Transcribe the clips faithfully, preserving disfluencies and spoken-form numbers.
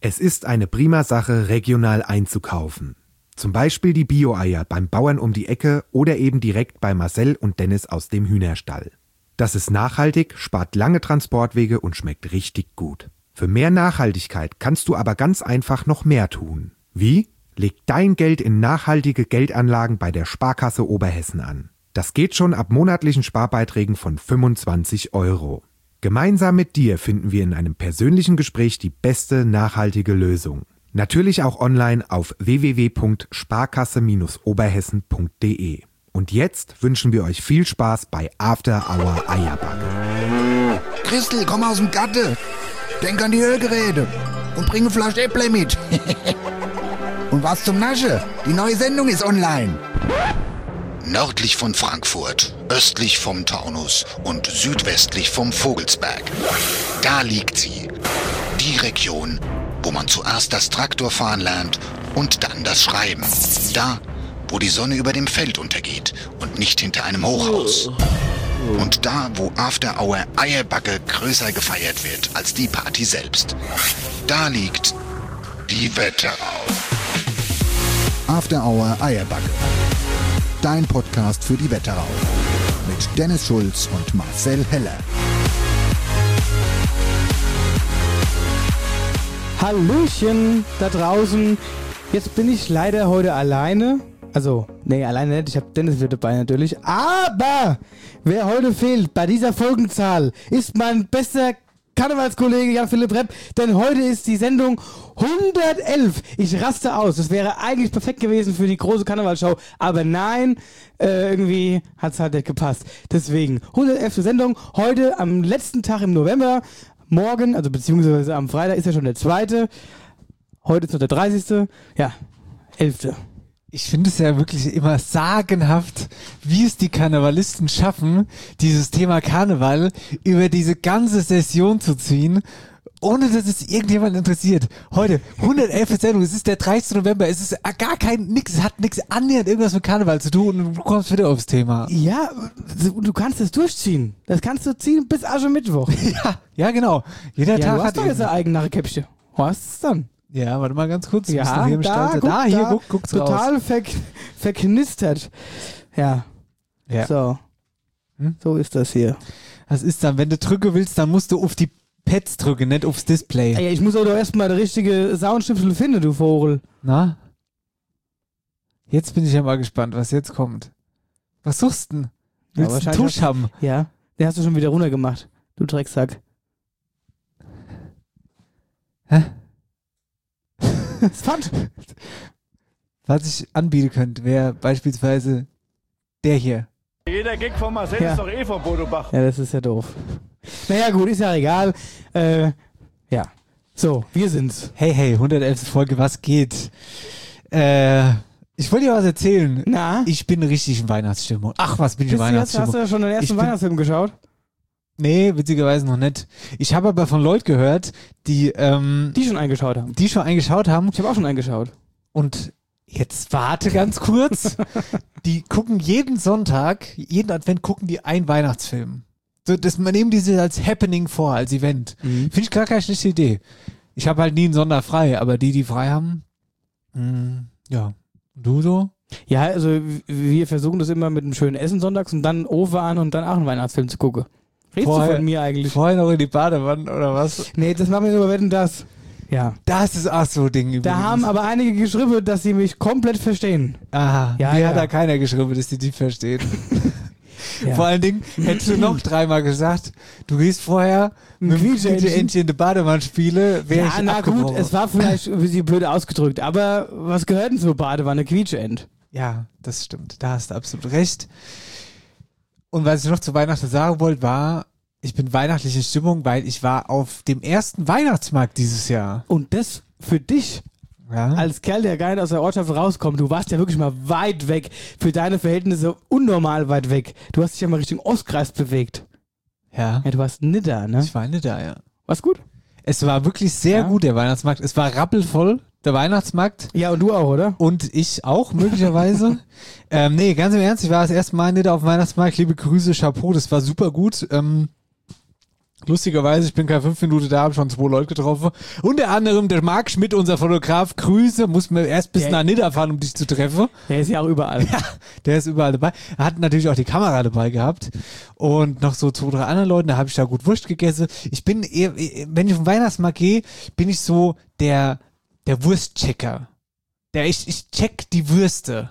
Es ist eine prima Sache, regional einzukaufen. Zum Beispiel die Bio-Eier beim Bauern um die Ecke oder eben direkt bei Marcel und Dennis aus dem Hühnerstall. Das ist nachhaltig, spart lange Transportwege und schmeckt richtig gut. Für mehr Nachhaltigkeit kannst du aber ganz einfach noch mehr tun. Wie? Leg dein Geld in nachhaltige Geldanlagen bei der Sparkasse Oberhessen an. Das geht schon ab monatlichen Sparbeiträgen von fünfundzwanzig Euro. Gemeinsam mit dir finden wir in einem persönlichen Gespräch die beste nachhaltige Lösung. Natürlich auch online auf w w w punkt sparkasse oberhessen punkt d e. Und jetzt wünschen wir euch viel Spaß bei After Hour Eierbacke. Christel, komm aus dem Gatte. Denk an die Ölgeräte und bring eine Flasche Äpple mit. Und was zum Nasche? Die neue Sendung ist online. Nördlich von Frankfurt, östlich vom Taunus und südwestlich vom Vogelsberg. Da liegt sie. Die Region, wo man zuerst das Traktorfahren lernt und dann das Schreiben. Da, wo die Sonne über dem Feld untergeht und nicht hinter einem Hochhaus. Und da, wo After Hour Eierbacke größer gefeiert wird als die Party selbst. Da liegt die Wetterau. After Hour Eierbacke. Dein Podcast für die Wetterau. Mit Dennis Schulz und Marcel Heller. Hallöchen da draußen. Jetzt bin ich leider heute alleine. Also, nee, alleine nicht. Ich habe Dennis wieder dabei natürlich. Aber wer heute fehlt bei dieser Folgenzahl, ist mein bester Karnevalskollege Jan-Philipp Repp, denn heute ist die Sendung hundertelf. Ich raste aus. Das wäre eigentlich perfekt gewesen für die große Karnevalshow, aber nein, äh, irgendwie hat's halt nicht gepasst. Deswegen, hundertelfte Sendung, heute am letzten Tag im November, morgen, also beziehungsweise am Freitag ist ja schon der zweite, heute ist noch der dreißigste, ja, elfte. Ich finde es ja wirklich immer sagenhaft, wie es die Karnevalisten schaffen, dieses Thema Karneval über diese ganze Session zu ziehen, ohne dass es irgendjemand interessiert. Heute, hundertelfte Sendung, es ist der dreißigste November, es ist gar kein, nix, es hat nichts annähernd irgendwas mit Karneval zu tun und du kommst wieder aufs Thema. Ja, du kannst es durchziehen. Das kannst du ziehen bis Aschermittwoch. Ja, ja genau. Jeder ja, Tag du hast hat doch jetzt ein eigenes Käppchen. Was ist dann? Ja, warte mal ganz kurz. Ja, hier da, guck, da, hier, da, guck, guck's total raus. ver verknistert. Ja. Ja. So. Hm? So ist das hier. Was ist dann? Wenn du drücken willst, dann musst du auf die Pads drücken, nicht aufs Display. Ja, ich muss auch doch erstmal der richtige Soundstiftel finden, du Vogel. Na? Jetzt bin ich ja mal gespannt, was jetzt kommt. Was suchst du denn? Willst du Ja, einen Tusch haben? Ja, den hast du schon wieder runtergemacht, du Drecksack. Hä? Das fand. Was ich anbieten könnte, wäre beispielsweise der hier. Jeder Gag von Marcel Ja. ist doch eh von Bodo Bach. Ja, das ist ja doof. Naja, gut, ist ja egal. Äh, ja. So, wir sind's. Hey, hey, hundertelfte Folge, was geht? Äh, ich wollte dir was erzählen. Na? Ich bin richtig in Weihnachtsstimmung. Ach, was bin ich in Bist du jetzt, Weihnachtsstimmung? hast du ja schon den Ich ersten bin- Weihnachtsfilm geschaut? Nee, witzigerweise noch nicht. Ich habe aber von Leuten gehört, die, ähm, Die schon eingeschaut haben. die schon eingeschaut haben. Ich habe auch schon eingeschaut. Und jetzt warte ganz kurz. Die gucken jeden Sonntag, jeden Advent gucken die einen Weihnachtsfilm. So, das, man nehmen diese als Happening vor, als Event. Mhm. Finde ich gar keine schlechte Idee. Ich habe halt nie einen Sonntag frei, aber die, die frei haben, mh, ja. Und du so? Ja, also w- wir versuchen das immer mit einem schönen Essen sonntags und dann Ofen an und dann auch einen Weihnachtsfilm zu gucken. Redest du Vorher- von mir eigentlich? Vorher noch in die Badewanne oder was? Nee, das machen wir nur, wenn das. Ja. Das ist auch so ein Ding. Da übrigens. haben aber einige geschrieben, dass sie mich komplett verstehen. Aha, Ja, mir ja. hat da keiner geschrieben, dass die die verstehen. Ja. Vor allen Dingen hättest du noch dreimal gesagt, du gehst vorher Ein mit dem Quietscheentchen. Quietscheentchen in die Badewanne spiele, wäre Ja, ich na abgebrochen. gut, es war vielleicht ein bisschen blöd ausgedrückt, aber was gehört denn zur Badewanne? Quietscheent. Ja, das stimmt. Da hast du absolut recht. Und was ich noch zu Weihnachten sagen wollte, war, ich bin weihnachtlich in Stimmung, weil ich war auf dem ersten Weihnachtsmarkt dieses Jahr. Und das für dich Ja. als Kerl, der gar nicht aus der Ortschaft rauskommt, du warst ja wirklich mal weit weg, für deine Verhältnisse unnormal weit weg. Du hast dich ja mal Richtung Ostkreis bewegt. ja. Ja, du warst nicht da, ne? Ich war nicht da, ja. War's gut? Es war wirklich sehr Ja. gut, der Weihnachtsmarkt. Es war rappelvoll, der Weihnachtsmarkt. Ja, und du auch, oder? Und ich auch, möglicherweise. ähm, nee, ganz im Ernst, ich war das erste Mal nicht auf dem Weihnachtsmarkt. Liebe Grüße, Chapeau, das war super gut. Ähm, Lustigerweise, ich bin keine fünf Minuten da, habe schon zwei Leute getroffen. Unter anderem der Marc Schmidt, unser Fotograf. Grüße, muss mir erst bis Der- nach Nidda fahren, um dich zu treffen. Der ist ja auch überall. Ja, der ist überall dabei. Er hat natürlich auch die Kamera dabei gehabt. Und noch so zwei, drei andere Leute, da habe ich da gut Wurst gegessen. Ich bin eher, wenn ich auf den Weihnachtsmarkt gehe, bin ich so der, der Wurstchecker. Der, ich, ich check die Würste.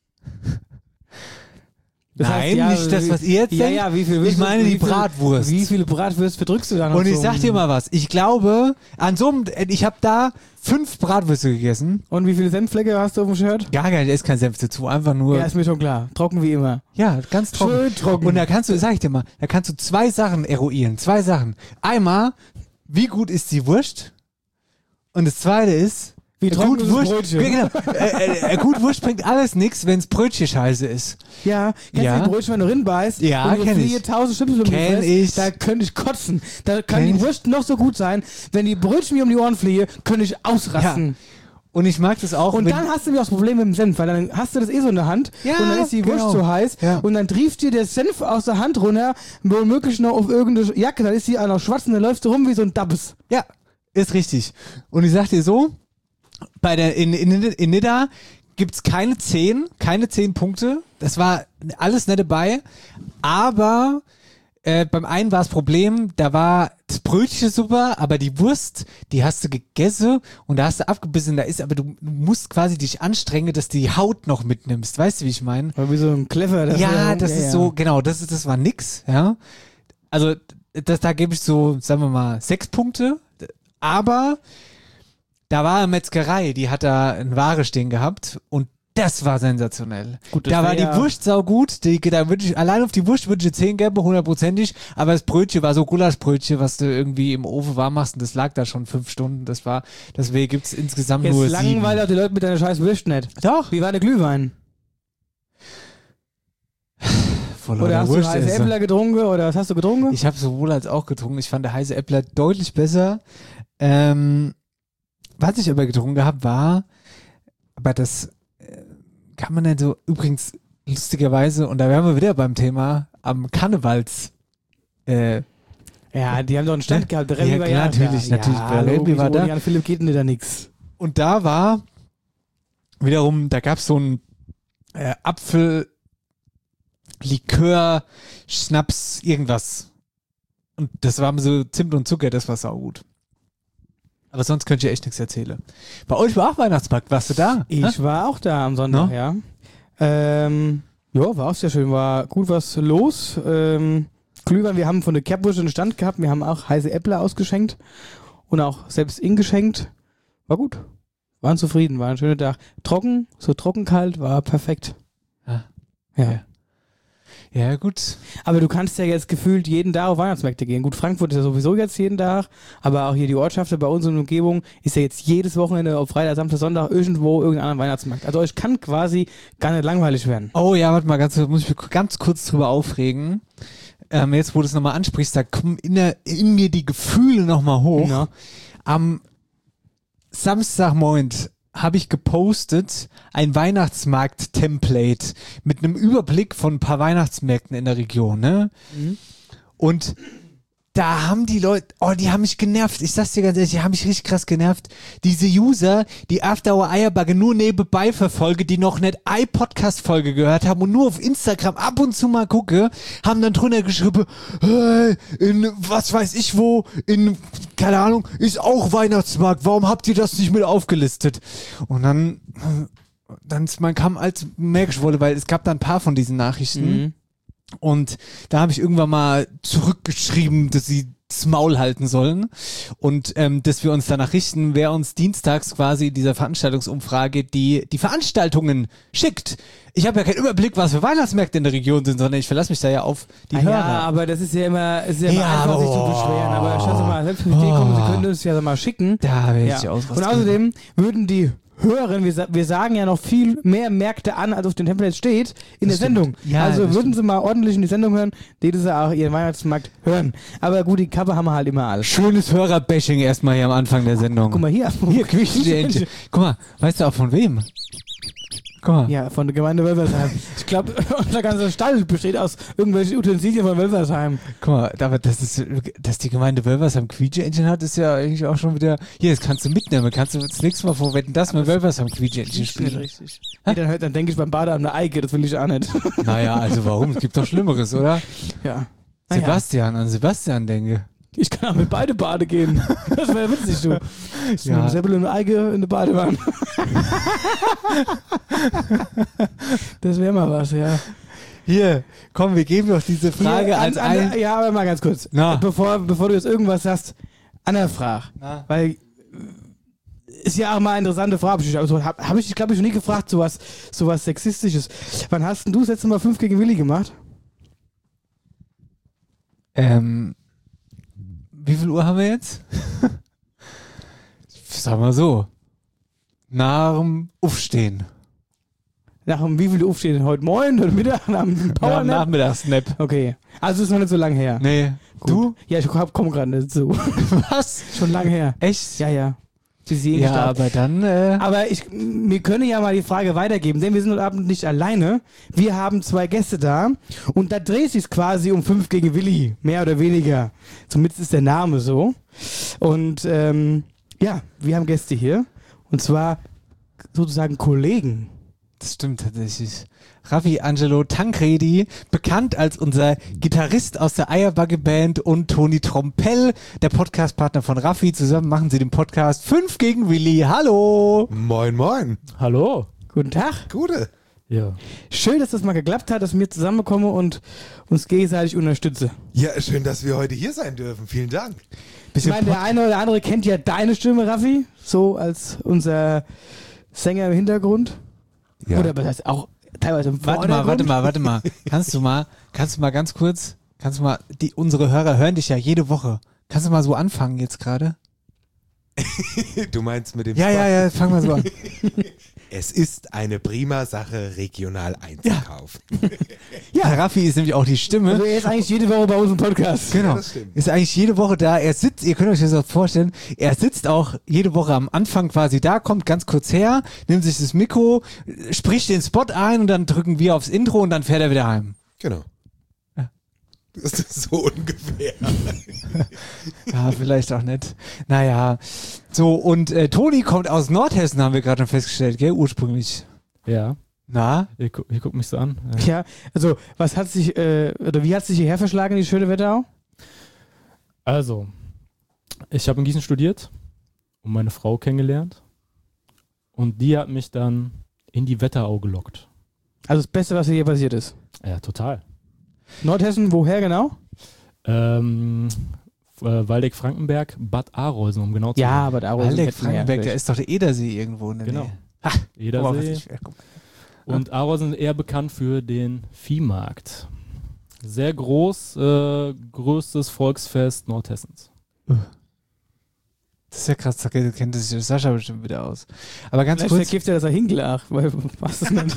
Das Nein, heißt, ja, nicht das, was ihr jetzt Ja, denkt. ja, wie viel Ich Würste- meine die wie viel- Bratwurst. Wie viele Bratwürste verdrückst du da noch? Und ich so? sag dir mal was. Ich glaube, an so einem, ich habe da fünf Bratwürste gegessen. Und wie viele Senfflecke hast du auf dem Shirt? Gar nicht, da ist kein Senf dazu. Einfach nur, Ja, ja, ist mir schon klar. Trocken wie immer. ganz trocken. Schön trocken. Und da kannst du, sag ich dir mal, da kannst du zwei Sachen eruieren. Zwei Sachen. Einmal, wie gut ist die Wurst? Und das zweite ist, Wie äh, trocken gut ist das Wurst, Brötchen? genau, äh, äh, gut Wurst bringt alles nix, wenn's Brötchen scheiße ist. Ja, kennst Ja. du die Brötchen, wenn du rinbeißt? Ja, und du kenn ich. fliege tausend Schnipsel um die Kenn Fresse, ich. Da könnte ich kotzen. Da kann Kenn die ich. Wurst noch so gut sein. Wenn die Brötchen mir um die Ohren fliegen, könnte ich ausrasten. Und ich mag das auch, Und wenn, dann hast du wieder das Problem mit dem Senf, weil dann hast du das eh so in der Hand Ja, und dann ist die Wurst genau. so heiß Ja. und dann trieft dir der Senf aus der Hand runter, womöglich noch auf irgendeine Jacke, dann ist die auch noch schwarz und dann läufst du rum wie so ein Dabbes. ja, ist richtig. Und ich sag dir so, bei der, in, in, in Nidda gibt's keine zehn, keine zehn Punkte. Das war alles nicht dabei. Aber äh, beim einen war das Problem, da war das Brötchen super, aber die Wurst, die hast du gegessen und da hast du abgebissen. Da ist, aber du, du musst quasi dich anstrengen, dass du die Haut noch mitnimmst. Weißt du, wie ich meine? Wie so ein Clever. Das Ja, wär- das ja, ist ja. so, genau, das, ist- das war nix, ja. Also, das, da gebe ich so, sagen wir mal, sechs Punkte. Aber da war eine Metzgerei, die hat da ein Ware stehen gehabt und das war sensationell. Gut, das da wär war die ja- Wurst saugut, die, da würde ich, allein auf die Wurst würde ich zehn geben, hundertprozentig, aber das Brötchen war so Gulaschbrötchen, was du irgendwie im Ofen warm machst und das lag da schon fünf Stunden, das war, deswegen gibt's insgesamt Jetzt nur langweilt auch sieben. die Leute mit deiner scheiß Wurst nicht. Doch. Wie war der Glühwein? Voll Oder lauter hast du Wurst heiße essen. Äppler getrunken oder was hast du getrunken? Ich habe sowohl als auch getrunken. Ich fand der heiße Äppler deutlich besser. Ähm, was ich aber getrunken habe, war, aber das äh, kann man nicht so, übrigens lustigerweise, und da wären wir wieder beim Thema, am Karnevals. Äh, Ja, die haben doch einen Stand Ja, gehabt. Der ja, Remy war klar, ja natürlich, da. natürlich. Ja, Der Remy logisch, war da. ohne Jan Philipp geht denn da nix. und da war wiederum, da gab es so ein äh, Apfel, Likör, Schnaps, irgendwas. Und das war so Zimt und Zucker, das war saugut. Aber sonst könnt ihr echt nichts erzählen. Bei euch war auch Weihnachtsmarkt, warst du da? Ich Hä? war auch da am Sonntag, No? ja. Ähm, ja, war auch sehr schön. War gut was los. Ähm, Glühwein, wir haben von der Kerbwurst einen Stand gehabt. Wir haben auch heiße Äppler ausgeschenkt und auch selbst ingeschenkt. War gut. Waren zufrieden, war ein schöner Tag. Trocken, so trocken kalt, war perfekt. Ah, Ja. ja. Ja, gut. Aber du kannst ja jetzt gefühlt jeden Tag auf Weihnachtsmärkte gehen. Gut, Frankfurt ist ja sowieso jetzt jeden Tag, aber auch hier die Ortschaften bei uns in der Umgebung ist ja jetzt jedes Wochenende auf Freitag, Samstag, Sonntag irgendwo irgendein anderer Weihnachtsmarkt. Also euch kann quasi gar nicht langweilig werden. Oh ja, warte mal, ganz, muss ich mich ganz kurz drüber aufregen. Ähm, jetzt, wo du es nochmal ansprichst, da kommen in, der, in mir die Gefühle nochmal hoch. Ja. Am Samstagmorgen habe ich gepostet ein Weihnachtsmarkt-Template mit einem Überblick von ein paar Weihnachtsmärkten in der Region, ne? Mhm. Und da haben die Leute, oh, die haben mich genervt. Ich sag's dir ganz ehrlich, die haben mich richtig krass genervt. Diese User, die After Hour Eierbagge nur nebenbei verfolge, die noch nicht eine Podcast-Folge gehört haben und nur auf Instagram ab und zu mal gucke, haben dann drunter geschrieben, hey, in was weiß ich wo, in, keine Ahnung, ist auch Weihnachtsmarkt, warum habt ihr das nicht mit aufgelistet? Und dann, dann ist mein Kamm als merkisch wurde, weil es gab da ein paar von diesen Nachrichten. Mhm. Und da habe ich irgendwann mal zurückgeschrieben, dass sie das Maul halten sollen und ähm, dass wir uns danach richten, wer uns dienstags quasi in dieser Veranstaltungsumfrage die, die Veranstaltungen schickt. Ich habe ja keinen Überblick, was für Weihnachtsmärkte in der Region sind, sondern ich verlasse mich da ja auf die Ah, Hörer. ja, aber das ist ja immer, ist ja immer Ja, einfach, aber sich zu oh. beschweren. Aber schauen Sie mal, selbst wenn die Idee kommen, Sie können uns ja mal schicken. Da werde Ja. ich ausrasten. Und außerdem würden die Hören, wir, sa- wir sagen ja noch viel mehr Märkte an, als auf dem Template steht, in Das der stimmt. Sendung. Ja, also das würden Sie mal ordentlich in die Sendung hören, die Sie auch Ihren Weihnachtsmarkt hören. Aber gut, die Kappe haben wir halt immer alles. Schönes Hörerbashing erstmal hier am Anfang der Sendung. Guck mal hier. Hier, quietscht die Ente. Guck mal, weißt du auch von wem? Guck mal. Ja, von der Gemeinde Wölfersheim. Ich glaube, unser ganzer Stall besteht aus irgendwelchen Utensilien von Wölfersheim. Guck mal, aber das ist, dass die Gemeinde Wölversheim Quietsche-Engine hat, ist ja eigentlich auch schon wieder. Hier, das kannst du mitnehmen. Kannst du das nächste Mal vor Wetten, das mit Wölversheim Quietsche-Engine spielen. Richtig. Nee, dann dann denke ich beim Bade an eine Eike, das will ich auch nicht. Naja, also warum? Es gibt doch Schlimmeres, oder? Ja. Naja. Sebastian, an Sebastian denke. Ich kann auch mit beide Bade gehen. Das wäre witzig, du. Ich Ja. mit dem Seppel und eine Eike in der Badewanne. Das wäre mal was, ja. Hier, komm, wir geben doch diese Frage Hier, als an, an, ein. Ja, aber mal ganz kurz. Na. Bevor, bevor du jetzt irgendwas sagst, Anna frag. Na. Weil äh, ist ja auch mal eine interessante Frage. Also, habe hab ich dich, glaube ich, noch nie gefragt, sowas, sowas Sexistisches. Wann hast denn du das letzte Mal fünf gegen Willi gemacht? Ähm, wie viel Uhr haben wir jetzt? Sag mal so. Nach dem Aufstehen. Nach dem wie viel aufstehen denn heute Morgen oder Mittag nach dem Nach dem Powernap? Nachmittagsnap. Okay. Also ist noch nicht so lange her. Nee. Du? Ja, ich komme gerade nicht zu. Was? Schon lange her. Echt? Ja, ja. Sie sehen Ja, aber dann, äh, Aber ich, wir können ja mal die Frage weitergeben, denn wir sind heute Abend nicht alleine. Wir haben zwei Gäste da und da dreht sich quasi um fünf gegen Willi, mehr oder weniger. Zumindest ist der Name so. Und ähm, ja, wir haben Gäste hier und zwar sozusagen Kollegen. das stimmt tatsächlich. Raffi Angelo Tancredi, bekannt als unser Gitarrist aus der Eierbagge Band, und Toni Trompell, der Podcastpartner von Raffi. Zusammen machen sie den Podcast fünf gegen Willi. Hallo! Moin, moin. Hallo. Guten Tag. Gute. Ja. Schön, dass das mal geklappt hat, dass wir zusammenkommen und uns gegenseitig unterstützen. Ja, schön, dass wir heute hier sein dürfen. Vielen Dank. Ich meine, der eine oder andere kennt ja deine Stimme, Raffi, so als unser Sänger im Hintergrund. Ja. Oder was heißt auch teilweise im Warte mal, Vordergrund. warte mal, warte mal. Kannst du mal, kannst du mal ganz kurz, kannst du mal, die, unsere Hörer hören dich ja jede Woche. Kannst du mal so anfangen jetzt gerade? Du meinst mit dem Ja, Spot? ja, ja, fang mal so an. Es ist eine prima Sache, regional einzukaufen. Ja, Raffi ist nämlich auch die Stimme. Also er ist eigentlich jede Woche bei uns im Podcast. Genau. das stimmt. Ist eigentlich jede Woche da. Er sitzt, ihr könnt euch das auch vorstellen, er sitzt auch jede Woche am Anfang quasi da, kommt ganz kurz her, nimmt sich das Mikro, spricht den Spot ein und dann drücken wir aufs Intro und dann fährt er wieder heim. Genau. Ja. Das ist so ungefähr. Ja, vielleicht auch nicht. Naja. So, und äh, Toni kommt aus Nordhessen, haben wir gerade schon festgestellt, gell, ursprünglich. Ja. Na? Ihr, gu ihr guckt mich so an. Ja. Ja, also was hat sich, äh, oder wie hat sich hierher verschlagen, die schöne Wetterau? Also, ich habe in Gießen studiert und meine Frau kennengelernt. Und die hat mich dann in die Wetterau gelockt. Also das Beste, was hier passiert ist. Ja, total. Nordhessen, woher genau? Ähm, äh, Waldeck-Frankenberg, Bad Arolsen, um genau zu Ja, sein. aber da Waldeck, Frankenberg, da ist doch der Edersee irgendwo in der Genau. Nähe. Ha, guck mal, was Edersee. ich, guck mal. Und Arolsen ist eher bekannt für den Viehmarkt. Sehr groß, äh, größtes Volksfest Nordhessens. Das ist ja krass, da kennt sich der Sascha bestimmt wieder aus. Aber ganz Vielleicht kurz, vergift er das er hingelach, weil was ist nicht?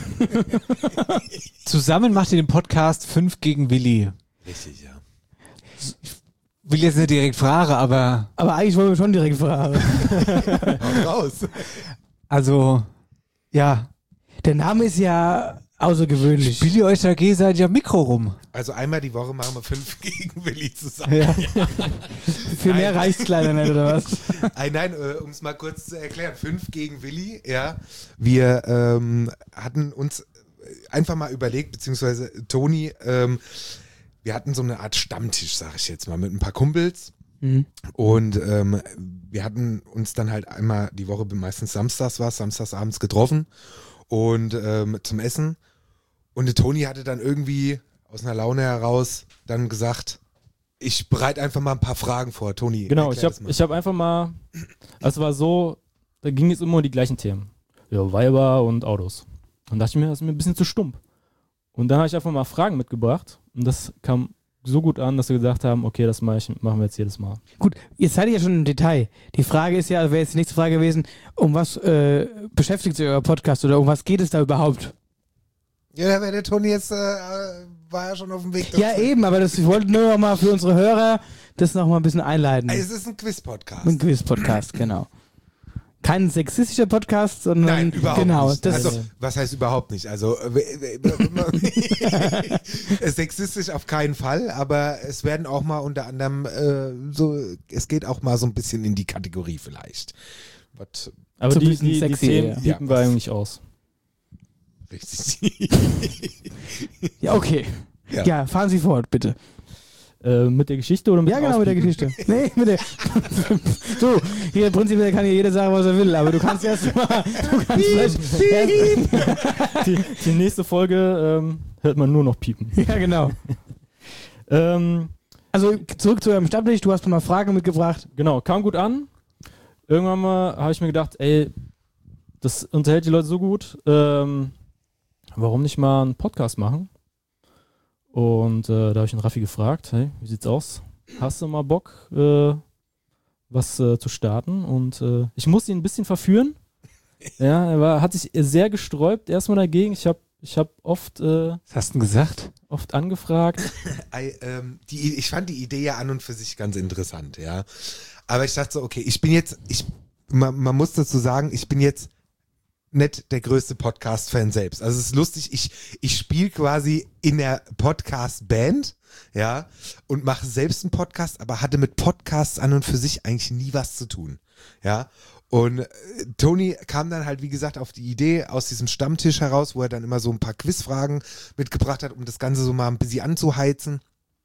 zusammen macht ihr den Podcast fünf gegen Willi. Richtig, ja. Will jetzt nicht direkt fragen, aber Aber eigentlich wollen wir schon direkt fragen. Haut raus. also, ja, Der Name ist ja außergewöhnlich. spielt ihr euch da gegenseitig am Mikro rum? Also einmal die Woche machen wir fünf gegen Willi zusammen. Ja. Für mehr Nein. reicht's leider nicht, oder was? Äh, nein, äh, um es mal kurz zu erklären. Fünf gegen Willi, ja. Wir ähm, hatten uns einfach mal überlegt, beziehungsweise Toni, ähm, wir hatten so eine Art Stammtisch, sag ich jetzt mal, mit ein paar Kumpels. Mhm. Und ähm, wir hatten uns dann halt einmal die Woche, meistens samstags war es, samstags abends getroffen und ähm, zum Essen. Und der Toni hatte dann irgendwie aus einer Laune heraus dann gesagt, ich bereite einfach mal ein paar Fragen vor. Toni, Genau, erklär ich habe das mal. ich hab einfach mal, also es war so, da ging es immer um die gleichen Themen. Ja, Weiber und Autos. Dann dachte ich mir, das ist mir ein bisschen zu stumpf. Und dann habe ich einfach mal Fragen mitgebracht und das kam so gut an, dass wir gesagt haben, okay, das mach ich, machen wir jetzt jedes Mal. Gut, jetzt seid ihr ja schon im Detail. Die Frage ist ja, also wäre jetzt die nächste Frage gewesen, um was äh, beschäftigt sich euer Podcast oder um was geht es da überhaupt? Ja, da wäre der Toni jetzt, äh, war ja schon auf dem Weg. Ja, dazu. eben, aber das, ich wollte nur noch mal für unsere Hörer das noch mal ein bisschen einleiten. Es ist ein Quiz-Podcast. Ein Quiz-Podcast, genau. kein sexistischer Podcast, sondern Nein, überhaupt genau, nicht. Das Also, was heißt überhaupt nicht? Also, äh, sexistisch auf keinen Fall, aber es werden auch mal unter anderem äh, so, es geht auch mal so ein bisschen in die Kategorie vielleicht. Was, Aber So ein die, bisschen die, die sexy, Themen ja. piepen Ja, wir was- eigentlich aus. richtig. ja, okay. Ja. Ja. fahren Sie fort, bitte. Äh, mit der Geschichte oder mit Ja, dem genau, mit der Auspiepen? Geschichte. Nee, mit der. So, hier prinzipiell kann hier jeder sagen, was er will, aber du kannst erst mal. Du kannst vielleicht. Erst, Die, die nächste Folge ähm, hört man nur noch piepen. ja, genau. Ähm, Also zurück zu eurem Stammtisch, du hast mal Fragen mitgebracht. genau, kam gut an. Irgendwann mal habe ich mir gedacht, ey, das unterhält die Leute so gut, ähm, warum nicht mal einen Podcast machen? Und äh, da habe ich den Raffi gefragt, hey, wie sieht's aus? Hast du mal Bock, äh, was äh, zu starten? Und äh, ich musste ihn ein bisschen verführen. Ja, er war, hat sich sehr gesträubt erstmal dagegen. Ich habe ich hab oft, äh, Was hast du denn gesagt? oft angefragt. I, ähm, die, ich fand die Idee ja an und für sich ganz interessant, ja. Aber ich dachte so, okay, ich bin jetzt, ich, man, man muss dazu sagen, ich bin jetzt nicht der größte Podcast-Fan selbst. Also es ist lustig, ich, ich spiele quasi in der Podcast-Band, ja, und mache selbst einen Podcast, aber hatte mit Podcasts an und für sich eigentlich nie was zu tun, ja. Und äh, Toni kam dann halt, wie gesagt, auf die Idee aus diesem Stammtisch heraus, wo er dann immer so ein paar Quizfragen mitgebracht hat, um das Ganze so mal ein bisschen anzuheizen.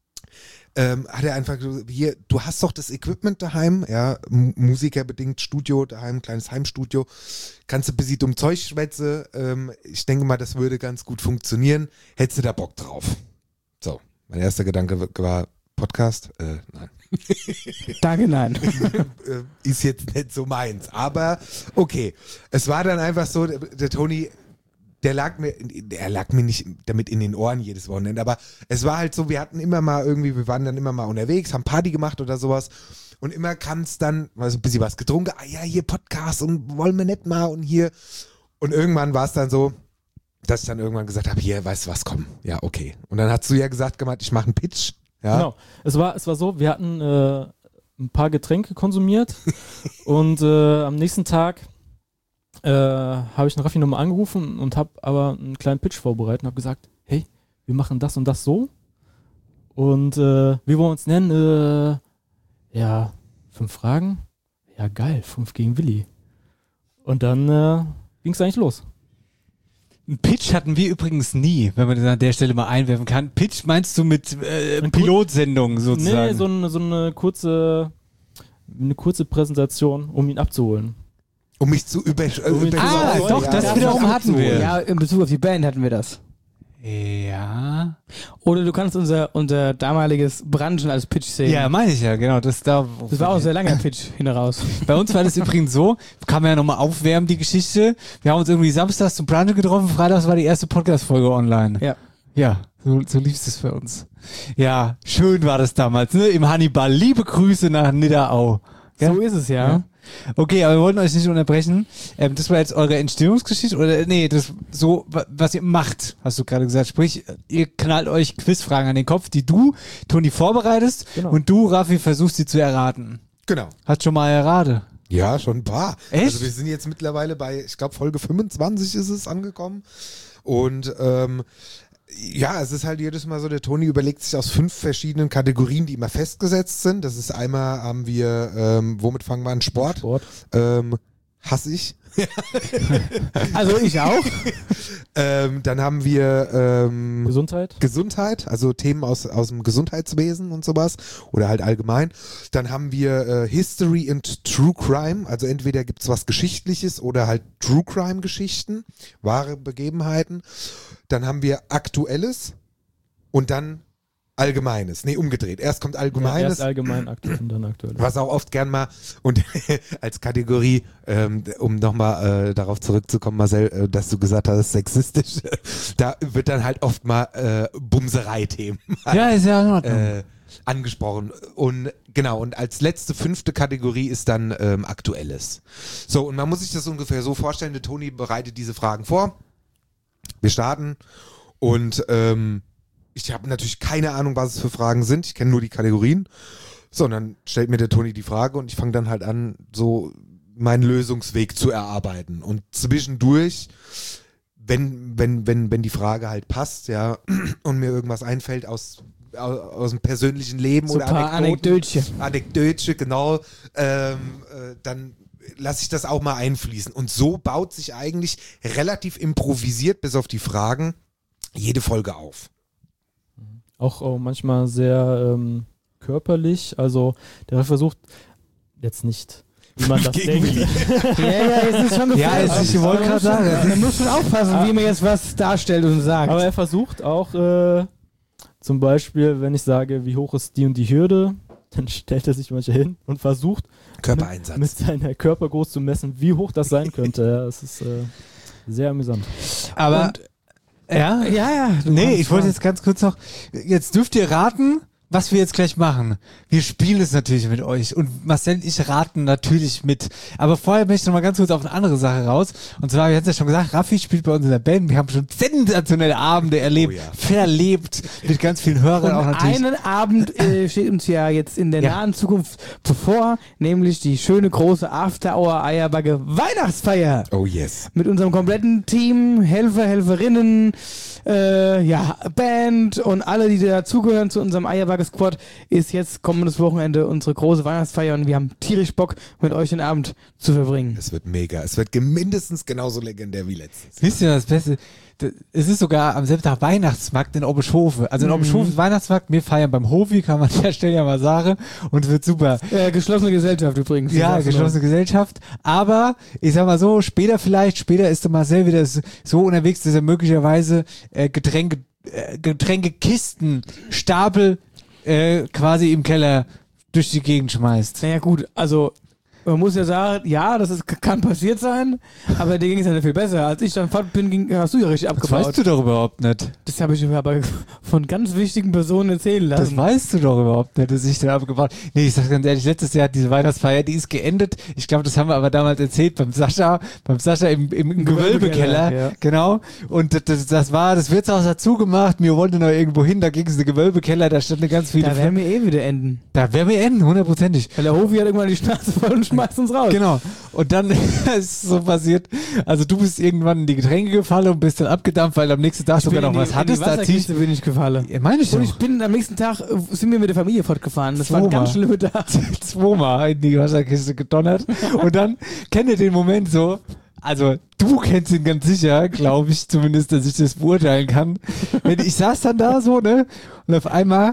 Ähm, hat er einfach so, hier, du hast doch das Equipment daheim, ja, M- musikerbedingt, Studio daheim, kleines Heimstudio, kannst du ein bisschen dumm Zeug schwätze, ähm, ich denke mal, das würde ganz gut funktionieren, hättest du da Bock drauf? So, mein erster Gedanke war, Podcast? Äh, nein. Danke, nein. äh, ist jetzt nicht so meins, aber okay, es war dann einfach so, der, der Toni, der lag mir, der lag mir nicht damit in den Ohren jedes Wochenende, aber es war halt so, wir hatten immer mal irgendwie, wir waren dann immer mal unterwegs, haben Party gemacht oder sowas und immer kam es dann, also ein bisschen was getrunken, ah ja, hier Podcast und wollen wir nicht mal und hier und irgendwann war es dann so, dass ich dann irgendwann gesagt habe, hier, weißt du was, komm, ja, okay. Und dann hast du ja gesagt, gemacht, ich mache einen Pitch, ja. Genau. Es war, es war so, wir hatten äh, ein paar Getränke konsumiert und äh, am nächsten Tag äh, habe ich den Raffi nochmal angerufen und habe aber einen kleinen Pitch vorbereitet und habe gesagt, hey, wir machen das und das so und äh, wie wollen wir uns nennen? Äh, ja, fünf Fragen? Ja, geil, fünf gegen Willi. Und dann äh, ging es eigentlich los. Einen Pitch hatten wir übrigens nie, wenn man das an der Stelle mal einwerfen kann. Pitch meinst du mit äh, Pilotsendung sozusagen? Nee, so, ein, so eine kurze eine kurze Präsentation, um ihn abzuholen. Um mich zu über, äh, Um ihn zu ah, überzeugen. doch, Ja, das ja, wiederum das hatten wir. Ja, in Bezug auf die Band hatten wir das. Ja. Oder du kannst unser, unser damaliges Branchen als Pitch sehen. Ja, meine ich ja, genau. Das, da, Das war auch ein sehr langer Pitch hin raus. Bei uns war das übrigens so, kann man ja nochmal aufwärmen, die Geschichte. Wir haben uns irgendwie samstags zum Brunch getroffen, freitags war die erste Podcast-Folge online. Ja. Ja, so, so lief es für uns. Ja, schön war das damals, ne? Im Hannibal. Liebe Grüße nach Nidderau. Gell? So ist es, ja. Ja. Okay, aber wir wollten euch nicht unterbrechen. Ähm, das war jetzt eure Entstehungsgeschichte oder nee, das so, wa- was ihr macht, hast du gerade gesagt. Sprich, ihr knallt euch Quizfragen an den Kopf, die du, Toni, vorbereitest Genau. und du, Raffi, versuchst sie zu erraten. Genau. Hast schon mal erraten? Ja, schon ein paar. Echt? Also wir sind jetzt mittlerweile bei, ich glaube, Folge fünfundzwanzig ist es angekommen. Und ähm, ja, es ist halt jedes Mal so, der Toni überlegt sich aus fünf verschiedenen Kategorien, die immer festgesetzt sind. Das ist einmal, haben wir, ähm, womit fangen wir an? Sport. Sport. Ähm, hasse ich. Also ich auch. Ähm, dann haben wir ähm, Gesundheit. Gesundheit, also Themen aus, aus dem Gesundheitswesen und sowas oder halt allgemein. Dann haben wir äh, History and True Crime, also entweder gibt's was Geschichtliches oder halt True Crime Geschichten, wahre Begebenheiten. Dann haben wir Aktuelles und dann Allgemeines. Nee, umgedreht. Erst kommt Ja, Allgemeines. erst allgemein aktuell und dann aktuell. Was auch oft gern mal, und als Kategorie, ähm, um nochmal äh, darauf zurückzukommen, Marcel, äh, dass du gesagt hast, sexistisch, da wird dann halt oft mal äh, Bumserei-Themen Ja, ist ja in Ordnung. äh, angesprochen. Und genau, und als letzte fünfte Kategorie ist dann ähm, Aktuelles. So, und man muss sich das ungefähr so vorstellen, der Toni bereitet diese Fragen vor. Wir starten und ähm, ich habe natürlich keine Ahnung, was es für Fragen sind. Ich kenne nur die Kategorien. So, und dann stellt mir der Toni die Frage und ich fange dann halt an, so meinen Lösungsweg zu erarbeiten. Und zwischendurch, wenn, wenn, wenn, wenn die Frage halt passt, ja, und mir irgendwas einfällt aus, aus, aus dem persönlichen Leben So oder ein paar Anekdoten, Anekdötchen. Anekdötchen, genau, ähm, äh, dann lasse ich das auch mal einfließen. Und so baut sich eigentlich relativ improvisiert, bis auf die Fragen, jede Folge auf. Auch, auch manchmal sehr ähm, körperlich. Also der versucht jetzt nicht, wie man das Gegen denkt. Ja, ja, es ist schon Ja, gefallen. es ist- ich wollte gerade sagen, Man muss schon aufpassen, wie man jetzt was darstellt und sagt. Aber er versucht auch äh, zum Beispiel, wenn ich sage, wie hoch ist die und die Hürde, dann stellt er sich manchmal hin und versucht Körpereinsatz. mit seiner Körpergröße zu messen, wie hoch das sein könnte. Ja, das ist äh, sehr amüsant. Aber, Und- ja? ja, ja. du Nee, kannst ich wollte fragen. jetzt ganz kurz noch, jetzt dürft ihr raten, was wir jetzt gleich machen. Wir spielen es natürlich mit euch und Marcel und ich raten natürlich mit. Aber vorher möchte ich noch mal ganz kurz auf eine andere Sache raus. Und zwar, wir haben es ja schon gesagt, Raffi spielt bei uns in der Band. Wir haben schon sensationelle Abende erlebt, Oh ja. verlebt, mit ganz vielen Hörern auch Und natürlich. einen Abend äh, steht uns ja jetzt in der Ja. nahen Zukunft bevor, nämlich die schöne große After-Hour-Eierbagge Weihnachtsfeier. Oh yes. Mit unserem kompletten Team, Helfer, Helferinnen, äh, ja, Band und alle, die dazugehören zu unserem Eierbagge-Squad, ist jetzt kommendes Wochenende unsere große Weihnachtsfeier und wir haben tierisch Bock, mit euch den Abend zu verbringen. Es wird mega. Es wird ge- mindestens genauso legendär wie letztes. Wisst ihr das Beste? D- Es ist sogar am selben Tag Weihnachtsmarkt in Obischhofe. Also in Obischhofe ist Weihnachtsmarkt, wir feiern beim Hofi, kann man an der Stelle ja mal sagen. Und es wird super. Äh, geschlossene Gesellschaft übrigens. Ja, Ich sag's nur. geschlossene Gesellschaft. Aber ich sag mal so, später vielleicht, später ist der Marcel wieder s- so unterwegs, dass er möglicherweise äh, Getränke, äh, Getränkekisten, Stapel äh, quasi im Keller durch die Gegend schmeißt. Naja gut, also man muss ja sagen, ja, das ist, kann passiert sein, aber dir ging es ja nicht viel besser. Als ich dann fort bin, ging, hast du ja richtig Das abgebaut. weißt du doch überhaupt nicht. Das habe ich mir aber von ganz wichtigen Personen erzählen Das lassen. weißt du doch überhaupt nicht, dass ich da abgebaut. Nee, ich sag ganz ehrlich, letztes Jahr hat diese Weihnachtsfeier, die ist geendet. Ich glaube, das haben wir aber damals erzählt beim Sascha, beim Sascha im, im, im Gewölbekeller. Gewölbekeller, ja. Genau. Und das, das, das war, das Wirtshaus hat zugemacht. Wir wollten noch irgendwo hin, da ging es in den Gewölbekeller, da standen ganz viele. Da werden wir eh wieder enden. da werden wir enden, hundertprozentig. Weil der Hofi hat irgendwann die Schnauze voll und schmeißt uns raus. Genau. Und dann ist so passiert, also du bist irgendwann in die Getränke gefallen und bist dann abgedampft, weil am nächsten Tag Ich bin sogar noch in die, was hattest. in die Da zieh ich, Wasserkiste bin ich gefallen. ja, meine ich Und doch. ich bin am nächsten Tag, äh, sind wir mit der Familie fortgefahren. Das war ein Zweimal. ganz schlimmer Tag. zweimal in die Wasserkiste gedonnert. Und dann kennt ihr den Moment so, also du kennst ihn ganz sicher, glaube ich zumindest, dass ich das beurteilen kann. Wenn ich saß dann da so, ne, und auf einmal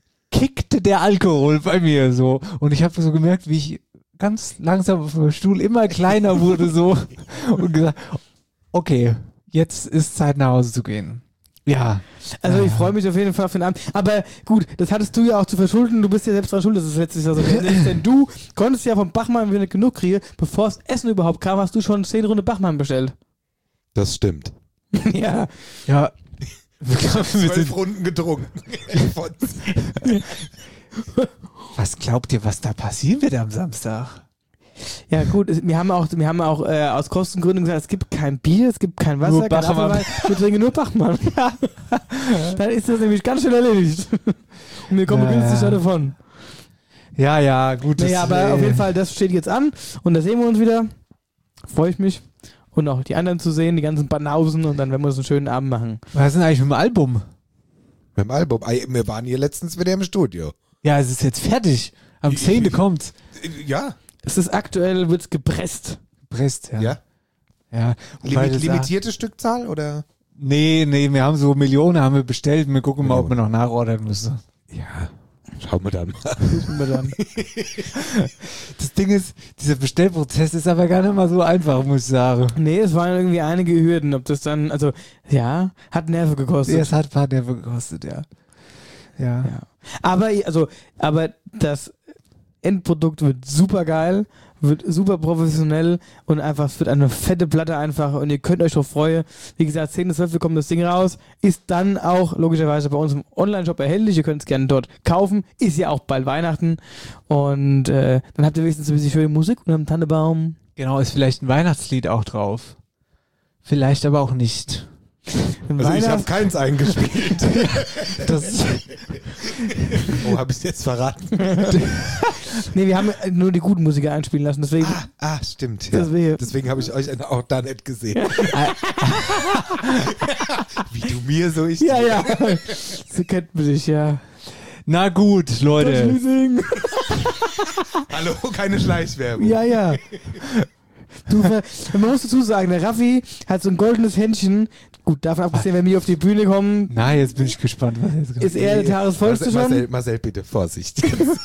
kickte der Alkohol bei mir so. Und ich habe so gemerkt, wie ich ganz langsam auf dem Stuhl immer kleiner wurde so und gesagt, okay, jetzt ist Zeit nach Hause zu gehen. Ja. Also ich freue mich auf jeden Fall auf den Abend. Aber gut, das hattest du ja auch zu verschulden. Du bist ja selbst dran schuld, dass es letztes Jahr so ist. Denn du konntest ja vom Bachmann, wenn ich nicht genug kriege, bevor das Essen überhaupt kam, hast du schon zehn Runde Bachmann bestellt. Das stimmt. Ja. Ja. Wir Zwölf sind, Runden getrunken. was glaubt ihr, was da passieren wird am Samstag? Ja gut, es- wir haben auch, wir haben auch äh, aus Kostengründen gesagt, es gibt kein Bier, es gibt kein Wasser, Nur kein Bachmann. Apfelwein, wir trinken nur Bachmann. Dann ist das nämlich ganz schnell erledigt. Und wir kommen Ja, günstig ja. davon. Ja, ja, gut. Naja, das, aber äh, auf jeden Fall, das steht jetzt an und da sehen wir uns wieder. Freue ich mich. Und auch die anderen zu sehen, die ganzen Banausen und dann werden wir uns einen schönen Abend machen. Was ist denn eigentlich mit dem Album? Mit dem Album. Ey, Wir waren hier letztens wieder im Studio. Ja, es ist jetzt fertig. Am Ich- zehnten kommt's. Ja. Es ist aktuell, wird es gepresst. Presst, ja. Ja. Ja. Wobei Limit, das- limitierte Stückzahl oder? Nee, nee, wir haben so Millionen haben wir bestellt. Wir gucken mal, ob wir noch nachordern müssen. Ja. Schauen wir dann mal. Wissen wir dann. Das Ding ist, dieser Bestellprozess ist aber gar nicht mal so einfach, muss ich sagen. Nee, es waren irgendwie einige Hürden. Ob das dann, also, ja, hat Nerven gekostet. Das hat ein paar Nerven gekostet, ja. Ja. Ja. Aber, also, aber das Endprodukt wird super geil, wird super professionell und einfach, es wird eine fette Platte einfach und ihr könnt euch drauf freuen. Wie gesagt, zehnten zwölften kommt das Ding raus, ist dann auch logischerweise bei uns im Online-Shop erhältlich, ihr könnt es gerne dort kaufen, ist ja auch bald Weihnachten und äh, dann habt ihr wenigstens ein bisschen schöne Musik unterm Tannebaum. Genau, ist vielleicht ein Weihnachtslied auch drauf. Vielleicht aber auch nicht. Also ich Weihnachts- habe keins eingespielt. Das, Oh, habe ich jetzt verraten? Nee, wir haben nur die guten Musiker einspielen lassen, deswegen. Ah, ah stimmt. Ja. Deswegen- Deswegen habe ich euch auch da nicht gesehen. Wie du mir, so ich Ja, dir. ja. So kennt man dich, ja. na gut, Leute. Schließing. Hallo, keine Schleichwerbung. Ja, ja. Du, ver- man muss dazu sagen, der Raffi hat so ein goldenes Händchen. Gut, davon abgesehen, wenn wir auf die Bühne kommen, Na, jetzt bin ich gespannt, was jetzt kommt. ist er der Tagesvollste Marcel, schon. Marcel, Marcel, bitte, Vorsicht.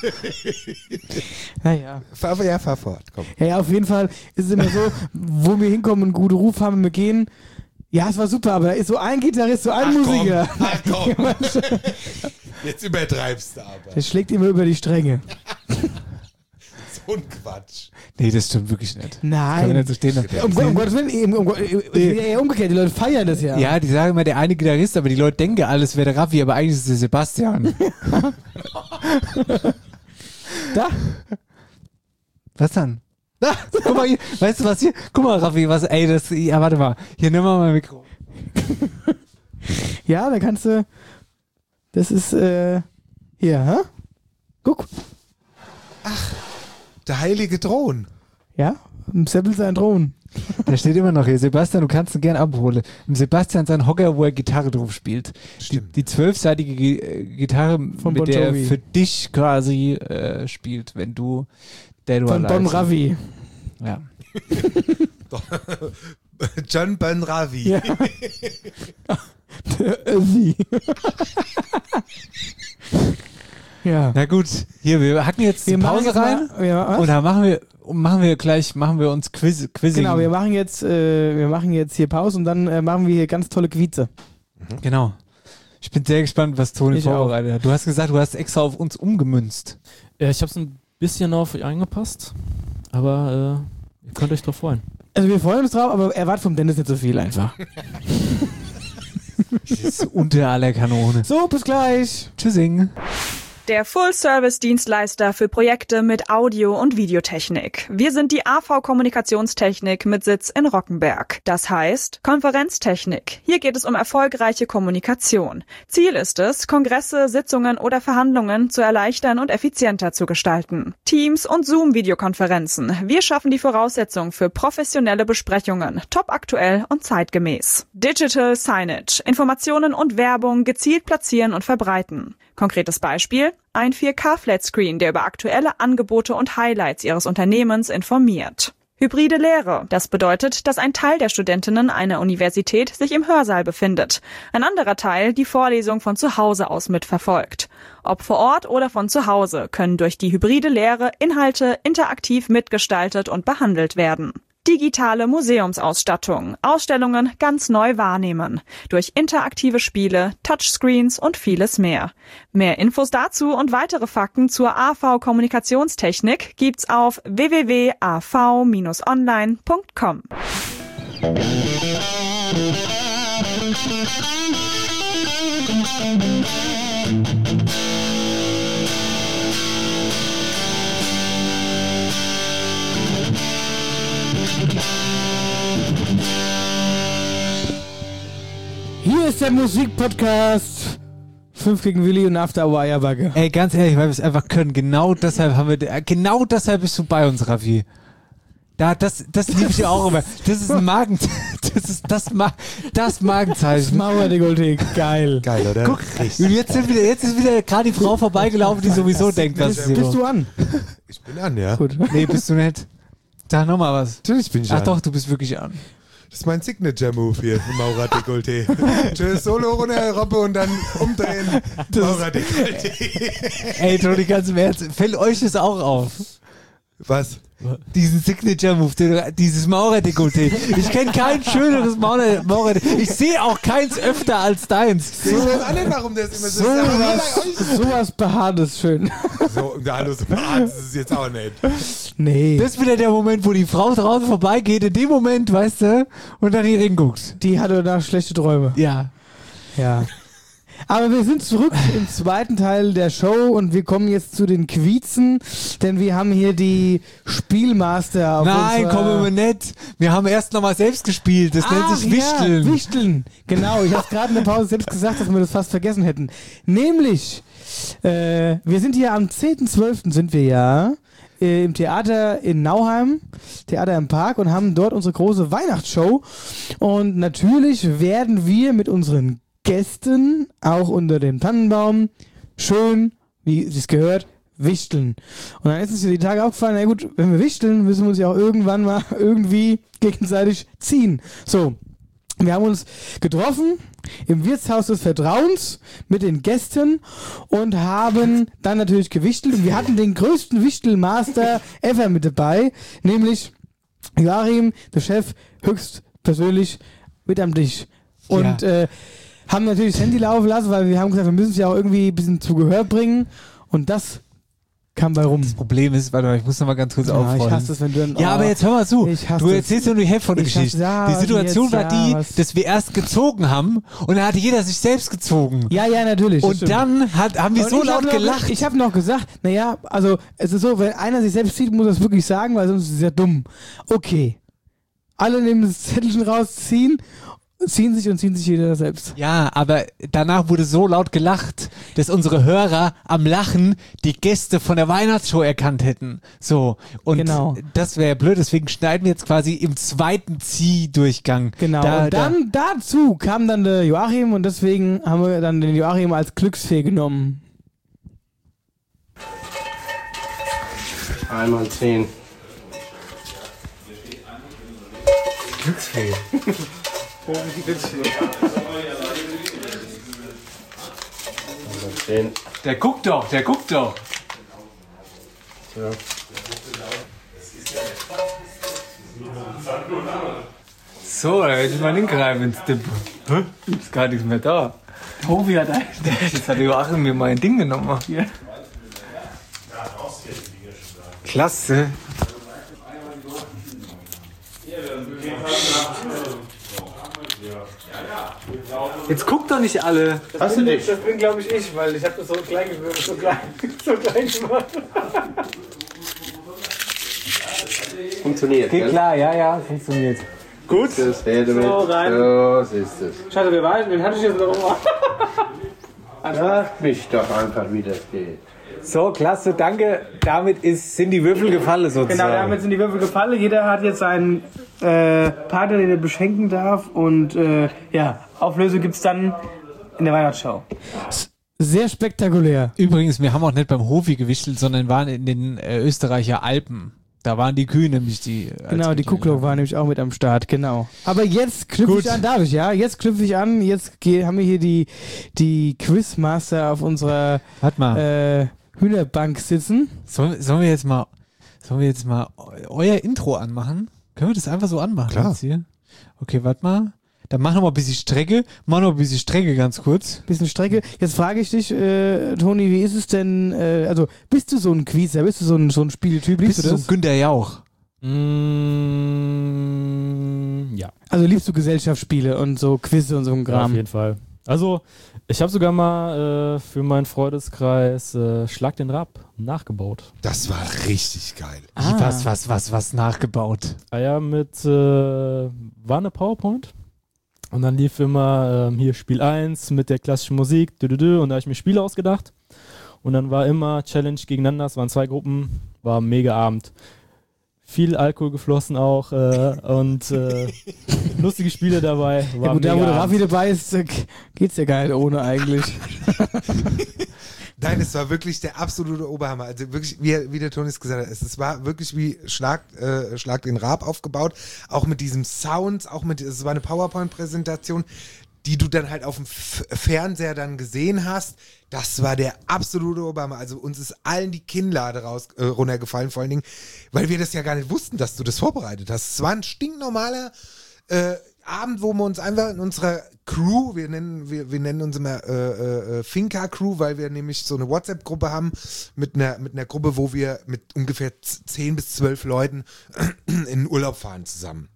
Naja. fahr, ja, fahr fort, komm. Ja, ja, auf jeden Fall ist es immer so, wo wir hinkommen und einen guten Ruf haben, wir gehen. Ja, es war super, aber da ist so ein Gitarrist, so ein Ach, Musiker. Komm, ach komm. Jetzt übertreibst du aber. Der schlägt immer über die Stränge. So ein Quatsch. Nee, das stimmt wirklich nicht. Kann man Nein. nicht so stehen lassen. Um, um Gottes Willen, um, um, um, eher umgekehrt, die Leute feiern das ja. Ja, die sagen immer, der eine Gitarrist, aber die Leute denken, alles wäre der Raffi, aber eigentlich ist es der Sebastian. Da, Was dann? Da, guck mal hier, weißt du was hier? Guck mal, Raffi, was, ey, das, ja, warte mal. Hier, nimm mal mein Mikro. ja, da kannst du, das ist, äh, hier, hä? Guck, Der heilige Thron. ja, im Seppel sein Thron. Da steht immer noch hier, Sebastian, du kannst ihn gern abholen. Im Sebastian sein Hocker, wo er Gitarre drauf spielt. Die, Stimmt. die zwölfseitige Gi- äh, Gitarre, Von mit Bon der er Jovi. für dich quasi äh, spielt, wenn du Dead or Von Alive Bon singst. Ravi. Ja. John Ben Ravi. Ja. Össi. Ja. Na gut, hier, wir hacken jetzt die Pause jetzt rein Mal, wir, was? und dann machen wir, machen wir gleich, machen wir uns Quiz, Quizzing. Genau, wir machen jetzt, äh, wir machen jetzt hier Pause und dann äh, machen wir hier ganz tolle Quize. Genau. Ich bin sehr gespannt, was Toni Ich vorbereitet hat. Du hast gesagt, du hast extra auf uns umgemünzt. Ja, ich habe es ein bisschen auf euch angepasst, aber äh, ihr könnt euch drauf freuen. Also wir freuen uns drauf, aber erwartet vom Dennis nicht so viel einfach. Das ist unter aller Kanone. So, bis gleich. Tschüssing. Der Full-Service-Dienstleister für Projekte mit Audio- und Videotechnik. Wir sind die A V Kommunikationstechnik mit Sitz in Rockenberg. Das heißt Konferenztechnik. Hier geht es um erfolgreiche Kommunikation. Ziel ist es, Kongresse, Sitzungen oder Verhandlungen zu erleichtern und effizienter zu gestalten. Teams und Zoom-Videokonferenzen. Wir schaffen die Voraussetzungen für professionelle Besprechungen, top aktuell und zeitgemäß. Digital Signage. Informationen und Werbung gezielt platzieren und verbreiten. Konkretes Beispiel: ein vier K Flatscreen, der über aktuelle Angebote und Highlights Ihres Unternehmens informiert. Hybride Lehre. Das bedeutet, dass ein Teil der Studentinnen einer Universität sich im Hörsaal befindet. Ein anderer Teil die Vorlesung von zu Hause aus mitverfolgt. Ob vor Ort oder von zu Hause können durch die hybride Lehre Inhalte interaktiv mitgestaltet und behandelt werden. Digitale Museumsausstattung, Ausstellungen ganz neu wahrnehmen, durch interaktive Spiele, Touchscreens und vieles mehr. Mehr Infos dazu und weitere Fakten zur A V Kommunikationstechnik gibt's auf w w w punkt a v Bindestrich online punkt com. Hier ist der Musikpodcast. Fünf gegen Willi und After Hour Eierbacke. Ey, ganz ehrlich, weil wir es einfach können. Genau deshalb haben wir, äh, genau deshalb bist du bei uns, Raffi. Da, das, das liebe ich ja auch immer. Das ist ein Magen, das ist das, Ma das Magenzeichen. Mauerdekolleté, geil. Geil, oder? Guck, und jetzt, sind wieder, jetzt ist wieder gerade die Frau vorbeigelaufen, die sowieso denkt, was ist Bist, hier bist los? du an? Ich bin an, ja. Gut. Nee, bist du nicht. Sag nochmal was. Natürlich bin ich Ach an. doch, du bist wirklich an. Das ist mein Signature-Move hier, Maurer Dekolleté. Tschüss, Solo runter, Robbe und dann umdrehen. Maurer Dekolleté. Ey, Toni, ganz im Ernst, fällt euch das auch auf? Was? Diesen Signature-Move, den- dieses Maurer-Dekolleté. Ich kenne kein schöneres Maurer- Maurer-Dekolleté. Ich sehe auch keins öfter als deins. Ich weiß auch nicht, warum das immer so ist. aber Sowas, sowas Behaartes schön. So, ja, hallo, so hart ist es jetzt auch nicht. Nee. Das ist wieder der Moment, wo die Frau draußen vorbeigeht, in dem Moment, weißt du, und dann hier hinguckt. Die hatte danach schlechte Träume. Ja. Ja. Aber wir sind zurück im zweiten Teil der Show und wir kommen jetzt zu den Quiezen, denn wir haben hier die Spielmaster auf Nein, kommen wir nicht. Wir haben erst nochmal selbst gespielt. Das nennt Ach, sich Wichteln. Ja, Wichteln. Genau, ich habe gerade in der Pause selbst gesagt, dass wir das fast vergessen hätten. Nämlich, äh, wir sind hier am zehnten zwölften sind wir ja äh, im Theater in Nauheim, Theater im Park, und haben dort unsere große Weihnachtsshow. Und natürlich werden wir mit unseren Gästen auch unter dem Tannenbaum schön, wie es gehört, wichteln. Und dann ist uns die Tage aufgefallen, na gut, wenn wir wichteln, müssen wir uns ja auch irgendwann mal irgendwie gegenseitig ziehen. So, wir haben uns getroffen im Wirtshaus des Vertrauens mit den Gästen und haben dann natürlich gewichtelt. Und wir hatten den größten Wichtelmaster ever mit dabei, nämlich Joachim, der Chef, höchstpersönlich mit am Tisch. Und Ja. äh, haben natürlich das Handy laufen lassen, weil wir haben gesagt, wir müssen es ja auch irgendwie ein bisschen zu Gehör bringen. Und das kam bei rum. Das Problem ist, warte mal, ich muss noch mal ganz kurz Ja, aufräumen. ich hasse es, wenn du dann, Ja, oh, aber jetzt hör mal zu. ich hasse Du es. erzählst ja nur die Hälfte von der Ich hasse- Geschichte. ja, die was Situation jetzt? war Ja, die, was? dass wir erst gezogen haben und dann hat jeder sich selbst gezogen. Ja, ja, natürlich. das Und stimmt. dann hat, haben wir Und so ich hab laut noch, gelacht. Ich habe noch gesagt, naja, also es ist so, wenn einer sich selbst zieht, muss er es wirklich sagen, weil sonst ist es ja dumm. Okay. Alle nehmen das Zettelchen raus, ziehen, ziehen sich und ziehen sich jeder selbst. Ja, aber danach wurde so laut gelacht, dass unsere Hörer am Lachen die Gäste von der Weihnachtsshow erkannt hätten. So. Und Genau. das wäre blöd, deswegen schneiden wir jetzt quasi im zweiten Ziehdurchgang. Genau. Da, und dann dazu kam dann der Joachim und deswegen haben wir dann den Joachim als Glücksfee genommen. Einmal zehn. Glücksfee. Einmal zehn. Der guckt doch, der guckt doch. Ja. So, da hätte ich mal hingreifen ins Tipp. Hä? Ist gar nichts mehr da. Tobi hat ein. Jetzt hat Joachim mir mein Ding genommen. Ja. Klasse. Jetzt guckt doch nicht alle. Hast du dich? Das bin, glaube ich, ich, weil ich habe das so klein gewürfelt, so klein, so klein gemacht. Funktioniert, Geht gell? klar, ja, ja, funktioniert. Gut. Das her damit. So, rein. So, ist es. Schade, wer war, wen hatte ich jetzt noch mal? Sag mich doch einfach, wie das geht. So, klasse, danke. Damit ist, sind die Würfel gefallen sozusagen. Genau, damit sind die Würfel gefallen. Jeder hat jetzt einen äh, Partner, den er beschenken darf. Und äh, ja, Auflösung gibt es dann in der Weihnachtsschau. Sehr spektakulär. Übrigens, wir haben auch nicht beim Hofi gewichtelt, sondern waren in den äh, Österreicher Alpen. Da waren die Kühe nämlich die. als Genau, die Mittel- Kucklow war nämlich auch mit am Start, genau. Aber jetzt knüpfe Gut. ich an, darf ich, ja? Jetzt knüpfe ich an, jetzt geh, haben wir hier die, die Quizmaster auf unserer Warte mal. äh, Hühnerbank sitzen. Sollen, sollen wir jetzt mal, sollen wir jetzt mal eu- euer Intro anmachen? Können wir das einfach so anmachen? Klar. Jetzt hier? Okay, warte mal. Dann machen wir mal ein bisschen Strecke. Machen wir ein bisschen Strecke ganz kurz. Bisschen Strecke. Jetzt frage ich dich, äh, Toni, wie ist es denn, äh, also bist du so ein Quizzer, bist du so ein, so ein Spieltyp, liebst Bist du du das? so ein Günther Jauch? Mm, ja, Also liebst du Gesellschaftsspiele und so Quizze und so ein ja, auf Kram? jeden Fall. Also, ich habe sogar mal äh, für meinen Freundeskreis äh, Schlag den Rab nachgebaut. Das war richtig geil. Ah. Was, was, was, was nachgebaut? Ah ja, mit, äh, war eine PowerPoint. Und dann lief immer ähm, hier Spiel eins mit der klassischen Musik, dü -dü -dü, und da habe ich mir Spiele ausgedacht. Und dann war immer Challenge gegeneinander, es waren zwei Gruppen, war ein mega Abend. Viel Alkohol geflossen auch äh, und äh, lustige Spiele dabei. War Ja gut, da wo mega der Abend. Raffi dabei ist, äh, geht's ja gar nicht ohne eigentlich. Nein, es war wirklich der absolute Oberhammer. Also wirklich, wie, wie der Toni es gesagt hat, es, es war wirklich wie Schlag, äh, Schlag den Rab aufgebaut. Auch mit diesem Sound, auch mit, es war eine PowerPoint-Präsentation, die du dann halt auf dem F Fernseher dann gesehen hast. Das war der absolute Oberhammer. Also uns ist allen die Kinnlade raus, äh, runtergefallen, vor allen Dingen, weil wir das ja gar nicht wussten, dass du das vorbereitet hast. Es war ein stinknormaler äh, Abend, wo wir uns einfach in unserer Crew, wir nennen, wir, wir nennen uns immer äh, äh, Finca-Crew, weil wir nämlich so eine WhatsApp-Gruppe haben mit einer, mit einer Gruppe, wo wir mit ungefähr zehn bis zwölf Leuten in den Urlaub fahren zusammen.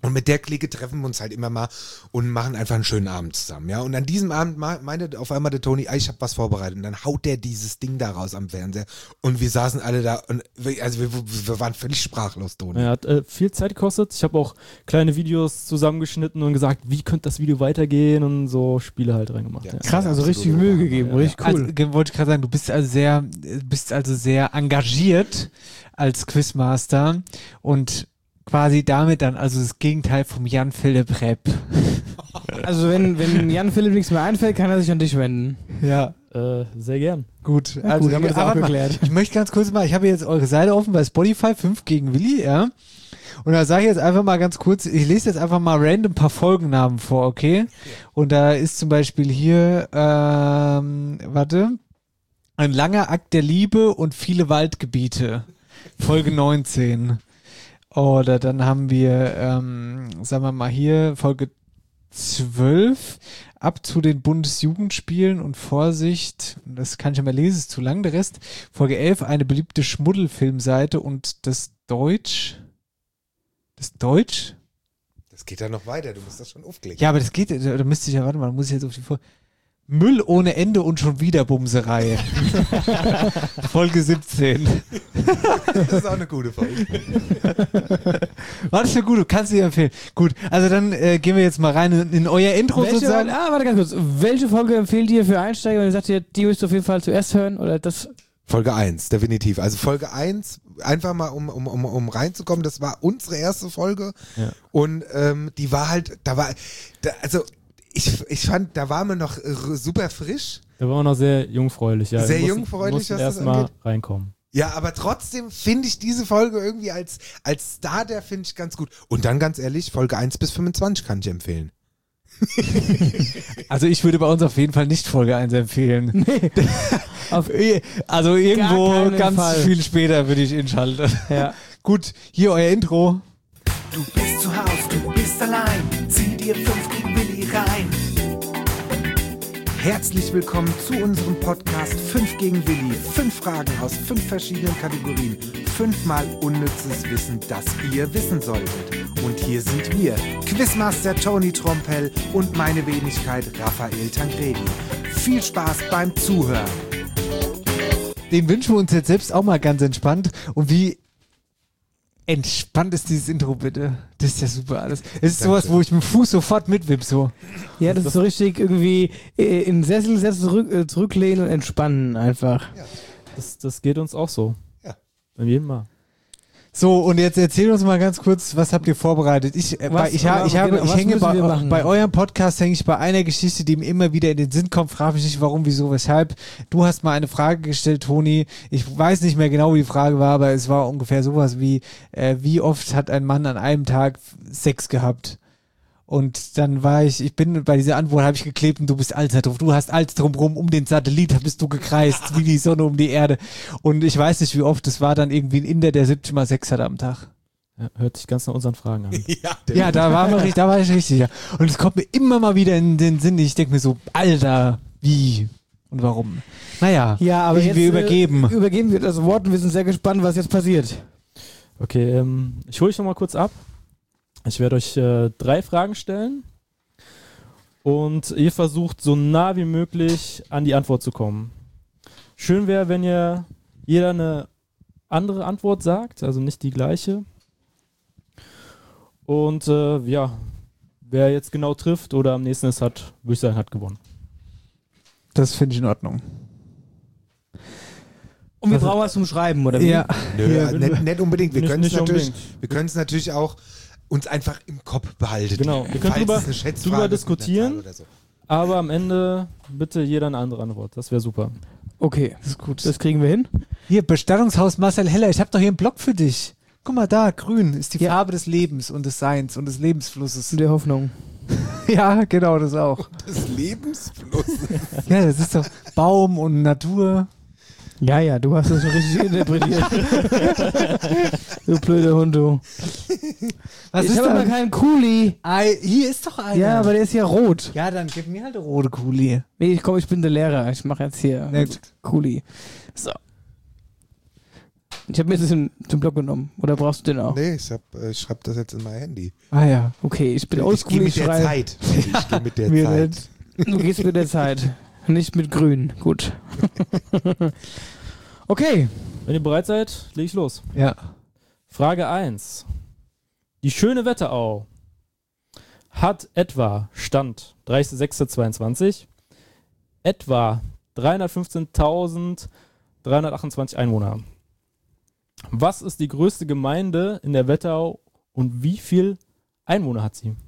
Und mit der Clique treffen wir uns halt immer mal und machen einfach einen schönen Abend zusammen, ja. Und an diesem Abend meinte auf einmal der Toni, ich habe was vorbereitet. Und dann haut der dieses Ding da raus am Fernseher. Und wir saßen alle da und wir, also wir, wir waren völlig sprachlos, Toni. Er hat äh, viel Zeit gekostet. Ich habe auch kleine Videos zusammengeschnitten und gesagt, wie könnte das Video weitergehen und so Spiele halt reingemacht. Ja. Ja. Krass, also richtig Mühe gegeben, Ja, richtig cool. Also, wollte ich gerade sagen, du bist also sehr, bist also sehr engagiert als Quizmaster und quasi damit dann also das Gegenteil vom Jan Philipp Repp. Also wenn, wenn Jan Philipp nichts mehr einfällt, kann er sich an dich wenden. Ja. Äh, sehr gern. Gut, Ja, also gut, haben wir das auch aber mal, geklärt. ich möchte ganz kurz mal, ich habe jetzt eure Seite offen bei Spotify, fünf gegen Willi, ja. Und da sage ich jetzt einfach mal ganz kurz, ich lese jetzt einfach mal random ein paar Folgennamen vor, okay? Und da ist zum Beispiel hier, ähm, warte, ein langer Akt der Liebe und viele Waldgebiete, Folge neunzehn. Oder dann haben wir, ähm, sagen wir mal hier, Folge zwölf, ab zu den Bundesjugendspielen und Vorsicht, das kann ich ja mal lesen, ist zu lang, der Rest. Folge elf, eine beliebte Schmuddelfilmseite und das Deutsch, das Deutsch? Das geht ja noch weiter, du musst das schon aufklicken. Ja, aber das geht, da, da müsste ich ja, warte mal, da muss ich jetzt auf die Folge. Müll ohne Ende und schon wieder Bumserei. Folge siebzehn. Das ist auch eine gute Folge. War das ja gut, du kannst dir empfehlen. Gut, also dann äh, gehen wir jetzt mal rein in, in euer Intro Welche, sozusagen. ah, warte ganz kurz. Welche Folge empfehlt ihr für Einsteiger? Wenn ihr sagt, ihr, die müsst ihr auf jeden Fall zuerst hören oder das? Folge eins, definitiv. Also Folge eins, einfach mal um, um, um, um reinzukommen, das war unsere erste Folge. Ja. Und ähm, die war halt, da war, da, also ich, ich fand, da waren wir noch äh, super frisch. Da war auch noch sehr jungfräulich. Ja. Sehr Wir mussten- jungfräulich, mussten was erst das mal angeht. reinkommen. Ja, aber trotzdem finde ich diese Folge irgendwie als, als Starter finde ich ganz gut. Und dann ganz ehrlich, Folge eins bis fünfundzwanzig kann ich empfehlen. Also ich würde bei uns auf jeden Fall nicht Folge eins empfehlen. Nee. Auf Also irgendwo Gar keinen ganz Fall. viel später würde ich inschalten. Ja. Gut, hier euer Intro. Du bist zu Haus, du bist allein. Zieh dir fünf gegen Willi rein. Herzlich willkommen zu unserem Podcast fünf gegen Willi. Fünf Fragen aus fünf verschiedenen Kategorien. Fünfmal unnützes Wissen, das ihr wissen solltet. Und hier sind wir, Quizmaster Toni Trompell und meine Wenigkeit Raphael Tancredi. Viel Spaß beim Zuhören. Den wünschen wir uns jetzt selbst auch mal ganz entspannt. Und wie entspannt ist dieses Intro bitte? Das ist ja super alles. Es ist sowas, wo ich mit dem Fuß sofort mitwipp so. Ja, das ist so richtig irgendwie äh, in den Sessel setzen, zurück, äh, zurücklehnen und entspannen einfach. Das, das geht uns auch so. Ja. Bei jedem Mal. So, und jetzt erzähl uns mal ganz kurz, was habt ihr vorbereitet? Ich, äh, Was- bei, ich, ha, ich, genau, habe, ich was hänge müssen bei, wir machen? bei eurem Podcast hänge ich bei einer Geschichte, die mir immer wieder in den Sinn kommt, frage mich nicht warum, wieso, weshalb. Du hast mal eine Frage gestellt, Toni. Ich weiß nicht mehr genau, wie die Frage war, aber es war ungefähr sowas wie, äh, wie oft hat ein Mann an einem Tag Sex gehabt? Und dann war ich, ich bin bei dieser Antwort habe ich geklebt und du bist alles drauf. Du hast alles drumrum, um den Satellit bist du gekreist, wie die Sonne um die Erde. Und ich weiß nicht, wie oft, es war dann irgendwie ein Inder, der siebzig mal Sex hatte am Tag. Ja, hört sich ganz nach unseren Fragen an. Ja, Ja, da war, man, da war ich richtig, ja. Und es kommt mir immer mal wieder in den Sinn, ich denke mir so, Alter, wie und warum? Naja, Ja, aber ich, jetzt wir übergeben. Äh, übergeben wir das Wort und wir sind sehr gespannt, was jetzt passiert. Okay, ähm, ich hole euch noch mal kurz ab. Ich werde euch äh, drei Fragen stellen und ihr versucht so nah wie möglich an die Antwort zu kommen. Schön wäre, wenn ihr jeder eine andere Antwort sagt, also nicht die gleiche. Und äh, ja, wer jetzt genau trifft oder am nächsten es hat, würde ich sagen, hat gewonnen. Das finde ich in Ordnung. Und wir Was- brauchen was zum Schreiben, oder wie? Ja, Nö, Ja, äh, nicht, nicht unbedingt. Wir Nicht- können es nicht natürlich, unbedingt. wir können es natürlich auch uns einfach im Kopf behalten. Genau, wir können Falls drüber- es eine Schätzfrage drüber ist mit einer diskutieren. Zahl oder so. Aber am Ende bitte jeder eine andere Antwort. Das wäre super. Okay, das ist gut. das kriegen wir hin. Hier, Bestattungshaus Marcel Heller, ich habe doch hier einen Blog für dich. Guck mal da, grün ist die Ja. Farbe des Lebens und des Seins und des Lebensflusses. Und der Hoffnung. Ja, genau, das auch. Des Lebensflusses. Ja, das ist doch Baum und Natur. Ja, ja, du hast das schon richtig interpretiert. Du blöder Hund, du. Was ich ist habe aber denn? keinen Kuli. Ei, hier ist doch einer. Ja, aber der ist ja rot. Ja, dann gib mir halt eine rote Kuli. Nee, ich komm, ich bin der Lehrer. Ich mache jetzt hier Na gut. Kuli. So. Ich habe mir das in, zum Blog genommen. Oder brauchst du den auch? Nee, ich, hab, ich schreibe das jetzt in mein Handy. Ah ja. Okay, ich bin Ich oldschool. gehe mit der schreibe- Zeit. Ich gehe mit der Mir Zeit. nicht. Du gehst mit der Zeit. Nicht mit grün. Gut. Okay. Wenn ihr bereit seid, lege ich los. Ja. Frage eins. Die schöne Wetterau hat etwa, Stand dreißigster sechster zweiundzwanzig, etwa dreihundertfünfzehntausenddreihundertachtundzwanzig Einwohner. Was ist die größte Gemeinde in der Wetterau und wie viel Einwohner hat sie?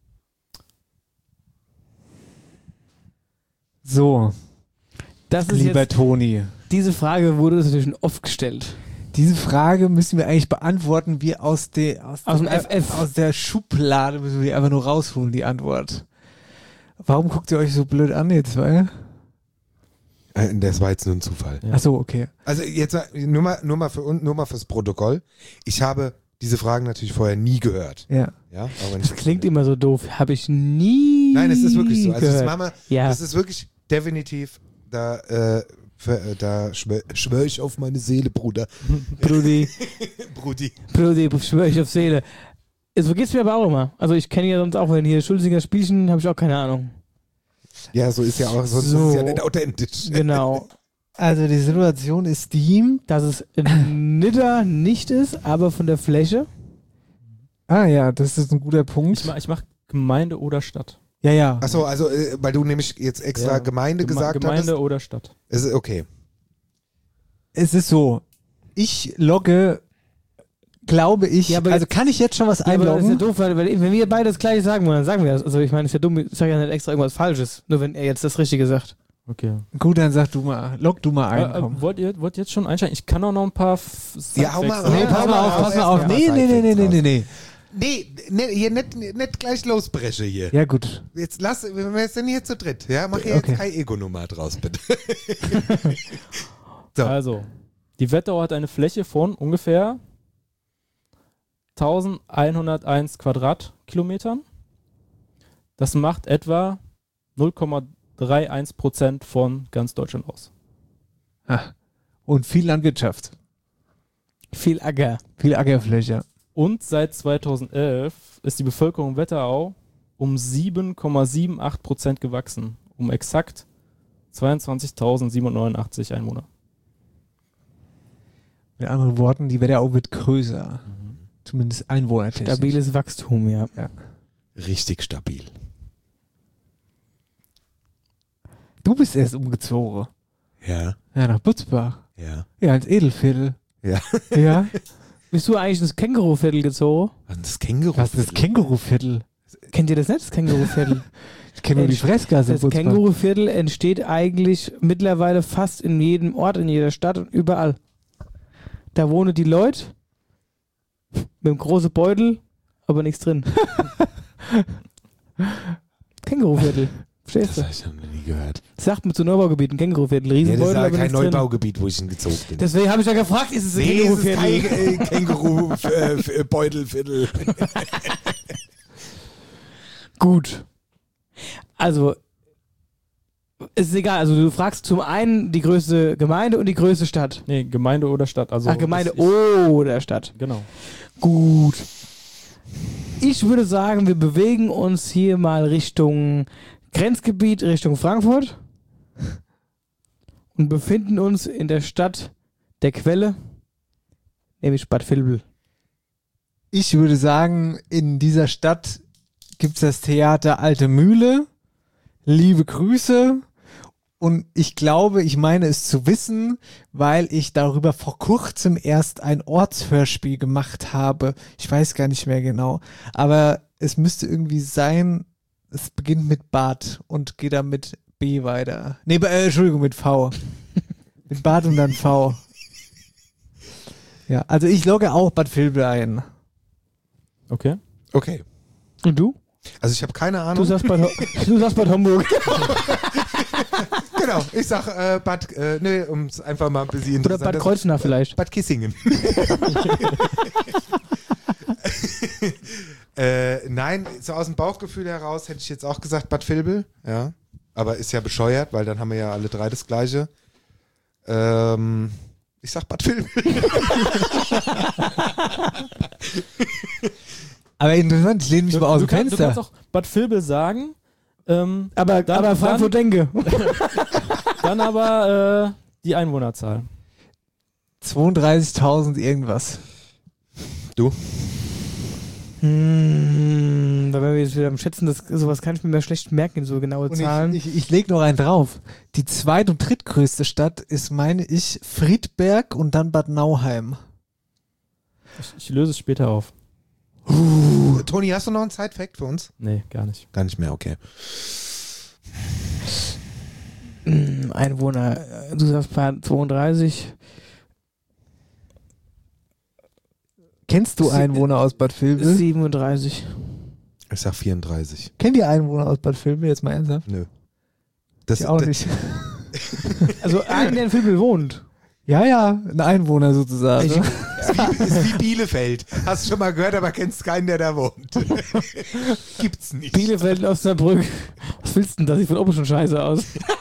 So, Das ist lieber jetzt, Toni. diese Frage wurde uns natürlich schon oft gestellt. Diese Frage müssen wir eigentlich beantworten, wie aus, de, aus, Aus dem dem F F. Aus der Schublade müssen wir die einfach nur rausholen, die Antwort. Warum guckt ihr euch so blöd an, ihr zwei? Äh, Das war jetzt nur ein Zufall. Ja. Ach so, okay. Also jetzt äh, nur mal, nur mal für uns, nur mal fürs Protokoll. Ich habe diese Fragen natürlich vorher nie gehört. Ja. Ja, auch wenn Das ich- klingt immer so doof. Habe ich nie Nein, es ist wirklich so. Also das, gehört. Mama, Ja. das ist wirklich definitiv, da, äh, für, äh, da schwöre schwör ich auf meine Seele, Bruder. Brudi, Brudi. Brudi, schwöre ich auf Seele. So geht's mir aber auch immer. Also ich kenne ja sonst auch, wenn hier Schulzinger Spielchen, habe ich auch keine Ahnung. Ja, so ist ja auch, sonst So. ist es ja nicht authentisch. Genau. Also die Situation ist die. Dass es Nidda nicht ist, aber von der Fläche. Ah ja, das ist ein guter Punkt. Ich mache ich mach Gemeinde oder Stadt. Ja, ja. Achso, also, äh, weil du nämlich jetzt extra Ja. Gemeinde Geme- gesagt Gemeinde hattest. oder Stadt. Ist okay. Es ist so. Ich logge, glaube ich, Ja, aber also jetzt- kann ich jetzt schon was Ja, aber das ist ja einloggen? doof, weil, weil wenn wir beide das gleiche sagen wollen, dann sagen wir das. Also ich meine, es ist ja dumm, ich sage ja nicht extra irgendwas Falsches. Nur wenn er jetzt das Richtige sagt. Okay. Gut, dann sag du mal, log du mal ein. Äh, komm. äh, wollt, ihr, wollt ihr jetzt schon einsteigen? Ich kann auch noch ein paar F- Ja, hau mal Sidefacts raus. Nee, sagen. pass mal auf, pass mal auf. Nee, nee, nee, nee, nee, nee, nee. Nee, nee, hier nicht, nicht gleich losbreche hier. Ja, gut. Jetzt lass, wir sind hier zu dritt. Ja, mach hier Okay. jetzt keine Ego-Nummer draus, bitte. So. Also, die Wetterau hat eine Fläche von ungefähr elfhunderteins Quadratkilometern. Das macht etwa null Komma einunddreißig Prozent von ganz Deutschland aus. Ah. Und viel Landwirtschaft. Viel Acker. Viel Ackerfläche. Und seit zweitausendelf ist die Bevölkerung Wetterau um sieben Komma achtundsiebzig Prozent gewachsen. Um exakt zweiundzwanzigtausendsiebenhundertneunundachtzig Einwohner. Mit anderen Worten, die Wetterau wird größer. Zumindest einwohnertechnisch. Stabiles Wachstum, ja. Richtig stabil. Du bist erst umgezogen. Ja, Ja, nach Butzbach. ja, Ja, ins Edelviertel. ja. Ja. Bist du eigentlich ins Känguruviertel gezogen? Was ist das Känguru? Was ist das Känguruviertel? Kennt ihr das nicht, das Känguruviertel? Ich kenne nur die Fressgasse. in Das Butzbach. Känguruviertel entsteht eigentlich mittlerweile fast in jedem Ort, in jeder Stadt und überall. Da wohnen die Leute mit einem großen Beutel, aber nichts drin. Känguruviertel. Verstehst Das du? habe ich noch nie gehört. Das sagt man zu Neubaugebieten, Känguruviertel. Ja, das ist Riesenbeutel, ja aber kein nichts drin. Neubaugebiet, wo ich hingezogen bin. Deswegen habe ich ja gefragt, ist es ein Nee, es ist Känguruviertel? kein äh, Känguru-Beutelviertel. Gut. Also, es ist egal. Also, du fragst zum einen die größte Gemeinde und die größte Stadt. Nee, Gemeinde oder Stadt. Also Ach, Gemeinde das- ich- oder Stadt. Genau. Gut. Ich würde sagen, wir bewegen uns hier mal Richtung Grenzgebiet, Richtung Frankfurt und befinden uns in der Stadt der Quelle, nämlich Bad Vilbel. Ich würde sagen, in dieser Stadt gibt es das Theater Alte Mühle. Liebe Grüße. Und ich glaube, ich meine es zu wissen, weil ich darüber vor kurzem erst ein Ortshörspiel gemacht habe. Ich weiß gar nicht mehr genau. Aber es müsste irgendwie sein, es beginnt mit Bad und geht dann mit B weiter. Nee, äh, Entschuldigung, mit V. Mit Bad und dann V. Ja, also ich logge auch Bad Vilbel ein. Okay. Okay. Und du? Also ich habe keine Du Ahnung. sagst Bad, Ho- du sagst Bad Homburg. Genau, ich sag äh, Bad, äh, nee, um es einfach mal ein bisschen Oder interessanter Bad Kreuznach vielleicht. Bad Kissingen. äh, nein, so aus dem Bauchgefühl heraus hätte ich jetzt auch gesagt Bad Vilbel, ja. Aber ist ja bescheuert, weil dann haben wir ja alle drei das gleiche. Ähm, Ich sag Bad Vilbel. Aber interessant, ich lehne mich mal aus dem du, kann, du Fenster. kannst auch Bad Vilbel sagen. Ähm, Aber, dann, aber Frankfurt denke. Dann aber äh, die Einwohnerzahl. zweiunddreißigtausend irgendwas. Du? Hm, da werden wir jetzt wieder am Schätzen, das, sowas kann ich mir mehr schlecht merken, so genaue Und Zahlen. ich, ich, ich lege noch einen drauf. Die zweit- und drittgrößte Stadt ist, meine ich, Friedberg und dann Bad Nauheim. Ich, ich löse es später auf. Uh, Toni, hast du noch einen Side-Fact für uns? Nee, gar nicht. Gar nicht mehr, okay. Hm, Einwohner, äh, du sagst zweiunddreißig. Kennst du Einwohner aus Bad Vilbel? siebenunddreißig. Ich sag vierunddreißig. Kennt ihr Einwohner aus Bad Vilbel jetzt mal ernsthaft? Nö. Das Ich auch das- nicht. Also einen, der in Vilbel wohnt. Ja, ja, ein Einwohner sozusagen. Ich- Ist wie, ist wie Bielefeld. Hast du schon mal gehört, aber kennst keinen, der da wohnt. Gibt's nicht. Bielefeld und Osnabrück. Was willst du denn? Das sieht von oben schon scheiße aus.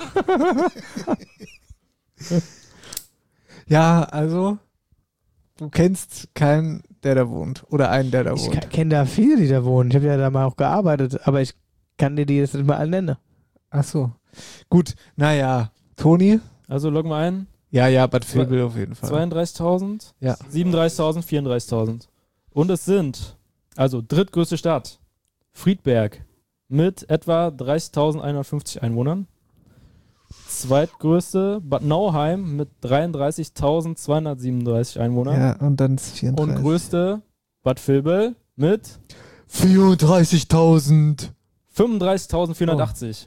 Ja, also, du kennst keinen, der da wohnt. Oder einen, der da Ich wohnt. kenne da viele, die da wohnen. Ich habe ja da mal auch gearbeitet, aber ich kann dir die jetzt nicht mal alle nennen. Ach so. Gut, naja. Toni? Also loggen wir ein. Ja, ja, Bad Vilbel auf jeden Fall. zweiunddreißigtausend, Ja. siebenunddreißigtausend, vierunddreißigtausend. Und es sind, also drittgrößte Stadt, Friedberg mit etwa dreißigtausendeinhundertfünfzig Einwohnern. Zweitgrößte Bad Nauheim mit dreiunddreißigtausendzweihundertsiebenunddreißig Einwohnern. Ja, und dann ist vierunddreißig. Und größte Bad Vilbel mit vierunddreißigtausend. fünfunddreißigtausendvierhundertachtzig.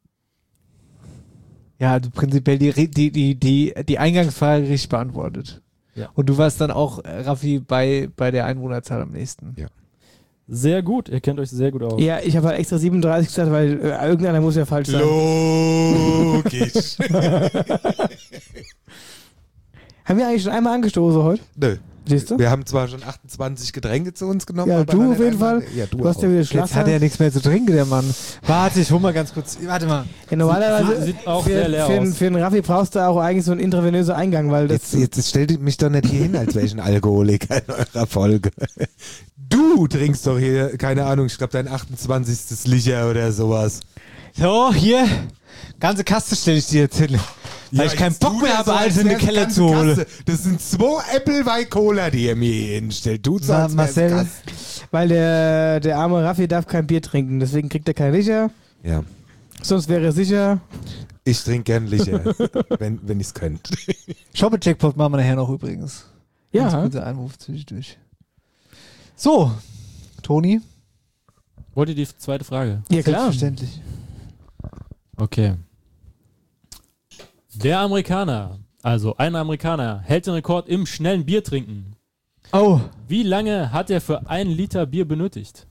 Ja, du prinzipiell die, die, die, die, die Eingangsfrage richtig beantwortet. Ja. Und du warst dann auch, äh, Raffi, bei, bei der Einwohnerzahl am nächsten. Ja. Sehr gut, ihr kennt euch sehr gut aus. Ja, ich habe halt extra siebenunddreißig gesagt, weil äh, irgendeiner muss ja falsch sein. Logisch. Haben wir eigentlich schon einmal angestoßen heute? Nö. Siehst du? Wir haben zwar schon achtundzwanzig Getränke zu uns genommen. Ja, aber du noch auf nicht jeden einmal- Fall. Ja, du, Du hast auch. ja wieder Jetzt hat Schlafsack. er nichts mehr zu trinken, der Mann. Warte, ich hol mal ganz kurz. Warte mal. Ja, normalerweise Sieht auch für, sehr leer für, aus. für einen Raffi brauchst du auch eigentlich so einen intravenösen Eingang, weil das Jetzt, jetzt stellt mich doch nicht hier hin, als wäre ich ein Alkoholiker in eurer Folge. Du trinkst doch hier, keine Ahnung, ich glaube dein achtundzwanzigstes Licher oder sowas. So, hier. Ganze Kaste stelle ich dir jetzt hin. Weil ich keinen jetzt Bock tu mehr das habe, so, alles als in den wär's Keller ganze zu holen. Kasse. Das sind zwei Applewei Cola, die ihr mir hier hinstellt. Du so, Na, als wär's Marcel. Kasse. weil der, der arme Raffi darf kein Bier trinken, deswegen kriegt er kein Licher. Ja, Sonst wäre er sicher. ich trinke gern Licher, wenn, wenn ich es könnte. Shoppe-Jackpot machen wir nachher noch übrigens. Ganz Ja. kurzer Einruf zwischendurch. So, Toni. Wollt ihr die zweite Frage? Ja, klar. Selbstverständlich. Okay. Der Amerikaner, also ein Amerikaner, hält den Rekord im schnellen Bier trinken. Oh, Wie lange hat er für ein Liter Bier benötigt?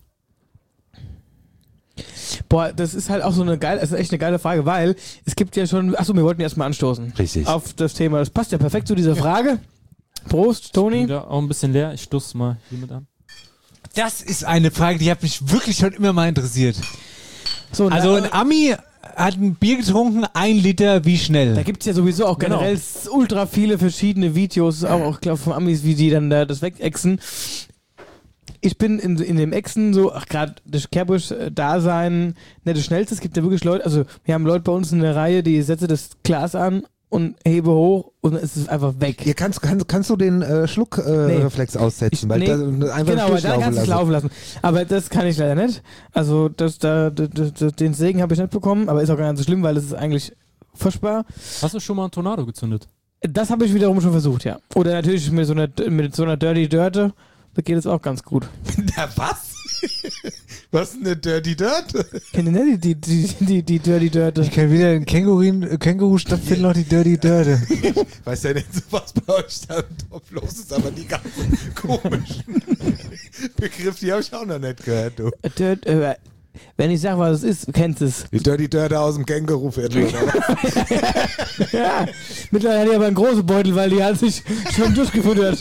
Boah, das ist halt auch so eine geile, das ist echt eine geile Frage, weil es gibt ja schon, achso, wir wollten erstmal anstoßen. Richtig. Auf das Thema. Das passt ja perfekt zu dieser Frage. Prost, Toni. Bin da auch ein bisschen leer. Ich stoße mal hiermit an. das ist eine Frage, die hat mich wirklich schon immer mal interessiert. So, Also na, ein Ami hat ein Bier getrunken, ein Liter, wie schnell? da gibt es ja sowieso auch Genau. generell ultra viele verschiedene Videos, auch, auch glaub, von Amis, wie die dann da das wegexen. Ich bin in, in dem Exen so, ach gerade das Kehrbusch-Dasein, nicht das Schnellste. Es gibt ja wirklich Leute, also wir haben Leute bei uns in der Reihe, die setze das Glas an und hebe hoch und es ist einfach weg. Hier kannst, kannst, kannst du den äh, Schluckreflex Nee. aussetzen, Ich- weil nee, da, einfach Genau, weil dann durchlaufen kannst du es lassen. laufen lassen. Aber das kann ich leider nicht. Also das, da, das, das, den Segen habe ich nicht bekommen, aber ist auch gar nicht so schlimm, weil das ist eigentlich furchtbar. Hast du schon mal einen Tornado gezündet? Das habe ich wiederum schon versucht, ja. Oder natürlich mit so einer, mit so einer Dirty Dirte, da geht es auch ganz gut. Na was? Was ist eine Dirty Dirt? Kennt ihr nicht die, die, die, die, die Dirty Dirte? Ich kenne weder den Känguru, Känguru stattfinden noch die Dirty Dirte. Weiß ja nicht so, was bei euch da im Topf los ist, aber die ganzen komischen Begriffe, die habe ich auch noch nicht gehört, du. Dirt, äh, wenn ich sage, was es ist, kennst es. Die Dirty Dirt aus dem Känguru-Viertel, oder was? Ja, mittlerweile hat die aber einen großen Beutel, weil die hat sich schon durchgefuttert.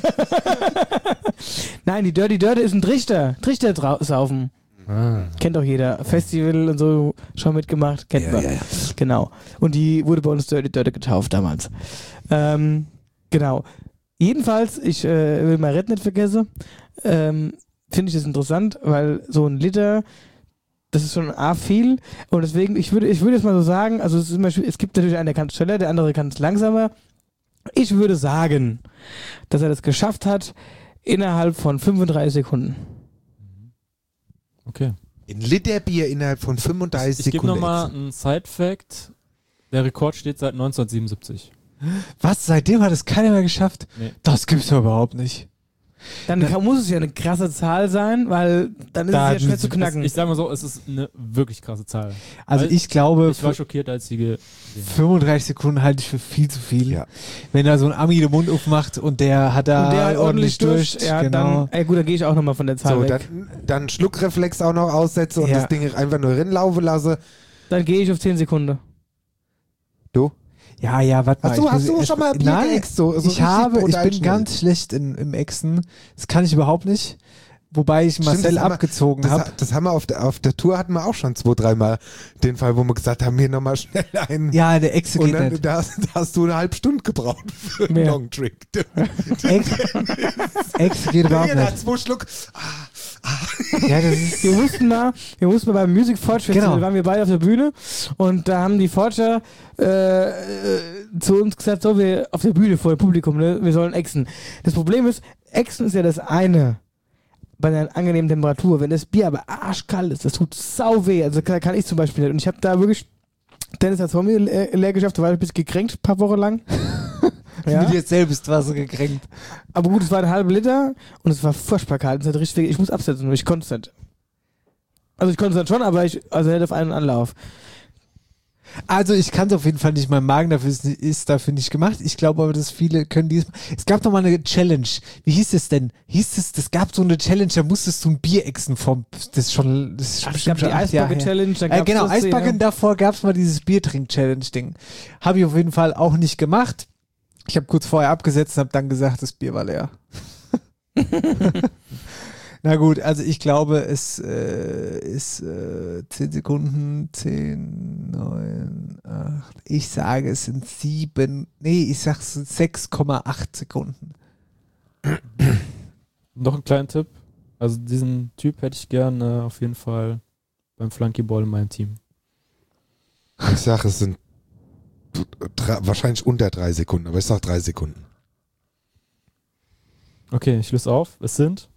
Nein, die Dirty Dirte ist ein Trichter. Trichter drau- saufen. Ah. Kennt doch jeder. Festival und so schon mitgemacht. Kennt Ja, man. ja, ja. Genau. Und die wurde bei uns Dirty Dirte getauft damals. Ähm, Genau. Jedenfalls, ich äh, will mein Red nicht vergessen, ähm, finde ich das interessant, weil so ein Liter, das ist schon A viel und deswegen, ich würde ich würde jetzt mal so sagen, also es, ist immer, es gibt natürlich einen, der kann es schneller, der andere kann es langsamer. Ich würde sagen, dass er das geschafft hat innerhalb von fünfunddreißig Sekunden. Okay. Ein Liter Bier innerhalb von fünfunddreißig Ich, ich gebe Sekunden. nochmal einen Side-Fact. Der Rekord steht seit neunzehnhundertsiebenundsiebzig. Was? Seitdem hat es keiner mehr geschafft? Nee. Das gibt's doch überhaupt nicht. Dann kann, muss es ja eine krasse Zahl sein, weil dann ist Da- es ja schwer zu knacken. Ich sage mal so, es ist eine wirklich krasse Zahl. Also Weil ich glaube, Ich war schockiert, als sie ge fünfunddreißig Sekunden halte ich für viel zu viel. Ja. Wenn da so ein Ami den Mund aufmacht und der hat da Und der hat ordentlich durch, ja, genau. dann, ey, gut, dann gehe ich auch nochmal von der Zahl So, weg. dann, dann Schluckreflex auch noch aussetze und Ja. das Ding einfach nur rinlaufen lasse. Dann gehe ich auf zehn Sekunden. Du? Ja, ja, warte mal. Hast du, ich hast muss- du schon mal Bier Nein, geäxt? So, so ich richtig habe, ich brutal bin schnell? ganz schlecht in, im Exen. Das kann ich überhaupt nicht. Wobei ich Stimmt, Marcel das haben wir- abgezogen Das, habe. ha- das haben wir auf der, auf der Tour hatten wir auch schon zwei, dreimal den Fall, wo wir gesagt haben, hier nochmal schnell einen. Ja, der Exe und geht dann nicht. da, hast- da hast du eine halbe Stunde gebraucht für einen Mehr. Long Drink. Ex, Exe geht überhaupt Jeder hat nicht. zwei Schluck. Ja, das ist, Wir mussten mal, wir mussten mal beim Music Forge Festival, Genau. waren wir beide auf der Bühne und da haben die Forger äh, äh, zu uns gesagt, so, wir auf der Bühne vor dem Publikum, ne, wir sollen exen. Das Problem ist, exen ist ja das eine bei einer angenehmen Temperatur. Wenn das Bier aber arschkalt ist, das tut sau weh. Also kann, kann ich zum Beispiel nicht. Und ich habe da wirklich, Dennis hat es vor mir leer, leer geschafft, da war ich ein bisschen gekränkt, ein paar Wochen lang. Ja. mit dir selbst war so gekränkt. Aber gut, es war ein halber Liter und es war furchtbar kalt. Es hat richtig weh. Ich muss absetzen, ich konnte es nicht. Also ich konnte es dann schon, aber ich, also nicht auf einen Anlauf. Also ich kann es auf jeden Fall nicht. Mein Magen dafür ist, ist dafür nicht gemacht. Ich glaube aber, dass viele können dies. Es gab noch mal eine Challenge. Wie hieß es denn? Hieß es, es gab so eine Challenge, da musstest du ein Bier exen vom. Das ist schon. Das ist Ach, es bestimmt gab die schon acht Jahre her. Eisbacke-Challenge, dann Äh, gab's genau, das Ding, Eisbacken ja. davor gab es mal dieses Biertrink-Challenge-Ding. Habe ich auf jeden Fall auch nicht gemacht. Ich habe kurz vorher abgesetzt und habe dann gesagt, das Bier war leer. Na gut, also ich glaube, es äh, ist äh, zehn Sekunden, zehn, neun, acht. Ich sage, es sind sieben, nee, ich sage es sind sechs Komma acht Sekunden. Noch einen kleinen Tipp. Also diesen Typ hätte ich gerne auf jeden Fall beim Flunkyball in meinem Team. Ich sage, es sind drei, wahrscheinlich unter drei Sekunden, aber ich sage drei Sekunden. Okay, ich löse auf. Es sind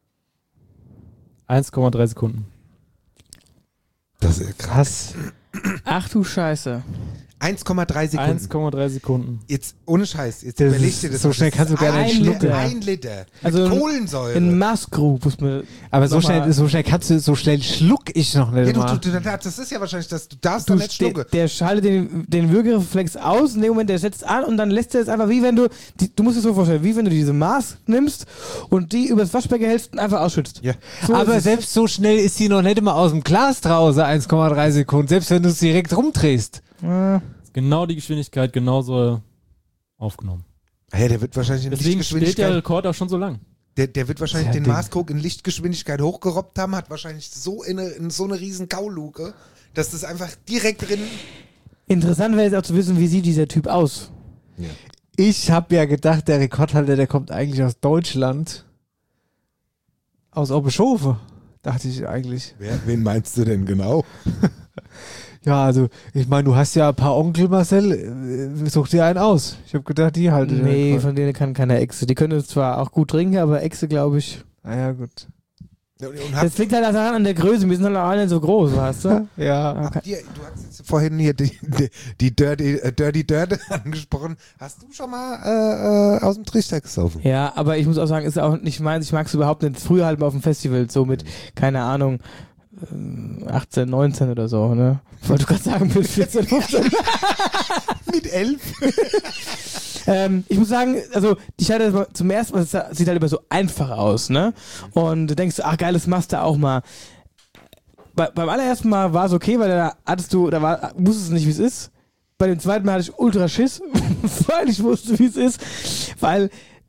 eins Komma drei Sekunden. Das ist ja krass. Krass. Ach du Scheiße. eins Komma drei Sekunden. eins Komma drei Sekunden. Jetzt, ohne Scheiß, jetzt Das überleg ist- dir das. so mal. schnell Das kannst du ist gar nicht ein schlucken. Liter. Ein Liter. Also Mit ein- Kohlensäure. In Maßkrug muss man. Aber so Nochmal- schnell, so schnell kannst du, so schnell schluck ich noch nicht ja, du, mal. du, du, das ist ja wahrscheinlich, dass du darfst Du, doch nicht der, schlucken. der schaltet den, den Würgereflex aus, in dem Moment, der setzt an und dann lässt er es einfach wie wenn du, die, du musst es so vorstellen, wie wenn du diese Maß nimmst und die übers Waschbecken hältst und einfach ausschützt. Ja. So Aber ist es. selbst so schnell ist sie noch nicht immer aus dem Glas draußen, eins Komma drei Sekunden, selbst wenn du es direkt rumdrehst. Äh, Genau die Geschwindigkeit, genauso aufgenommen. Ja, der wird wahrscheinlich in Deswegen steht der Lichtgeschwindigkeit, Rekord auch schon so lang. der, der wird wahrscheinlich Das ist ja den Ding. Maßkrug in Lichtgeschwindigkeit hochgerobbt haben, hat wahrscheinlich so in, eine, in so eine riesen Kauluke, dass das einfach direkt drin. interessant wäre jetzt auch zu wissen, wie sieht dieser Typ aus. Ich habe ja gedacht, der Rekordhalter, der kommt eigentlich aus Deutschland. Aus Oberschofe, dachte ich eigentlich. Wer, wen meinst du denn genau? Ja, also, ich meine, du hast ja ein paar Onkel, Marcel, äh, such dir einen aus. Ich habe gedacht, die halten den Nee, Rekord. von denen kann keiner Echse. Die können zwar auch gut trinken, aber Echse, glaube ich. Ah ja, gut. Und, und habt, Das liegt halt daran an der Größe. Wir sind halt auch alle nicht so groß, weißt du? Ja. Okay. habt ihr, du hast jetzt vorhin hier die, die, die Dirty, äh, Dirty Dirt angesprochen. Hast du schon mal äh, äh, aus dem Trichter gesoffen? Ja, aber ich muss auch sagen, ist auch nicht meins. Ich mag es überhaupt nicht. Früher halt mal auf dem Festival, so mit, keine Ahnung, ähm, achtzehn, neunzehn oder so, ne? Wollte du gerade sagen, mit vierzehn, fünfzehn. Mit elf? ähm, ich muss sagen, also, ich hatte das mal zum ersten Mal, das sieht halt immer so einfach aus, ne? Und du denkst, ach geil, das machst du auch mal. Bei, beim allerersten Mal war es okay, weil da hattest du, da war, wusstest du nicht, wie es ist. Bei dem zweiten Mal hatte ich ultra Schiss, weil ich wusste, wie es ist. Weil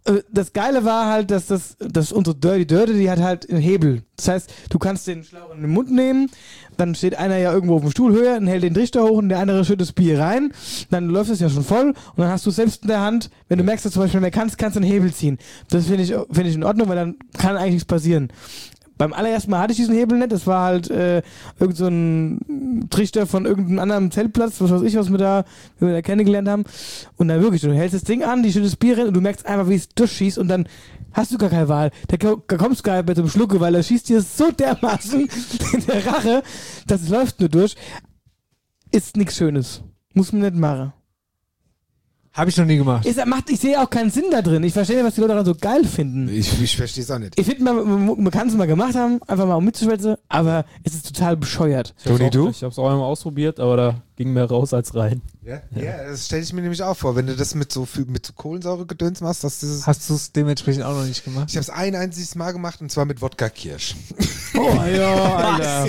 äh, das Geile war halt, dass das, dass unsere Dirty Dirty, die hat halt einen Hebel. Das heißt, du kannst den Schlauch in den Mund nehmen, dann steht einer ja irgendwo auf dem Stuhl höher und hält den Trichter hoch und der andere schüttet das Bier rein, dann läuft es ja schon voll und dann hast du selbst in der Hand, wenn du merkst, dass du zum Beispiel mehr kannst, kannst du einen Hebel ziehen. Das finde ich, finde ich in Ordnung, weil dann kann eigentlich nichts passieren. Beim allerersten Mal hatte ich diesen Hebel nicht, das war halt äh, irgend so ein Trichter von irgendeinem anderen Zeltplatz, was weiß ich, was wir da, wie wir da kennengelernt haben. Und dann wirklich, du hältst das Ding an, die schüttet das Bier rein und du merkst einfach, wie es durchschießt und dann hast du gar keine Wahl. Da, da kommst du gar nicht mehr zum Schlucke, weil er schießt dir so dermaßen in der Rache, dass es läuft nur durch. Ist nichts Schönes. Muss man nicht machen. Habe ich noch nie gemacht. Ist, macht, ich sehe auch keinen Sinn da drin. Ich verstehe nicht, was die Leute daran so geil finden. Ich, ich verstehe es auch nicht. Ich finde, man, man, man kann es mal gemacht haben, einfach mal um mitzuschwätzen, aber es ist total bescheuert. Toni, du? Ich habe es auch einmal ausprobiert, aber da ging mehr raus als rein. Ja, ja. ja das stelle ich mir nämlich auch vor. Wenn du das mit so, mit so Kohlensäure-Gedöns machst, dass dieses... Hast du es dementsprechend auch noch nicht gemacht? Ich habe es ein einziges Mal gemacht und zwar mit Wodka-Kirsch. Oh ja, Alter.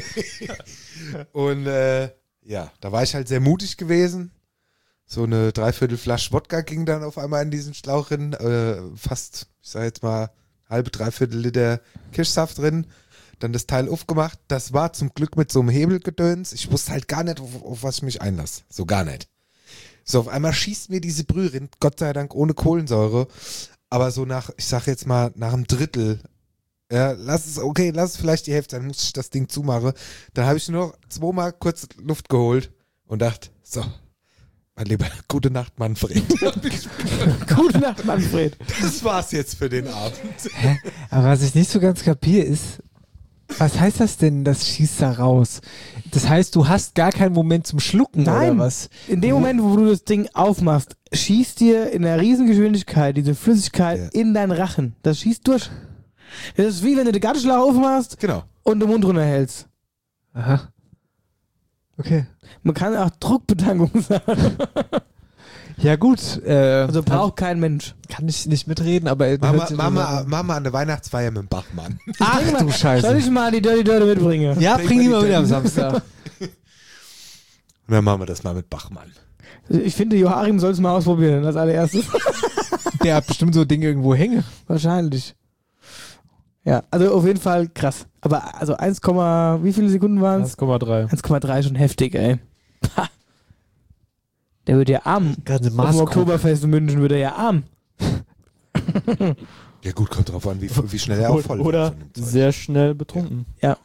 Und äh, ja, da war ich halt sehr mutig gewesen. So eine Dreiviertel Flasche Wodka ging dann auf einmal in diesen Schlauch drin. Äh, fast, ich sag jetzt mal, halbe, dreiviertel Liter Kirschsaft drin. Dann das Teil aufgemacht. Das war zum Glück mit so einem Hebelgedöns. Ich wusste halt gar nicht, auf, auf was ich mich einlasse. So gar nicht. So, auf einmal schießt mir diese Brühe rein, Gott sei Dank ohne Kohlensäure. Aber so nach, ich sag jetzt mal, nach einem Drittel. Ja, lass es, okay, lass es vielleicht die Hälfte, dann muss ich das Ding zumachen. Dann habe ich nur noch zweimal kurz Luft geholt und dachte, so, mein Lieber, gute Nacht, Manfred. Gute Nacht, Manfred. Das war's jetzt für den Abend. Hä? Aber was ich nicht so ganz kapiere ist, was heißt das denn, das schießt da raus? Das heißt, du hast gar keinen Moment zum Schlucken, Nein, oder was? In dem Moment, wo du das Ding aufmachst, schießt dir in einer Riesengeschwindigkeit diese Flüssigkeit ja. in deinen Rachen. Das schießt durch. Das ist wie wenn du den Gartenschlauch aufmachst genau. und den Mund runterhältst. Aha. Okay. Man kann auch Druckbetankung sagen. Ja gut. Äh, also braucht kein Mensch. Kann ich nicht mitreden, aber... Mama, Mama, Mama an der Weihnachtsfeier mit dem Bachmann. Ach mal, du Scheiße. Soll ich mal die Dirty Dirty mitbringen? Ja, bring die mal wieder am Samstag. Und dann machen wir das mal mit Bachmann. Ich finde, Joachim soll es mal ausprobieren, als allererstes. Der hat bestimmt so Dinge irgendwo hängen. Wahrscheinlich. Ja, also auf jeden Fall krass. Aber also eins, wie viele Sekunden waren es? eins Komma drei. eins Komma drei schon heftig, ey. Ha. Der wird ja arm. Ganze Auf dem Oktoberfest in München wird er ja arm. Ja gut, kommt drauf an, wie, wie schnell er auch voll wird. Oder sehr schnell betrunken. Ja.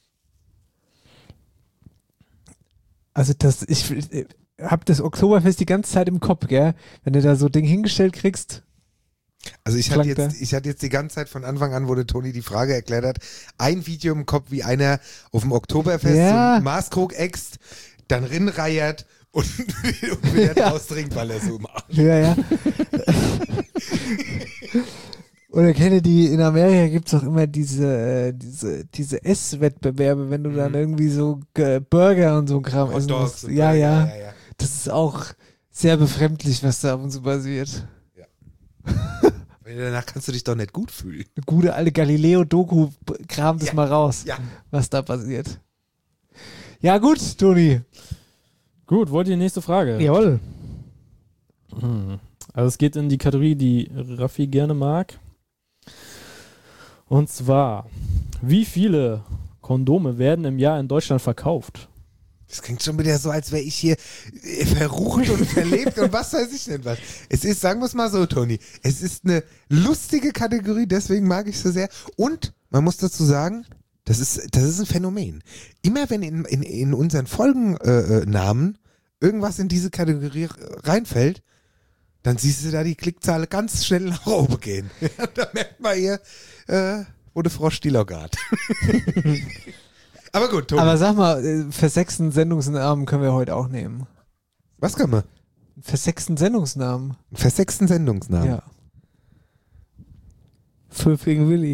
Also das, ich, ich hab das Oktoberfest die ganze Zeit im Kopf, gell? Wenn du da so ein Ding hingestellt kriegst. Also ich hatte, jetzt, ich hatte jetzt die ganze Zeit von Anfang an, wo der Toni die Frage erklärt hat, ein Video im Kopf, wie einer auf dem Oktoberfest ja. so einen Maßkrug äxt, dann rinreiert und, und wieder ja. raustrinkt, weil er so macht. Ja, ja. Oder kenne die, in Amerika gibt es auch immer diese, diese, diese Esswettbewerbe, wenn du dann irgendwie so äh, Burger und so ein Kram essen musst. Ja, ja, ja, ja. Das ist auch sehr befremdlich, was da ab und zu passiert. Danach kannst du dich doch nicht gut fühlen. Eine gute alte Galileo-Doku, kram das ja. mal raus, ja. was da passiert. Ja gut, Toni. Gut, wollt ihr die nächste Frage? Jawohl. Hm. Also es geht in die Kategorie, die Raffi gerne mag. Und zwar, wie viele Kondome werden im Jahr in Deutschland verkauft? Das klingt schon wieder so, als wäre ich hier verrucht und verlebt und was weiß ich denn was. Es ist, sagen wir es mal so, Toni, es ist eine lustige Kategorie, deswegen mag ich so sehr. Und man muss dazu sagen, das ist, das ist ein Phänomen. Immer wenn in, in, in unseren Folgennamen äh, irgendwas in diese Kategorie reinfällt, dann siehst du da die Klickzahl ganz schnell nach oben gehen. Da merkt man hier, äh, wo die Frau Stielogard. Aber gut, Toni. Aber sag mal, versechsten Sendungsnamen können wir heute auch nehmen. Was können wir? Versechsten Sendungsnamen. Versechsten Sendungsnamen? Ja. Fünf gegen Willi.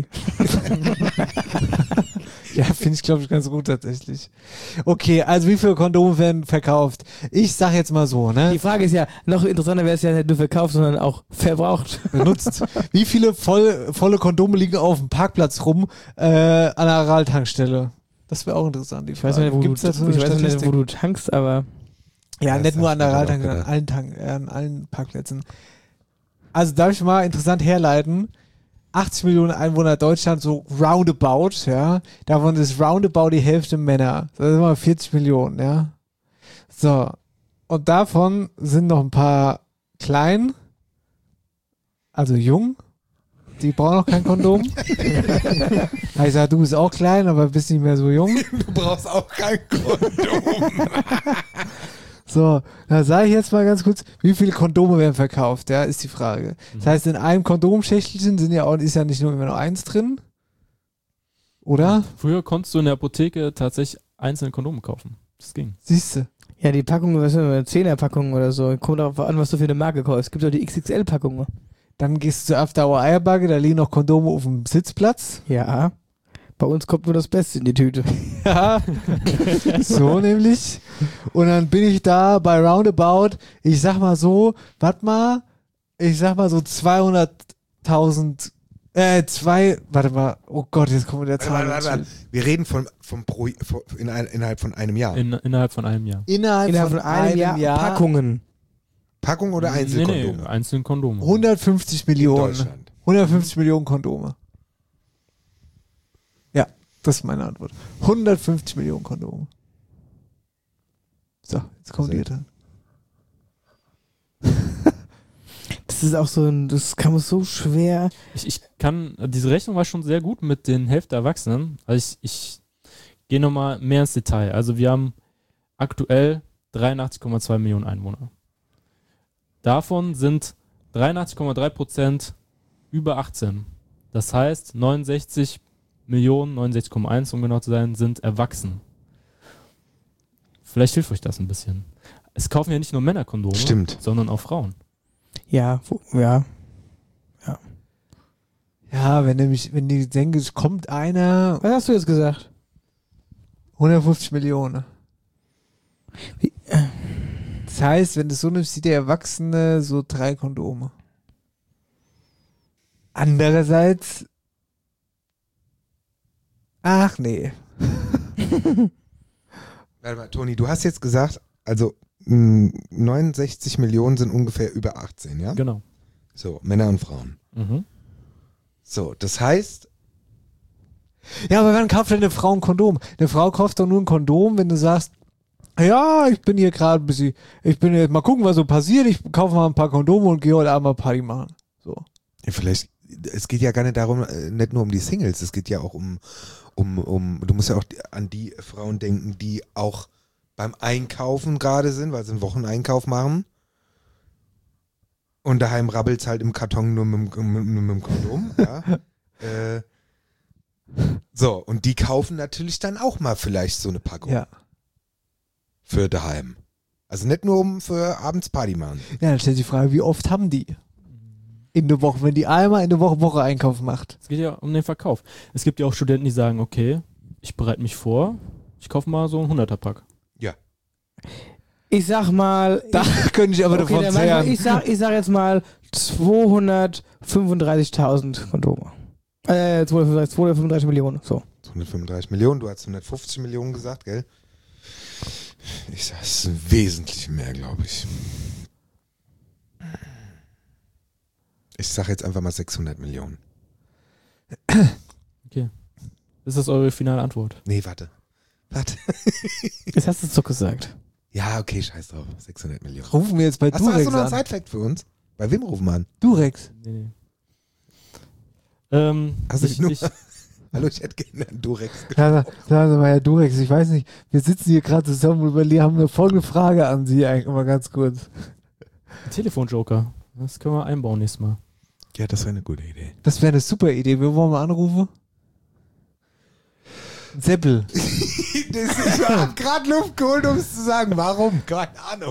Ja, finde ich, glaube ich, ganz gut tatsächlich. Okay, also wie viele Kondome werden verkauft? Ich sag jetzt mal so, ne? Die Frage ist ja, noch interessanter wäre es ja nicht nur verkauft, sondern auch verbraucht. Benutzt. Wie viele voll, volle Kondome liegen auf dem Parkplatz rum äh, an der Aral-Tankstelle? Das wäre auch interessant. Die ich weiß nicht, wo, Gibt's du, da so ich weiß nicht, Statistik? wo du tankst, aber... Ja, Ja, nicht nur an der Aral-Tankstelle, an an allen, Tank, äh, an allen Parkplätzen. Also darf ich mal interessant herleiten. achtzig Millionen Einwohner Deutschland, so roundabout, ja. Davon ist roundabout die Hälfte Männer. Das sind mal vierzig Millionen, ja. So. Und davon sind noch ein paar klein, also jung. Die brauchen noch kein Kondom. Ich sag, du bist auch klein, aber bist nicht mehr so jung. Du brauchst auch kein Kondom. So, da sage ich jetzt mal ganz kurz, wie viele Kondome werden verkauft, ja, ist die Frage. Das heißt, in einem Kondomschächtelchen sind ja auch, ist ja nicht nur immer nur eins drin, oder? Früher konntest du in der Apotheke tatsächlich einzelne Kondome kaufen. Das ging. Siehst du. Ja, die Packung, was ist eine Zehner-Packung oder so. Kommt darauf an, was du für eine Marke kaufst. Es gibt auch die X X L-Packung. Dann gehst du zur After Hour Eierbacke, da liegen noch Kondome auf dem Sitzplatz. Ja. Bei uns kommt nur das Beste in die Tüte. Ja, so nämlich. Und dann bin ich da bei Roundabout, ich sag mal so, warte mal, ich sag mal so zweihunderttausend, äh, zwei, warte mal, oh Gott, jetzt kommt der Zahl. Warte, warte, warte. Wir reden von, von Pro, von in ein, innerhalb von einem Jahr. In, innerhalb von einem Jahr. Innerhalb, Innerhalb von, von einem Jahr, Jahr Packungen. Packung oder Einzelkondome? Nee, nee, einzelne Kondome. hundertfünfzig Millionen. Deutschland. hundertfünfzig Millionen Kondome. Ja, das ist meine Antwort. hundertfünfzig Millionen Kondome. So, jetzt kommt ihr dran. Das ist auch so ein, das kann man so schwer. Ich, ich kann, diese Rechnung war schon sehr gut mit den Hälfte Erwachsenen. Also ich, ich gehe nochmal mehr ins Detail. Also wir haben aktuell dreiundachtzig Komma zwei Millionen Einwohner. Davon sind dreiundachtzig Komma drei Prozent über achtzehn. Das heißt, neunundsechzig Millionen, neunundsechzig Komma eins um genau zu sein, sind erwachsen. Vielleicht hilft euch das ein bisschen. Es kaufen ja nicht nur Männer Kondome, Stimmt. sondern auch Frauen. Ja, wo, ja. Ja, wenn nämlich, wenn die denken, es kommt einer, Was hast du jetzt gesagt? hundertfünfzig Millionen. Wie, äh, Das heißt, wenn du es so nimmst, sieht der Erwachsene so drei Kondome. Andererseits, ach nee. Warte mal, Toni, du hast jetzt gesagt, also mh, neunundsechzig Millionen sind ungefähr über achtzehn, ja? Genau. So, Männer und Frauen. Mhm. So, das heißt, Ja, aber wann kauft denn eine Frau ein Kondom? Eine Frau kauft doch nur ein Kondom, wenn du sagst, ja, ich bin hier gerade ein bisschen, ich bin jetzt mal gucken, was so passiert, ich kaufe mal ein paar Kondome und gehe heute Abend mal Party machen. So. ja, vielleicht, es geht ja gar nicht darum, äh, nicht nur um die Singles, es geht ja auch um, um, um, du musst ja auch an die Frauen denken, die auch beim Einkaufen gerade sind, weil sie einen Wocheneinkauf machen. Und daheim rabbelt es halt im Karton nur mit, dem- mit, mit dem Kondom. Ja. äh, so, und die kaufen natürlich dann auch mal vielleicht so eine Packung Ja. für daheim. Also nicht nur um für abends Party machen. Ja, dann stellt sich die Frage, wie oft haben die in der Woche, wenn die einmal in der Woche Woche Einkauf macht? Es geht ja um den Verkauf. Es gibt ja auch Studenten, die sagen, okay, ich bereite mich vor, ich kaufe mal so ein hunderter-Pack. Ja. ich sag mal. Da könnte ich aber okay, davon dann mach ich, mal- zehren. ich, sag, ich sag jetzt mal zweihundertfünfunddreißigtausend Kondome. Äh, zweihundertfünfunddreißig, zweihundertfünfunddreißig Millionen. So. hundertfünfunddreißig Millionen, du hast hundertfünfzig Millionen gesagt, gell? Ich sag, es ist wesentlich mehr, glaube ich. Ich sag jetzt einfach mal sechshundert Millionen. Ist das eure finale Antwort? Nee, warte. Warte. Jetzt hast du es doch gesagt. Ja, okay, scheiß drauf. sechshundert Millionen. Rufen wir jetzt bei Hast, du- hast Durex du noch einen an. Sidefact für uns? Bei wem rufen wir an? Durex. Nee, nee. Ähm, Hast du ich, nur- ich, Hallo, ich hätte gerne einen Durex. Ja, sagen Sie mal, Herr Durex, ich weiß nicht, wir sitzen hier gerade zusammen und überlegen, haben eine folgende Frage an Sie eigentlich mal ganz kurz. Telefonjoker. Das können wir einbauen nächstes Mal. Ja, das wäre eine gute Idee. Das wäre eine super Idee. Wir wollen mal anrufen. Seppel. Ich habe gerade Luft geholt, um es zu sagen. Warum? Keine Ahnung.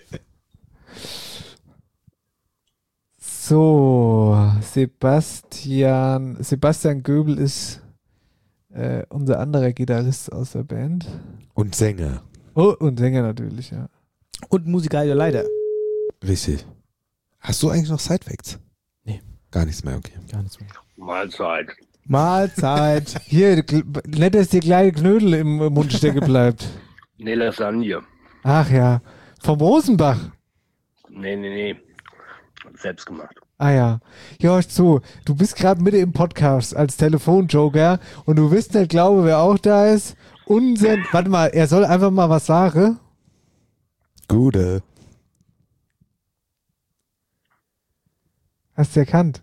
So, Sebastian, Sebastian Göbel ist äh, unser anderer Gitarrist aus der Band. Und Sänger. Oh, und Sänger natürlich, ja. Und Musiker leider. Richtig. Hast du eigentlich noch Sidefacts? Nee. Gar nichts mehr, okay. Gar nichts mehr. Mahlzeit. Mahlzeit. Hier, gl- nett, dass dir kleine Knödel im Mund stecken bleibt. Nee, Lasagne. Ach ja, vom Rosenbach. Nee, nee, nee. Selbst gemacht. Ah ja. Ja, hör zu, du bist gerade mitten im Podcast als Telefonjoker und du wirst nicht glauben, wer auch da ist. Unser, warte mal, er soll einfach mal was sagen. Gute. Hast du erkannt?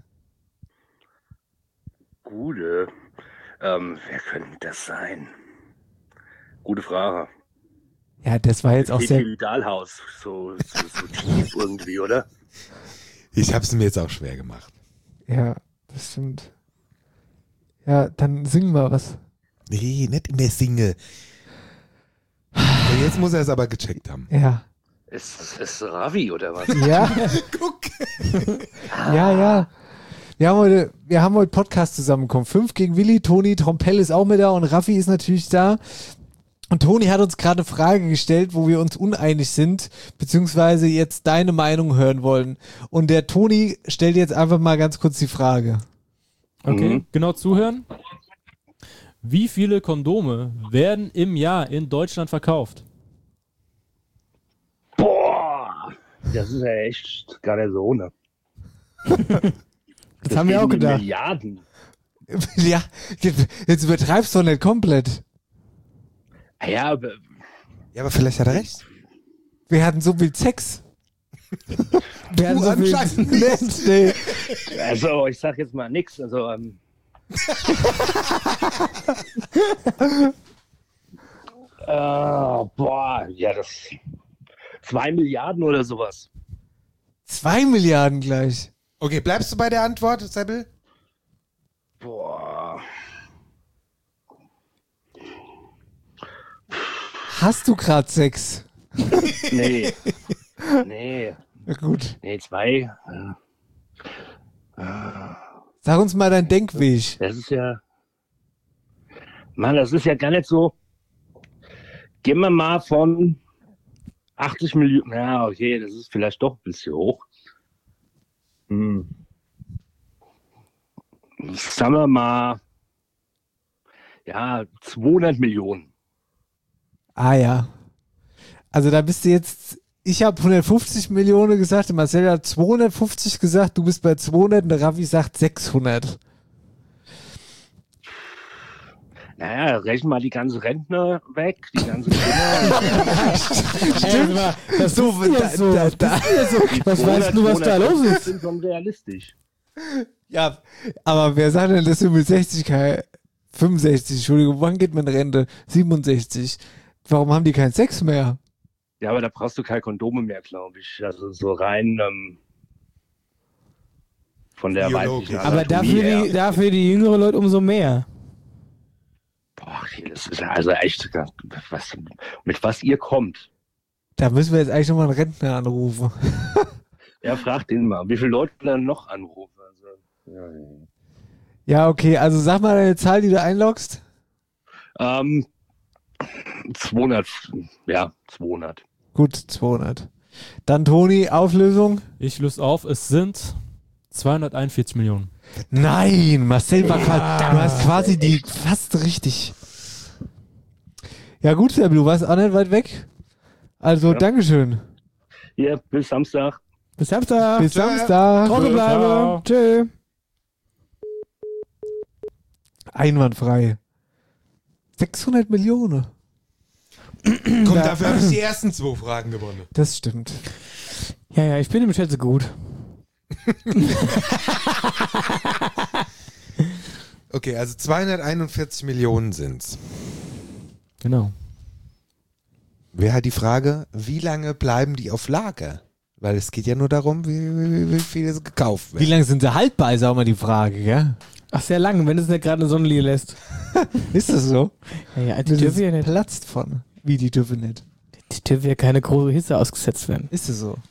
Gute. Ähm, wer könnte das sein? Gute Frage. Ja, das war jetzt auch sehr... Dahlhaus, so, so, so tief irgendwie, oder? Ich hab's mir jetzt auch schwer gemacht. Ja, das stimmt. Ja, dann sing mal was. Nee, nicht mehr singe. So, jetzt muss er es aber gecheckt haben. Ja. Ist es Ravi oder was? Ja. Guck. Ja, ja. Wir haben heute, wir haben heute Podcast zusammengekommen. Fünf gegen Willi, Toni, Trompell ist auch mit da und Raffi ist natürlich da. Und Toni hat uns gerade eine Frage gestellt, wo wir uns uneinig sind, beziehungsweise jetzt deine Meinung hören wollen. Und der Toni stellt jetzt einfach mal ganz kurz die Frage. Okay, Mhm. genau zuhören. Wie viele Kondome werden im Jahr in Deutschland verkauft? Boah, das ist ja echt gar nicht so, ne? Das haben wir auch geht in gedacht. Milliarden. Ja, jetzt übertreibst du doch nicht komplett. Ah ja, aber Ja, aber vielleicht hat er recht. Wir hatten so viel Sex. Wir hatten Du so viel- anscheinend nicht. Nee. also ich sag jetzt mal nix. Also ähm, äh, boah, ja das zwei Milliarden oder sowas. Zwei Milliarden gleich. Okay, bleibst du bei der Antwort, Seppel? Boah, Hast du gerade Sex? nee, nee, Na gut. nee zwei. Äh, Sag uns mal dein Denkweg. Das ist ja, Mann, das ist ja gar nicht so. Gehen wir mal von achtzig Millionen. Ja, okay, das ist vielleicht doch ein bisschen hoch. Hm. Sagen wir mal, ja, zweihundert Millionen. Ah ja. Also da bist du jetzt, ich habe hundertfünfzig Millionen gesagt, der Marcel hat zweihundertfünfzig gesagt, du bist bei zweihundert und der Raffi sagt sechshundert. Naja, rechnen mal die ganze Rentner weg, die ganze Kinder. Stimmt. Das So, ist ja da- so. da- Das ist ja so. Was zweihundert, weißt du, was da los zweihundertfünfzig ist? sind schon realistisch. Ja, aber wer sagt denn, dass du mit sechzig, K- fünfundsechzig, Entschuldigung, wann geht man in Rente? siebenundsechzig. Warum haben die keinen Sex mehr? Ja, aber da brauchst du keine Kondome mehr, glaube ich. Also so rein ähm, von der Biologisch. weiblichen Aber Anatomie dafür her. die, dafür die jüngeren Leute umso mehr. Boah, okay, das ist also echt, was, mit was ihr kommt. Da müssen wir jetzt eigentlich nochmal einen Rentner anrufen. Ja, frag den mal, wie viele Leute dann noch anrufen. Also, ja, ja. Ja, okay, also sag mal deine Zahl, die du einloggst. Ähm, zweihundert, ja, zweihundert. Gut, zweihundert. Dann Toni, Auflösung. Ich löse auf, es sind zweihunderteinundvierzig Millionen. Nein, Marcel war quasi, du hast quasi die fast richtig. Ja gut, Sepp, du warst auch nicht weit weg. Also, Ja. Dankeschön. Hier, bis Samstag. Bis Samstag. Bis Samstag. Trocken bleiben. Ciao. Tschö. Einwandfrei. sechshundert Millionen. Komm, dafür habe ich die ersten zwei Fragen gewonnen. Das stimmt. Ja, ja, ich bin im Schätze gut. Okay, also zweihunderteinundvierzig Millionen sind's. Genau. Wäre halt die Frage, wie lange bleiben die auf Lager? Weil es geht ja nur darum, wie, wie, wie viele gekauft Wie werden. lange sind sie haltbar, ist auch mal die Frage, gell? Ach, sehr lang, wenn es nicht gerade eine Sonnenlinie lässt. Ist das so? Ja, ja, die Das dürfen ja ist nicht. platzt von. Wie, die dürfen nicht? Die dürfen ja keine große Hitze ausgesetzt werden. Ist das so?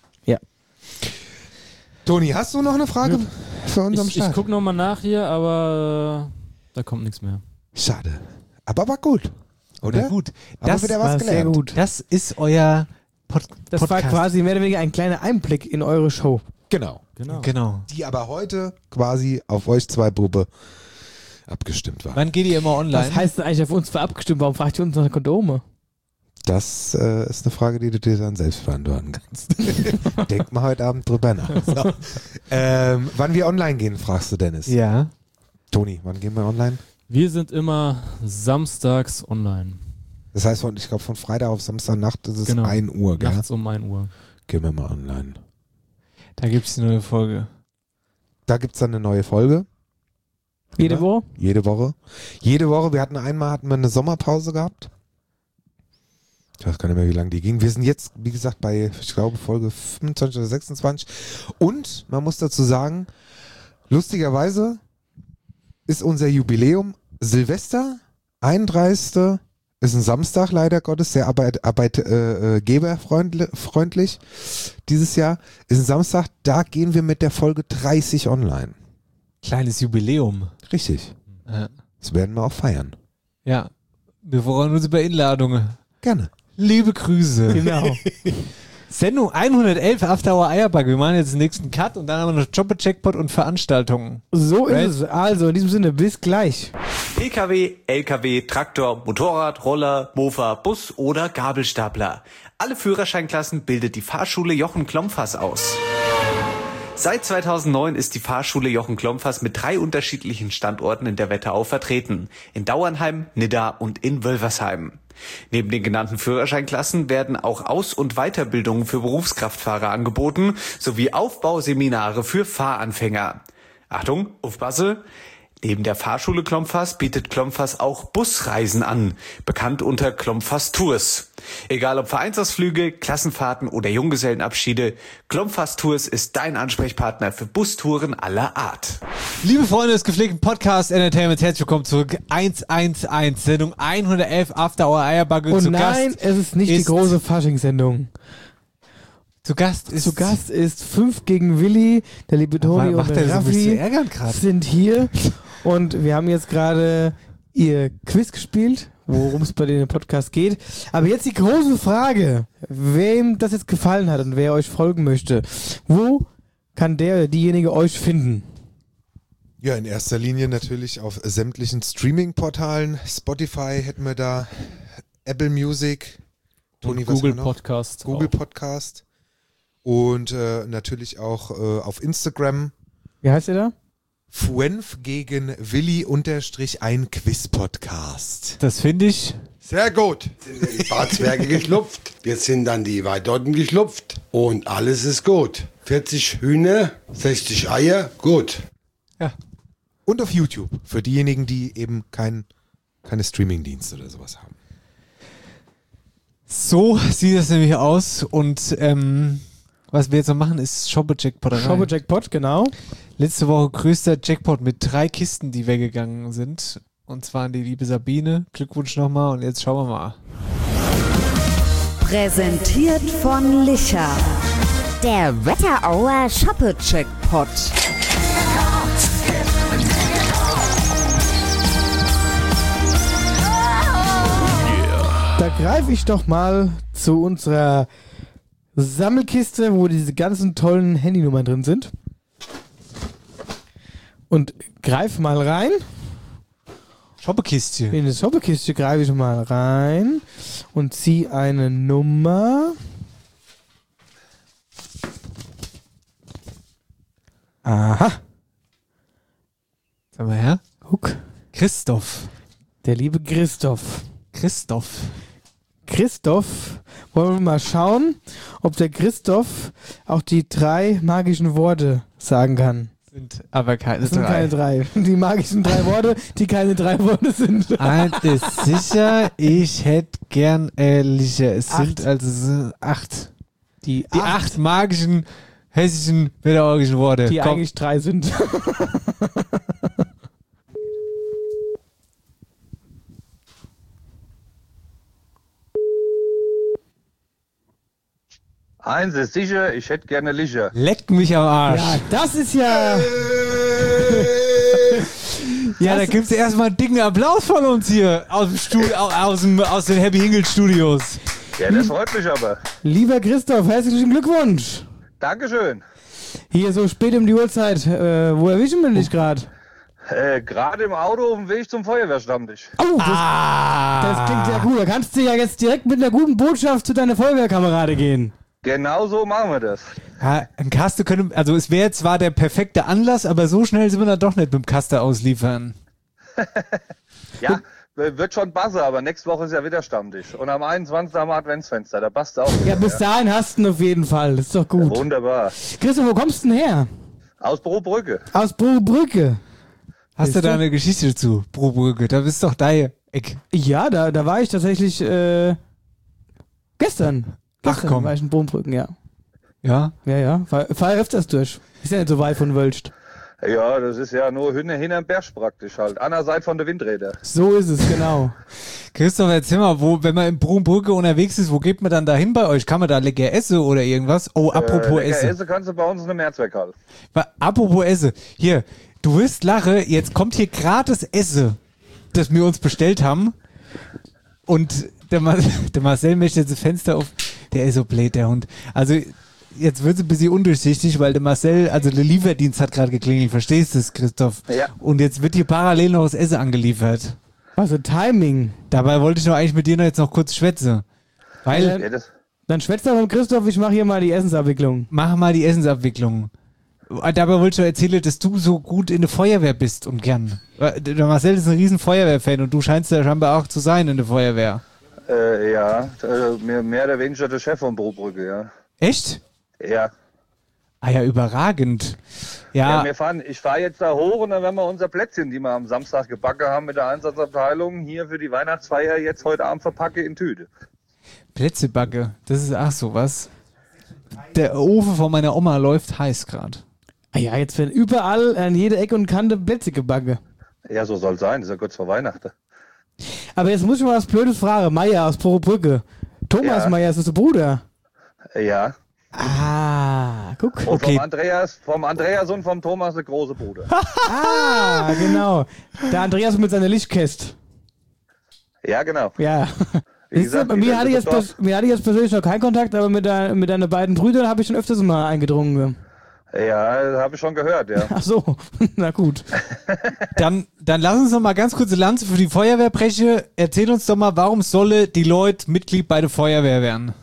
Toni, hast du noch eine Frage für uns am Ich, ich Start? gucke nochmal nach hier, aber äh, da kommt nichts mehr. Schade. Aber war gut. Oder? Na gut. Haben Das wir wieder war was sehr gelernt. gut. Das ist euer Pod Das Podcast. war quasi mehr oder weniger ein kleiner Einblick in eure Show. Genau. Genau. Genau. Die aber heute quasi auf euch zwei Bube abgestimmt war. Wann geht ihr immer online? Was heißt denn eigentlich auf uns für abgestimmt? Warum fragt ihr uns nach Kondome? Das äh, ist eine Frage, die du dir dann selbst beantworten kannst. Denk mal heute Abend drüber nach. So. Ähm, wann wir online gehen, fragst du Dennis. Ja. Toni, wann gehen wir online? Wir sind immer samstags online. Das heißt, von, ich glaube, von Freitag auf Samstagnacht ist es Genau. ein Uhr, gell? Nachts um ein Uhr. Gehen wir mal online. Da gibt es die neue Folge. Da gibt es dann eine neue Folge. Jede Ja? Woche? Jede Woche. Jede Woche. Wir hatten einmal hatten wir eine Sommerpause gehabt. Ich weiß gar nicht mehr, wie lange die ging. Wir sind jetzt, wie gesagt, bei, ich glaube, Folge fünfundzwanzig oder sechsundzwanzig. Und man muss dazu sagen, lustigerweise ist unser Jubiläum Silvester, einunddreißigste ist ein Samstag, leider Gottes, sehr arbeit, arbeitgeberfreundlich dieses Jahr. Ist ein Samstag, da gehen wir mit der Folge dreißig online. Kleines Jubiläum. Richtig. Ja. Das werden wir auch feiern. Ja. Wir freuen uns über Einladungen. Gerne. Liebe Grüße. Genau. Sendung hundertelf After Hour Eierbacke. Wir machen jetzt den nächsten Cut und dann haben wir noch Jobber-Jackpot und Veranstaltungen. So Right? ist es. Also, in diesem Sinne, bis gleich. P K W, L K W, Traktor, Motorrad, Roller, Mofa, Bus oder Gabelstapler. Alle Führerscheinklassen bildet die Fahrschule Jochen Klompfers aus. Seit zweitausendneun ist die Fahrschule Jochen Klompfers mit drei unterschiedlichen Standorten in der Wetterau vertreten. In Dauernheim, Nidda und in Wölversheim. Neben den genannten Führerscheinklassen werden auch Aus- und Weiterbildungen für Berufskraftfahrer angeboten, sowie Aufbauseminare für Fahranfänger. Achtung, aufpasse! Neben der Fahrschule Klompfers bietet Klompfers auch Busreisen an, bekannt unter Klompfers Tours. Egal ob Vereinsausflüge, Klassenfahrten oder Junggesellenabschiede, Klompfers Tours ist dein Ansprechpartner für Bustouren aller Art. Liebe Freunde des gepflegten Podcast Entertainment, herzlich willkommen zurück. hundertelf, Sendung hundertelf After Hour Eierbacke. Und zu nein, Gast es ist nicht die ist- große Faschingssendung. Zu Gast ist... Zu Gast ist fünf gegen Willi, der liebe Toni Macht und er der so ein bisschen Raffi ärgern gerade? sind hier und wir haben jetzt gerade ihr Quiz gespielt, worum es bei denen im Podcast geht. Aber jetzt die große Frage, wem das jetzt gefallen hat und wer euch folgen möchte. Wo kann der oder diejenige euch finden? Ja, in erster Linie natürlich auf sämtlichen Streaming-Portalen. Spotify hätten wir da, Apple Music, Toni, Und was Google haben wir noch? Podcast. Google auch. Podcast und äh, natürlich auch äh, auf Instagram. Wie heißt ihr da? Fuenf gegen Willi unterstrich ein Quiz-Podcast. Das finde ich... Sehr gut. Sind die Barzwerge geschlupft. Jetzt sind dann die Weidotten geschlupft. Und alles ist gut. vierzig Hühner, sechzig Eier, gut. Ja. Und auf YouTube, für diejenigen, die eben kein, keine Streaming-Dienste oder sowas haben. So sieht es nämlich aus und ähm, was wir jetzt noch machen, ist Shopper-Jackpot. Shopper-Jackpot, genau. Letzte Woche größter Jackpot mit drei Kisten, die weggegangen sind. Und zwar an die liebe Sabine. Glückwunsch nochmal und jetzt schauen wir mal. Präsentiert von Licher. Der Wetterauer Shopper-Jackpot. Da greife ich doch mal zu unserer Sammelkiste, wo diese ganzen tollen Handynummern drin sind. Und greife mal rein. Shoppekiste. In die Shoppekiste greife ich mal rein und ziehe eine Nummer. Aha. Sag mal her. Guck. Christoph. Der liebe Christoph. Christoph. Christoph, wollen wir mal schauen, ob der Christoph auch die drei magischen Worte sagen kann. Sind aber keine Das sind drei. keine drei. Die magischen drei Worte, die keine drei Worte sind. Eins ist sicher, ich hätte gern äh, Licher. Es Acht. sind also es sind acht. Die, Die acht, magischen, hessischen, pädagogischen Worte. die Komm. eigentlich drei sind. Eins ist sicher, ich hätte gerne Licher. Leck mich am Arsch. Ja, das ist ja... Ja, da gibt's erstmal einen dicken Applaus von uns hier aus dem Studio, aus, dem, aus den Happy Hingle Studios. Ja, das freut mich aber. Lieber Christoph, herzlichen Glückwunsch. Dankeschön. Hier so spät um die Uhrzeit. Äh, wo erwischen wir dich gerade? Äh, Gerade im Auto auf dem Weg zum Feuerwehrstammtisch. Oh, das, Ah. das klingt sehr gut. Da kannst du ja jetzt direkt mit einer guten Botschaft zu deiner Feuerwehrkamerade gehen. Genau so machen wir das. Ja, ein Kaste könnte, also es wäre zwar der perfekte Anlass, aber so schnell sind wir dann doch nicht mit dem Kaste ausliefern. Ja, wird schon passen, aber nächste Woche ist ja wieder Stammtisch. Und am einundzwanzigsten haben wir Adventsfenster, da passt auch. Ja, bis dahin hast du ihn auf jeden Fall. Das ist doch gut. Wunderbar. Christoph, wo kommst du denn her? Aus Brobrücke. Aus Brücke. Hast Weißt du da du? eine Geschichte dazu, Brobrücke? Da bist doch dein Eck. Ja, da, da war ich tatsächlich äh, gestern. Ach, Gestern komm. war ich in Brombrücken, ja. Ja? Ja, ja. Fahr, fahr öfters durch. Ist ja nicht so weit von Wölst. Ja, das ist ja nur hinter hinterm Berg praktisch halt. Andererseits von der Windräder. So ist es, genau. Christoph, erzähl mal, wo, wenn man in Brombrücke unterwegs ist, wo geht man dann da hin bei euch? Kann man da lecker essen oder irgendwas? Oh, apropos äh, lecker Essen. Essen kannst du bei uns in der Mehrzweckhalle. Wa- Apropos Essen. Hier, du wirst lachen, jetzt kommt hier gratis Essen, das wir uns bestellt haben. Und der, Mar der Marcel möchte jetzt das Fenster auf. Der ist so blöd, der Hund. Also, jetzt wird es ein bisschen undurchsichtig, weil der Marcel, also der Lieferdienst hat gerade geklingelt. Verstehst du das, Christoph? Ja. Und jetzt wird hier parallel noch das Essen angeliefert. Also Timing. Dabei wollte ich doch eigentlich mit dir noch jetzt noch kurz schwätzen. Weil, Ja, dann schwätzt doch mit Christoph, ich mache hier mal die Essensabwicklung. mach mal die Essensabwicklung. Dabei wollte ich doch erzählen, dass du so gut in der Feuerwehr bist und gern. Der Marcel ist ein riesen Feuerwehrfan und du scheinst ja scheinbar auch zu sein in der Feuerwehr. Äh, ja, äh, mehr, mehr oder weniger der Chef von Brobrücke, ja. Echt? Ja. Ah ja, überragend. Ja, Ja, wir fahren, ich fahre jetzt da hoch und dann werden wir unser Plätzchen, die wir am Samstag gebacken haben mit der Einsatzabteilung, hier für die Weihnachtsfeier jetzt heute Abend verpacke in Tüte. Plätzebacke. Das ist ach sowas. Der Ofen von meiner Oma läuft heiß gerade. Ah ja, jetzt werden überall an jeder Ecke und Kante Plätze gebacken. Ja, so soll sein, das ist ja kurz vor Weihnachten. Aber jetzt muss ich mal was Blödes fragen. Meier aus Brücke. Thomas Ja. Meier ist das der Bruder. Ja. Ah, guck. Und vom Andreas, vom Andreas und vom Thomas der große Bruder. Ah, genau. Der Andreas mit seiner Lichtkäst. Ja, genau. Ja. Wie Siehst du, gesagt, bei mir die hatte, ich jetzt, Dorf- pers- mir hatte ich jetzt persönlich noch keinen Kontakt, aber mit, de, mit deinen beiden Brüdern habe ich schon öfters mal eingedrungen. Ja, habe ich schon gehört, ja. Ach so, na gut. Dann, dann lass uns noch mal ganz kurze Lanze für die Feuerwehr brechen. Erzähl uns doch mal, warum solle die Leute Mitglied bei der Feuerwehr werden?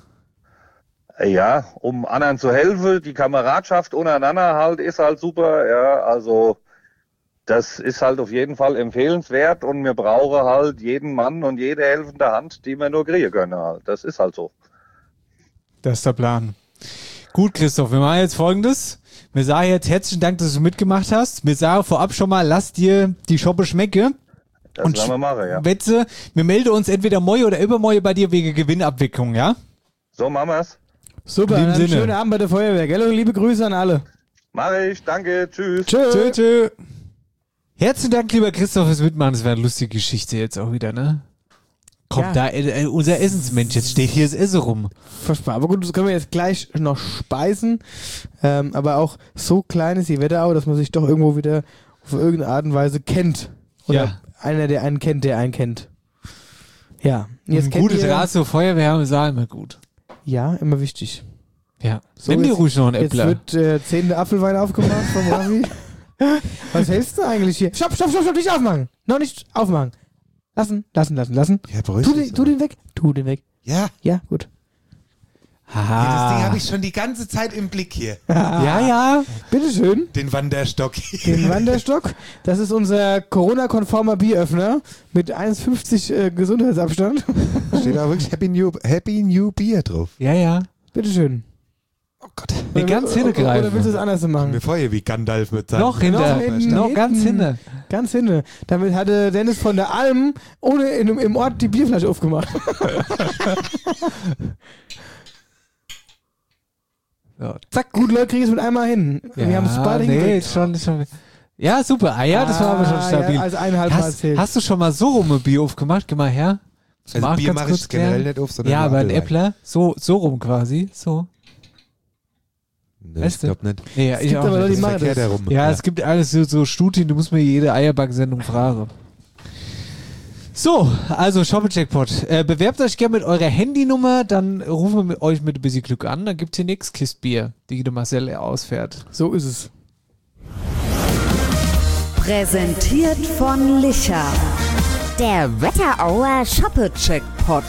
Ja, um anderen zu helfen, die Kameradschaft untereinander halt ist halt super, ja, also das ist halt auf jeden Fall empfehlenswert und wir brauchen halt jeden Mann und jede helfende Hand, die wir nur kriegen können halt. Das ist halt so. Das ist der Plan. Gut, Christoph, wir machen jetzt Folgendes. Wir sagen jetzt herzlichen Dank, dass du mitgemacht hast. Wir sagen vorab schon mal, lass dir die Schoppe schmecke. Das Und werden wir machen, ja. Wetze, wir melden uns entweder morgen oder übermorgen bei dir wegen Gewinnabwicklung, ja? So machen wir's. Super, In dem dann Sinne. schönen Abend bei der Feuerwehr, gell? Und liebe Grüße an alle. Mach ich, danke, tschüss. Tschö. Tschö, tschö. Herzlichen Dank, lieber Christoph, fürs Mitmachen. Das war eine lustige Geschichte jetzt auch wieder, ne? Komm, Ja. da, äh, unser Essensmensch, jetzt steht hier das Essen rum. Versprochen. Aber gut, das können wir jetzt gleich noch speisen. Ähm, aber auch so klein ist die Wetterau, dass man sich doch irgendwo wieder auf irgendeine Art und Weise kennt. Oder Ja. einer, der einen kennt, der einen kennt. Ja. Und Ein kennt gutes ihr- Rat zur Feuerwehr haben wir sagen immer gut. Ja, immer wichtig. Ja. So, Nimm dir jetzt- ruhig noch einen Jetzt Äppler. wird äh, zehnte Apfelwein aufgemacht vom Raffi. Was hältst du eigentlich hier? Stopp, stopp, stopp, stopp, nicht aufmachen. Noch nicht aufmachen. Lassen, lassen, lassen, lassen. Ja, beruhig Tu dich den, tu den weg. Tu den weg. Ja. Ja, gut. Haha. Ja, das Ding habe ich schon die ganze Zeit im Blick hier. Ja, ja. Bitteschön. Den Wanderstock. Den Wanderstock. Das ist unser Corona-konformer Bieröffner mit eins Komma fünfzig äh, Gesundheitsabstand. Steht da wirklich Happy New, Happy New Beer drauf. Ja, ja. Bitteschön. Oh Gott. Nee, ganz Oder- hinten Oder greifen. willst du es anders machen? Mir vorher wie Gandalf mit seinem... Noch hinter. Noch hinten, Noch ganz hinten. hinten. Ganz hinten. Damit hatte Dennis von der Alm ohne in, im Ort die Bierflasche aufgemacht. So. Zack, gut, Leute, kriegen es mit einmal hin. Wir haben es beide nee, hingekriegt. schon, schon. Ja, super. Ah ja, das war aber schon Ah, stabil. ja, also eineinhalb Mal hast, erzählt. hast du schon mal so rum ein Bier aufgemacht? Geh mal her. Das Also mag Bier ganz mache kurz ich generell klären. nicht auf, sondern Ja, nur aber ein Apfelwein. Äppler, so, so rum quasi. So. Nee, Weißt ich du? glaube nicht. Nee, ja, Es ich gibt auch aber nicht. Leute, die Das ist machen verkehrt das. herum. Ja, es gibt alles so, so Studien, du musst mir jede Eierback-Sendung fragen. So, also Shoppe-Jackpot. Äh, bewerbt euch gerne mit eurer Handynummer, dann rufen wir mit euch mit ein bisschen Glück an. Dann gibt's hier nix Kistbier, die der Marcel ausfährt. So ist es. Präsentiert von Licher. Der Wetterauer Shoppe-Checkpot.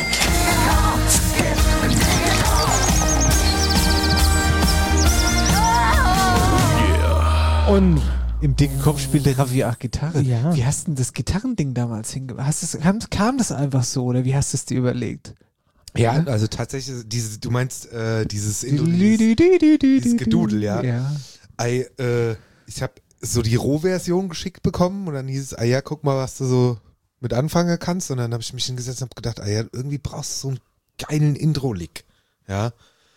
Und im dicken Kopf spielte Raffi auch Gitarre. Ja. Wie hast du denn das Gitarrending damals hingebracht? Hast du's- kam, kam das einfach so oder wie hast du es dir überlegt? Ja, also tatsächlich, diese, du meinst äh, dieses, Indo- dieses, dieses Gedudel, ja. Ja. Ei, äh, ich habe so die Rohversion geschickt bekommen und dann hieß es, ah ja, guck mal, was du so mit anfangen kannst. Und dann habe ich mich hingesetzt und habe gedacht, ah ja, irgendwie brauchst du so einen geilen Intro-Lick. Ja,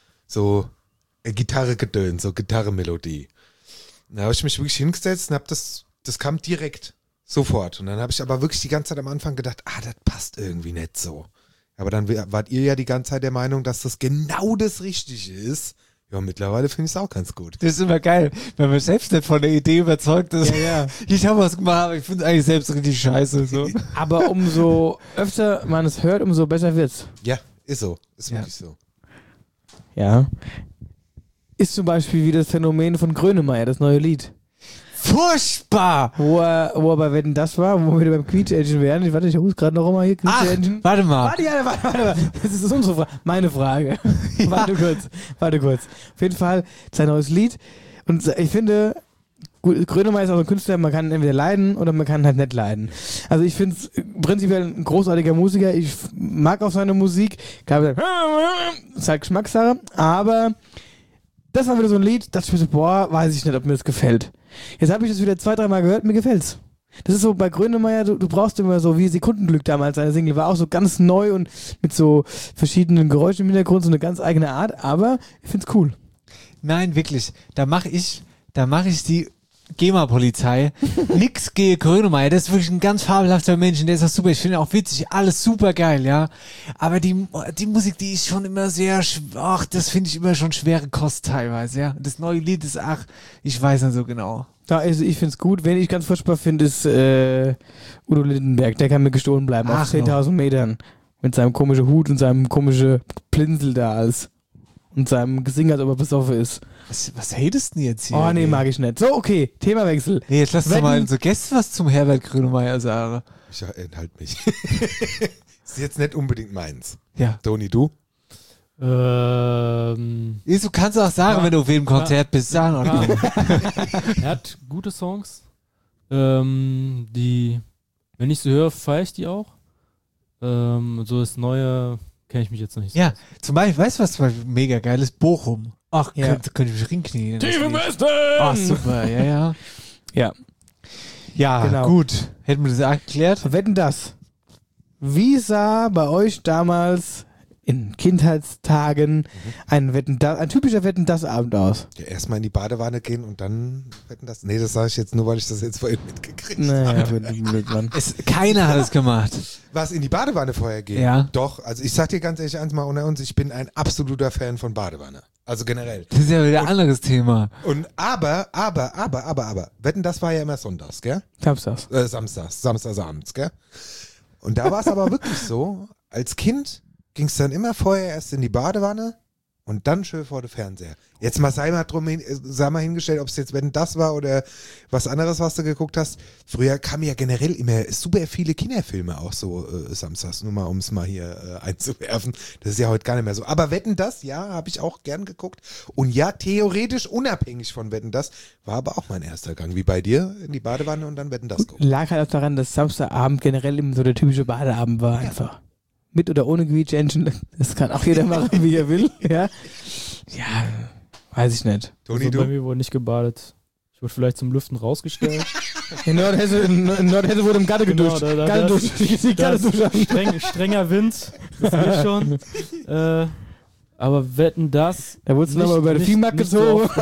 so äh, Gitarre-Gedöns, so Gitarre-Melodie. Da habe ich mich wirklich hingesetzt und habe das, das kam direkt, sofort. Und dann habe ich aber wirklich die ganze Zeit am Anfang gedacht, ah, das passt irgendwie nicht so. Aber dann wart ihr ja die ganze Zeit der Meinung, dass das genau das Richtige ist. Ja, mittlerweile finde ich es auch ganz gut. Das ist immer geil, wenn man selbst nicht von der Idee überzeugt ist. Ja, ja. Ich habe was gemacht, aber ich finde es eigentlich selbst richtig scheiße. So. aber umso öfter man es hört, umso besser wird's. Ja, ist so. Ist Ja. wirklich so. Ja. Ist zum Beispiel wie das Phänomen von Grönemeyer, das neue Lied. Furchtbar! Wo er, wo er bei Wetten das war, wo wir wieder beim Quietsch-Engine wären. Ich warte, ich rufe gerade noch mal hier Ach, Quietsch-Engine. warte mal. Warte, ja, warte, warte, warte. Das ist unsere Frage. Meine Frage. Ja. Warte kurz. Warte kurz. Auf jeden Fall sein neues Lied. Und ich finde, gut, Grönemeyer ist auch ein Künstler, man kann entweder leiden oder man kann halt nicht leiden. Also ich finde es prinzipiell ein großartiger Musiker. Ich mag auch seine Musik. Klar, das ist halt Geschmackssache. Aber das war wieder so ein Lied, da dachte ich mir so, boah, weiß ich nicht, ob mir das gefällt. Jetzt habe ich das wieder zwei, dreimal gehört, mir gefällt's. Das ist so bei Grönemeyer, du, du brauchst immer so wie Sekundenglück damals, seine Single war auch so ganz neu und mit so verschiedenen Geräuschen im Hintergrund, so eine ganz eigene Art, aber ich find's cool. Nein, wirklich. Da mache ich, da mache ich die GEMA-Polizei. Nix gegen Grönemeyer. Das ist wirklich ein ganz fabelhafter Mensch. Und der ist auch super. Ich finde ihn auch witzig. Alles super geil, ja. Aber die, die Musik, die ist schon immer sehr, sch- ach, das finde ich immer schon schwere Kost teilweise, ja. Das neue Lied ist, ach, ich weiß nicht so genau. Ja, also ich find's gut. Wen ich ganz furchtbar finde, ist äh, Udo Lindenberg. Der kann mir gestohlen bleiben Ach, auf zehntausend Metern. Mit seinem komischen Hut und seinem komischen Pinsel da als und seinem Gesing, als ob er besoffen ist. Was, was hatest du denn jetzt hier? Oh nee, mag ich nicht. So, okay, Themawechsel. Nee, jetzt lass doch Wenn- mal so Gäste was zum Herbert Grönemeyer sagen. Ich enthalte mich. Ist jetzt nicht unbedingt meins. Ja. Toni, du? Ähm, Du kannst auch sagen, Ja. wenn du auf jedem Konzert bist. Sagen Ja. okay. er hat gute Songs. Ähm, die, wenn ich sie höre, feiere ich die auch. Ähm, so das Neue kenne ich mich jetzt noch nicht so. Ja, zum Beispiel, weißt du, was zum Beispiel mega geil ist? Bochum. Ach, Ja. könnte, könnte ich mich rinknien. Tief im Westen! Ach, super, ja, ja. Ja. Ja, Genau. gut. Hätten wir das auch geklärt? Wetten das. Wie sah bei euch damals in Kindheitstagen ein Wetten das, ein typischer Wetten das Abend aus? Ja, erstmal in die Badewanne gehen und dann wetten das. Nee, das sage ich jetzt nur, weil ich das jetzt vorhin mitgekriegt Naja, habe. blöd, Mann. Es, keiner hat es gemacht. Was, in die Badewanne vorher gehen? Ja. Doch, also ich sag dir ganz ehrlich eins mal unter uns, ich bin ein absoluter Fan von Badewanne. Also generell. Das ist ja wieder ein anderes Thema. Und aber, aber, aber, aber, aber, wetten, das war ja immer sonntags, gell? Samstags. Äh, samstags, samstagsabends, gell? Und da war es aber wirklich so, als Kind ging es dann immer vorher erst in die Badewanne und dann schön vor den Fernseher. Jetzt mal sei mal drum hin, sei mal hingestellt, ob es jetzt wenn das war oder was anderes, was du geguckt hast. Früher kamen ja generell immer super viele Kinderfilme auch so äh, samstags, nur mal um es mal hier äh, einzuwerfen. Das ist ja heute gar nicht mehr so. Aber Wetten das, ja, habe ich auch gern geguckt. Und ja, theoretisch unabhängig von Wetten das, war aber auch mein erster Gang, wie bei dir, in die Badewanne und dann Wetten das gucken. Lag halt auch daran, dass Samstagabend generell immer so der typische Badeabend war einfach. Mit oder ohne Quietsch-Engine, das kann auch jeder machen, wie er will. Ja, ja weiß ich nicht. Toni, also du? bei mir wurde nicht gebadet. Ich wurde vielleicht zum Lüften rausgestellt. In Nordhesse, in Nordhesse wurde im Gatte geduscht. Genau, da, da, Gatte das- duscht. Die Gatte das duscht an. streng, strenger Wind, das geht schon. äh, aber wetten das. Da wurdest du nochmal über den nicht- Viehmarkt nicht so gezogen.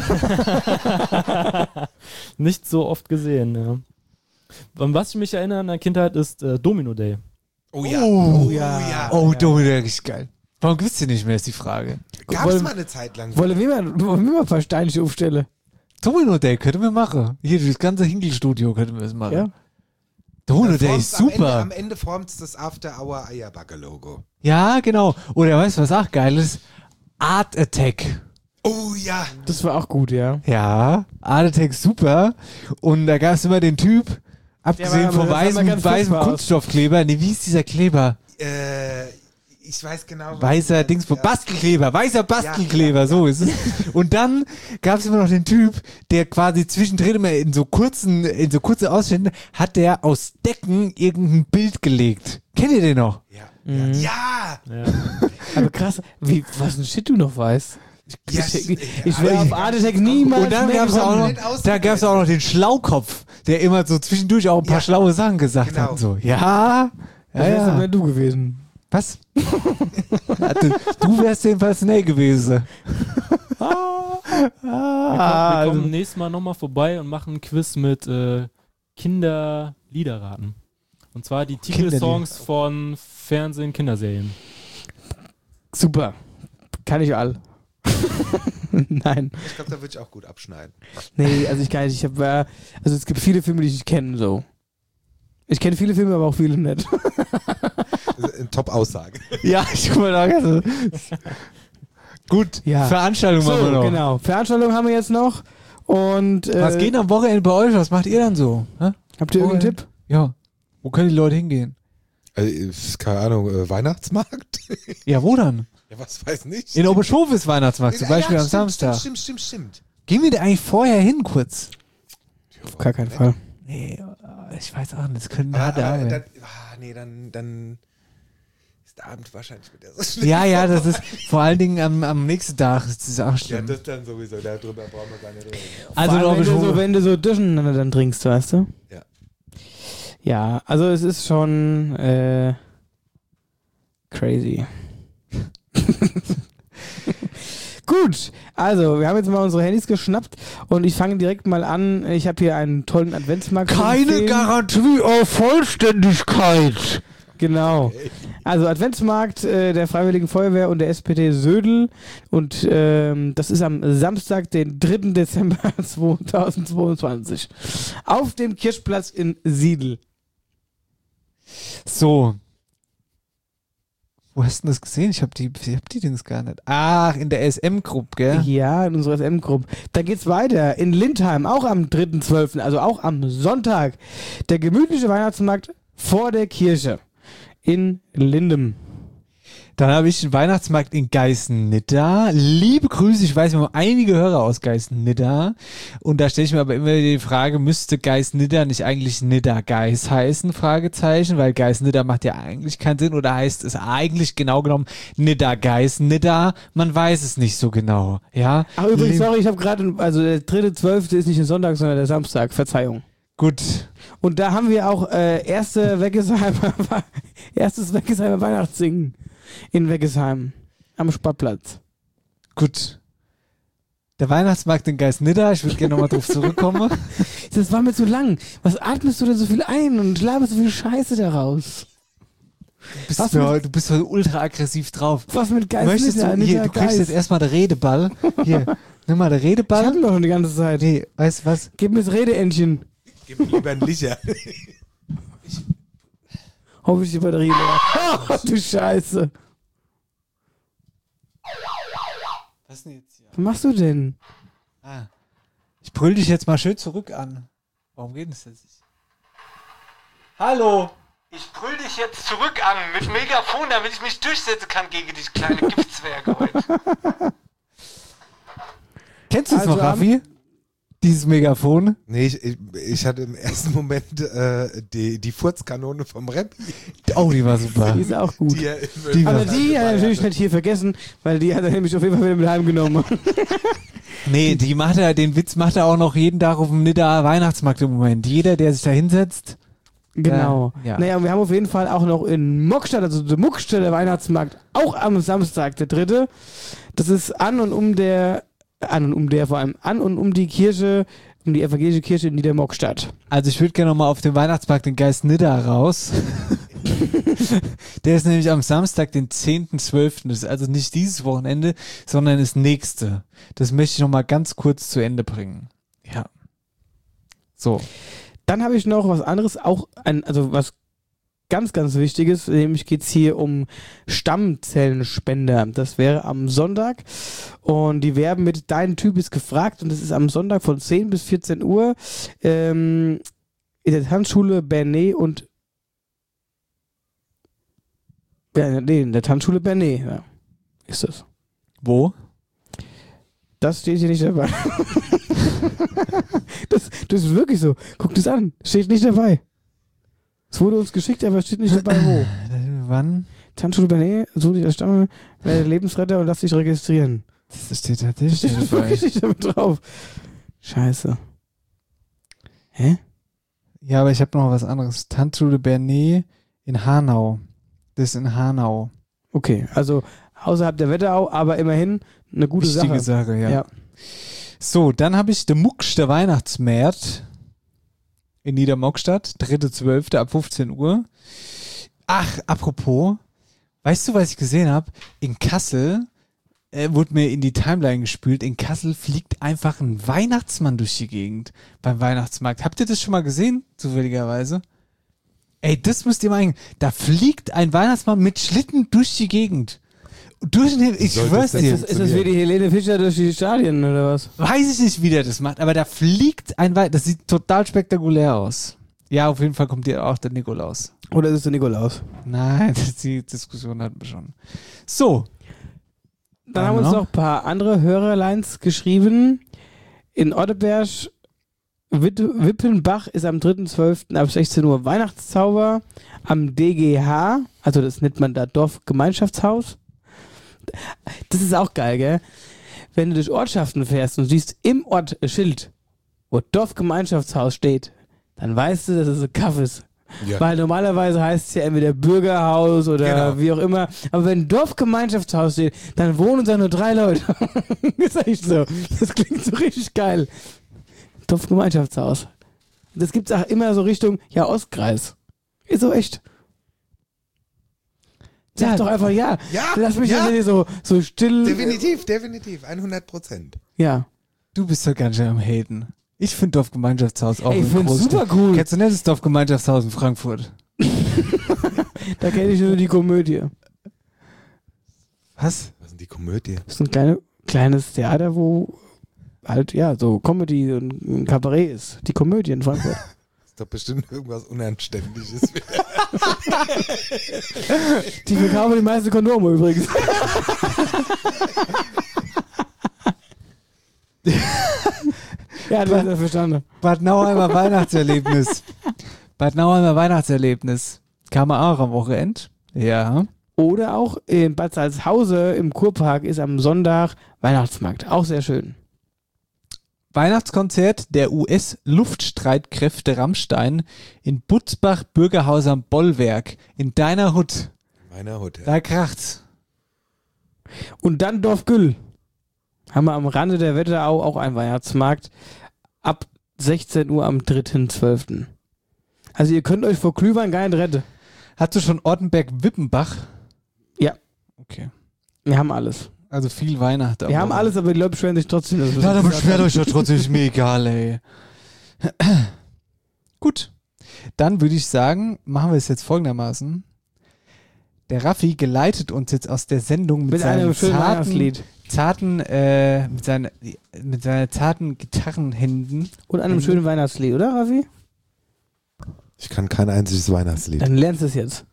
oft- Nicht so oft gesehen, ja. An was ich mich erinnere in der Kindheit ist äh, Domino Day. Oh ja. Oh, ja. Oh, Dominik, richtig geil. Warum gibt's den nicht mehr, ist die Frage. Gab es mal eine Zeit lang. Wollen wir mal, wollen wir mal ein paar Steinchen aufstellen? Domino Day könnten wir machen. Hier, das ganze Hinkelstudio könnten wir das machen. Ja. Domino Dann Day formst ist am Ende, super. am Ende formt es das After Hour Eierbacke-Logo. Ja, genau. Oder weißt du, was auch geil ist? Art Attack. Oh ja. Das war auch gut, ja. Ja, Artetex super. Und da gab es immer den Typ, abgesehen war- vom das sah immer weißen, ganz weißen furchtbar aus. Kunststoffkleber. Nee, wie ist dieser Kleber? Äh, ich weiß genau. was Weißer du Dings, meinst, ja. Bastelkleber, weißer Bastelkleber, Ja, ja, so ist es. Und dann gab es immer noch den Typ, der quasi zwischendrin immer in so kurzen, in so kurze Ausschnitte, hat der aus Decken irgendein Bild gelegt. Kennt ihr den noch? Ja. Mhm. Ja. Aber krass, wie, was ein Shit du noch weißt. Ich, Yes. ich, ich wäre auf Artetex niemals Und dann mehr gab es auch gekommen. noch, da gab es auch noch den Schlaukopf, der immer so zwischendurch auch ein paar Ja. schlaue Sachen gesagt Genau. hat. So, ja, Das ja, wärst ja. wär du gewesen. Was? Ja, du, du wärst jedenfalls Snake gewesen. Ah, Wir kommen nächstes Mal nochmal vorbei und machen ein Quiz mit äh, Kinderliederraten. Und zwar die Titelsongs von Fernsehen, Kinderserien. super. Kann ich all. Nein. Ich glaube, da würde ich auch gut abschneiden. Nee, also ich kann nicht. Ich hab, äh, also es gibt viele Filme, die ich nicht kenne, so. Ich kenne viele Filme, aber auch viele nicht. Eine Top-Aussage. Ja, ich guck mal da. Also. Gut, Ja. Veranstaltung So, machen wir noch. genau. Veranstaltung haben wir jetzt noch. Und äh, Was geht am Wochenende bei euch? Was macht ihr dann so? Hä? habt ihr irgendeinen Tipp? Ja. Wo können die Leute hingehen? Also, keine Ahnung, äh, Weihnachtsmarkt? Ja, wo dann? Ja, was weiß nicht. In Oberschof ist Weihnachtsmarkt, zum Ja, Beispiel ja, am stimmt, Samstag. Stimmt, stimmt, stimmt, stimmt. Gehen wir da eigentlich vorher hin kurz? Auf gar keinen Fall. Nee, ich weiß auch nicht. Das können Aber, harte aber Arbeit. dann, ah, nee, dann, dann ist der Abend wahrscheinlich wieder so schlimm. Ja, ja, das ist vor allen Dingen am, am nächsten Tag ist das auch Ja, schlimm. das dann sowieso, darüber brauchen wir gar nicht reden. Also Vor allem, wenn, in du Oberschof- so, wenn du so durcheinander dann trinkst, weißt du? Ja. Ja, also es ist schon äh, crazy. Gut, also wir haben jetzt mal unsere Handys geschnappt und ich fange direkt mal an. Ich habe hier einen tollen Adventsmarkt. zu Keine empfehlen. Garantie auf Vollständigkeit. Genau. Also Adventsmarkt äh, der Freiwilligen Feuerwehr und der S P D Södel und ähm, das ist am Samstag, den dritten Dezember zweitausendzweiundzwanzig auf dem Kirchplatz in Siedl. So. Wo hast du denn das gesehen? Ich hab die, ich hab die Dings gar nicht. Ach, in der S M-Gruppe, gell? Ja, in unserer S M-Gruppe. Dann geht's weiter in Lindheim, auch am dritten zwölften, also auch am Sonntag. Der gemütliche Weihnachtsmarkt vor der Kirche in Lindem. Dann habe ich den Weihnachtsmarkt in Geißen-Nidda. Liebe Grüße, ich weiß, wir haben einige Hörer aus Geißen-Nidda. Und da stelle ich mir aber immer die Frage, müsste Geißen-Nidda nicht eigentlich Nidda-Geis heißen? Fragezeichen, weil Geißen-Nidda macht ja eigentlich keinen Sinn. Oder heißt es eigentlich genau genommen Nidda-Geis-Nidda? Man weiß es nicht so genau. Ja. Ach übrigens, Lim- sorry, ich habe gerade, also der dritte zwölfte ist nicht der Sonntag, sondern der Samstag. Verzeihung. Gut. Und da haben wir auch äh, erste Weggesheimer, erstes Weggesheimer Weihnachtssingen in Weggesheim am Sportplatz. Gut. Der Weihnachtsmarkt in Geißen-Nidda, ich würde gerne nochmal drauf zurückkommen. Das war mir zu lang. Was atmest du denn so viel ein und laberst so viel Scheiße daraus? Du bist, Was so, mit- du bist so ultra aggressiv drauf. Was mit Geist Möchtest Nidda, du, Nidda hier, du kriegst Geist. jetzt erstmal den Redeball. Hier, nimm mal den Redeball. Ich hab ihn doch schon die ganze Zeit. Nee, weißt du was? Gib mir das Redeentchen. Gib mir lieber ein Licher. Hoffe ich die Batterie leer. Oh, du Scheiße. Was denn jetzt hier? Was machst du denn? Ah. Ich brüll dich jetzt mal schön zurück an. Warum geht das jetzt nicht? Hallo! Ich brüll dich jetzt zurück an mit Megafon, damit ich mich durchsetzen kann gegen dich kleine Giftzwerge heute. Kennst du es Also noch, am- Raffi? Dieses Megafon? Nee, ich, ich, ich hatte im ersten Moment äh, die, die Furzkanone vom Rap. Oh, die war super. Die ist auch gut. Die, er im Die Aber war- die hat er natürlich nicht hier vergessen, weil die hat er nämlich auf jeden Fall wieder mit heimgenommen. Nee, die macht er, den Witz macht er auch noch jeden Tag auf dem Nidda Weihnachtsmarkt im Moment. Jeder, der sich da hinsetzt. Genau. Äh, ja. Naja, und wir haben auf jeden Fall auch noch in Mockstadt, also der Muckstädter Weihnachtsmarkt, auch am Samstag, der dritte. Das ist an und um der, an und um der vor allem, an und um die Kirche, um die evangelische Kirche in Niedermockstadt. Also ich würde gerne nochmal auf den Weihnachtsmarkt in Geist-Nidda raus. Der ist nämlich am Samstag, den zehnten zwölften Das ist also nicht dieses Wochenende, sondern das nächste. Das möchte ich nochmal ganz kurz zu Ende bringen. Ja. So. Dann habe ich noch was anderes, auch ein, also was ganz, ganz Wichtiges, nämlich geht es hier um Stammzellenspender. Das wäre am Sonntag und die werben mit Dein Typ ist gefragt und das ist am Sonntag von zehn bis vierzehn Uhr ähm, in der Tanzschule Bernay und ja, nee, in der Tanzschule Bernay, ja, ist das. Wo? Das steht hier nicht dabei. das, das ist wirklich so. Guck das an. Steht nicht dabei. Es wurde uns geschickt, aber steht nicht dabei, wo. Wann? Tanzschule Bernay, such dich als Stamm, werde Lebensretter und lass dich registrieren. Das steht tatsächlich Das steht wirklich nicht damit drauf. Scheiße. Hä? Ja, aber ich habe noch was anderes. Tanzschule Bernay in Hanau. Das ist in Hanau. Okay, also außerhalb der Wetterau, aber immerhin eine gute Wichtige Sache. Sache, ja. ja. So, dann habe ich den Mucksch der Weihnachtsmärt in Niedermockstadt, dritter zwölfter ab fünfzehn Uhr. Ach, apropos, weißt du, was ich gesehen habe? In Kassel äh, wurde mir in die Timeline gespült, in Kassel fliegt einfach ein Weihnachtsmann durch die Gegend beim Weihnachtsmarkt. Habt ihr das schon mal gesehen, zufälligerweise? Ey, das müsst ihr mal hin. Da fliegt ein Weihnachtsmann mit Schlitten durch die Gegend. Durch den, ich schwör's dir. Ist das, ist das wie die Helene Fischer durch die Stadien oder was? Weiß ich nicht, wie der das macht, aber da fliegt ein Weihnachtsmann. Das sieht total spektakulär aus. Ja, auf jeden Fall kommt hier auch der Nikolaus. Oder ist es der Nikolaus? Nein, das, die Diskussion hatten wir schon. So. Dann haben uns noch ein paar andere Hörerlines geschrieben. In Otteberg, Wippenbach ist am dritten zwölften ab sechzehn Uhr Weihnachtszauber. Am D G H, also das nennt man da Dorfgemeinschaftshaus. Das ist auch geil, gell? Wenn du durch Ortschaften fährst und siehst im Ort ein Schild, wo Dorfgemeinschaftshaus steht, dann weißt du, dass es ein Kaff ist. Ja. Weil normalerweise heißt es ja entweder Bürgerhaus oder genau. wie auch immer. Aber wenn ein Dorfgemeinschaftshaus steht, dann wohnen da nur drei Leute. Das ist echt so. Das klingt so richtig geil. Dorfgemeinschaftshaus. Das gibt's auch immer so Richtung, ja, Ostkreis. Ist so echt. Sag ja, doch einfach ja. Ja, lass mich ja. nicht so, so still. Definitiv, definitiv. hundert Prozent. Ja. Du bist doch ganz schön am Haten. Ich finde Dorfgemeinschaftshaus auch Ey, ich finde super cool. Kennst du nicht das Dorfgemeinschaftshaus in Frankfurt? Da kenne ich nur die Komödie. Was? Was ist denn die Komödie? Das ist ein kleine, kleines Theater, wo halt, ja, so Comedy und ein Kabarett ist. Die Komödie in Frankfurt. Das ist doch bestimmt irgendwas Unanständiges. Die verkaufen die meisten Kondome übrigens. Ja, das ist verstanden. Bad Nauheimer Weihnachtserlebnis. Bad Nauheimer Weihnachtserlebnis. Kam man auch am Wochenende. Ja. Oder auch in Bad Salzhausen im Kurpark ist am Sonntag Weihnachtsmarkt. Auch sehr schön. Weihnachtskonzert der U S-Luftstreitkräfte Rammstein in Butzbach Bürgerhaus am Bollwerk. In deiner Hut. Meiner Hut, ja. Da kracht's. Und dann Dorf Güll. Haben wir am Rande der Wetterau auch einen Weihnachtsmarkt ab sechzehn Uhr am dritten zwölften Also ihr könnt euch vor Glühwein gar nicht retten. Hast du schon Ortenberg-Wippenbach? Ja. Okay. Wir haben alles. Also viel Weihnachten. Wir haben alles, aber die Leute beschweren sich trotzdem. Dass ja, dann beschwert euch doch trotzdem, ist mir egal, ey. Gut. Dann würde ich sagen, machen wir es jetzt folgendermaßen. Der Raffi geleitet uns jetzt aus der Sendung mit, mit seinem einem schönen zarten, Weihnachtslied. zarten äh, mit, seinen, mit seinen zarten Gitarrenhänden. Und einem schönen Weihnachtslied, oder Raffi? Ich kann kein einziges Weihnachtslied. Dann lernst du es jetzt.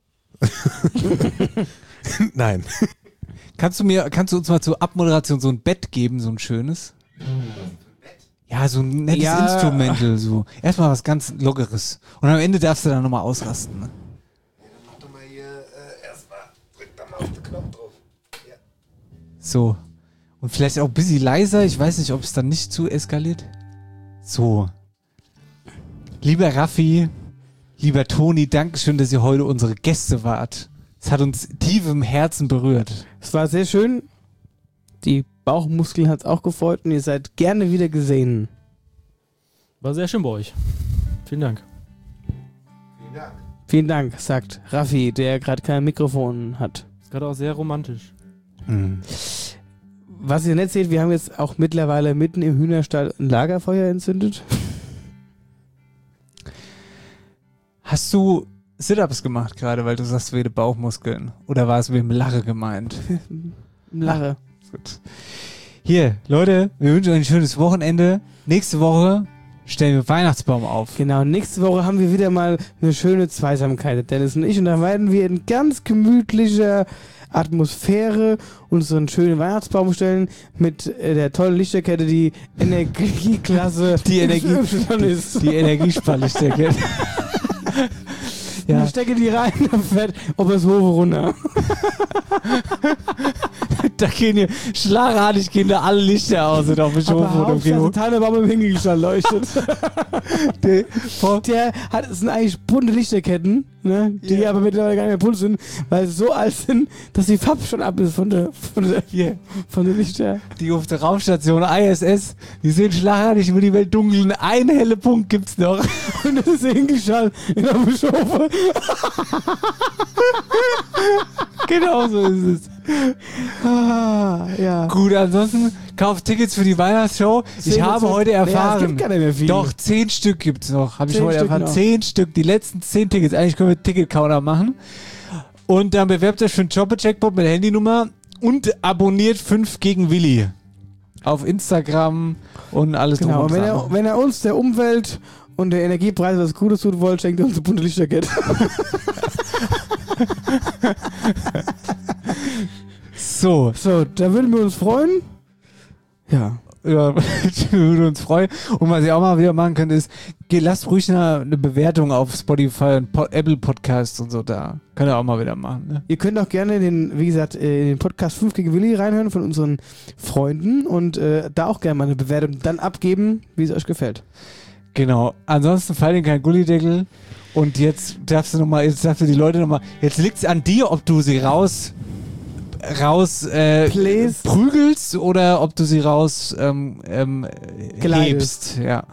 Nein. Kannst du mir, kannst du uns mal zur Abmoderation so ein Bett geben, so ein schönes? Ja, so ein nettes Ja. Instrumental, so. Erstmal was ganz Lockeres. Und am Ende darfst du dann nochmal ausrasten, ne? Mach doch mal hier äh, erstmal, drück da mal auf den Knopf drauf. Ja. So. Und vielleicht auch ein bisschen leiser. Ich weiß nicht, ob es dann nicht zu eskaliert. So. Lieber Raffi, lieber Toni, Dankeschön, dass ihr heute unsere Gäste wart. Es hat uns tief im Herzen berührt. Es war sehr schön. Die Bauchmuskeln hat es auch gefreut und ihr seid gerne wieder gesehen. War sehr schön bei euch. Vielen Dank. Vielen Dank. Vielen Dank, sagt Raffi, der gerade kein Mikrofon hat. Ist gerade auch sehr romantisch. Mhm. Was ihr nicht seht, wir haben jetzt auch mittlerweile mitten im Hühnerstall ein Lagerfeuer entzündet. Hast du Sit-Ups gemacht gerade, weil du sagst, wegen Bauchmuskeln. Oder war es wegen Lache gemeint? Lache. Gut. Hier, Leute, wir wünschen euch ein schönes Wochenende. Nächste Woche stellen wir Weihnachtsbaum auf. Genau, nächste Woche haben wir wieder mal eine schöne Zweisamkeit, Dennis und ich. Und dann werden wir in ganz gemütlicher Atmosphäre uns so einen schönen Weihnachtsbaum stellen mit äh, der tollen Lichterkette, die Energieklasse Die Energie, ist. die Energiesparlichterkette. Ja. Ich stecke die rein, dann fährt ob es hoch runter. Da gehen hier schlagartig gehen da alle Lichter aus und auf dem Schof Aber Hauptsache Tannenbaum im Hinkelstand leuchtet. der, der hat, es sind eigentlich bunte Lichterketten, ne, die yeah. aber mittlerweile gar nicht mehr bunt sind, weil sie so alt sind, dass die Farbe schon ab ist von der, von der, yeah. von der Lichter. Die auf der Raumstation I S S, die sehen schlagartig über die Welt dunkel. Ein helle Punkt gibt's noch. Und das ist der Hinkelstand in der Schofe. Genau so ist es. Ah, ja. Gut, ansonsten kauft Tickets für die Weihnachtsshow. Ich habe heute erfahren, naja, es gibt gar nicht mehr viele. Doch, zehn Stück gibt's noch. Habe ich heute Stück erfahren. noch. Zehn Stück, die letzten zehn Tickets. Eigentlich können wir Ticket-Counter machen. Und dann bewerbt euch für den Jobber-Jackpot mit Handynummer und abonniert fünf gegen Willi. Auf Instagram und alles genau, drum und wenn dran. er, wenn er uns der Umwelt und der Energiepreise was Gutes tun wollt, schenkt er uns eine bunte Lichterkette. So. So, da würden wir uns freuen. Ja. Ja, würde uns freuen. Und was ihr auch mal wieder machen könnt, ist, ge- lasst ruhig eine, eine Bewertung auf Spotify und po- Apple Podcasts und so da. Könnt ihr auch mal wieder machen. Ne? Ihr könnt auch gerne in den, wie gesagt, in den Podcast fünf gegen Willi reinhören von unseren Freunden und äh, da auch gerne mal eine Bewertung dann abgeben, wie es euch gefällt. Genau. Ansonsten fall dir kein Gullideckel. Und jetzt darfst du nochmal, jetzt darfst du die Leute nochmal, jetzt liegt's an dir, ob du sie raus, raus, äh, prügelst oder ob du sie raus, ähm, ähm, hebst. Ja.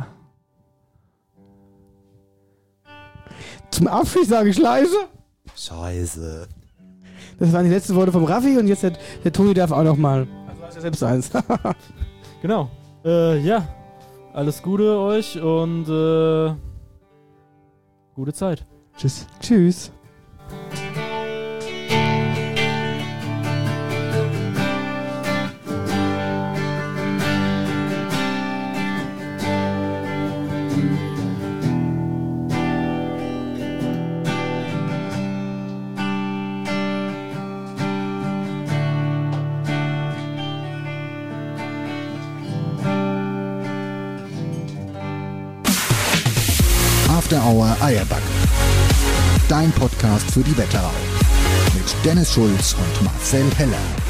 Zum Abschluss sage ich leise. Scheiße. Das waren die letzten Worte vom Raffi und jetzt der, der Toni darf auch nochmal. Also hast du selbst eins. Genau. Äh, ja. Alles Gute euch und äh, gute Zeit. Tschüss. Tschüss. After Hour Eierback. Dein Podcast für die Wetterau. Mit Dennis Schulz und Marcel Heller.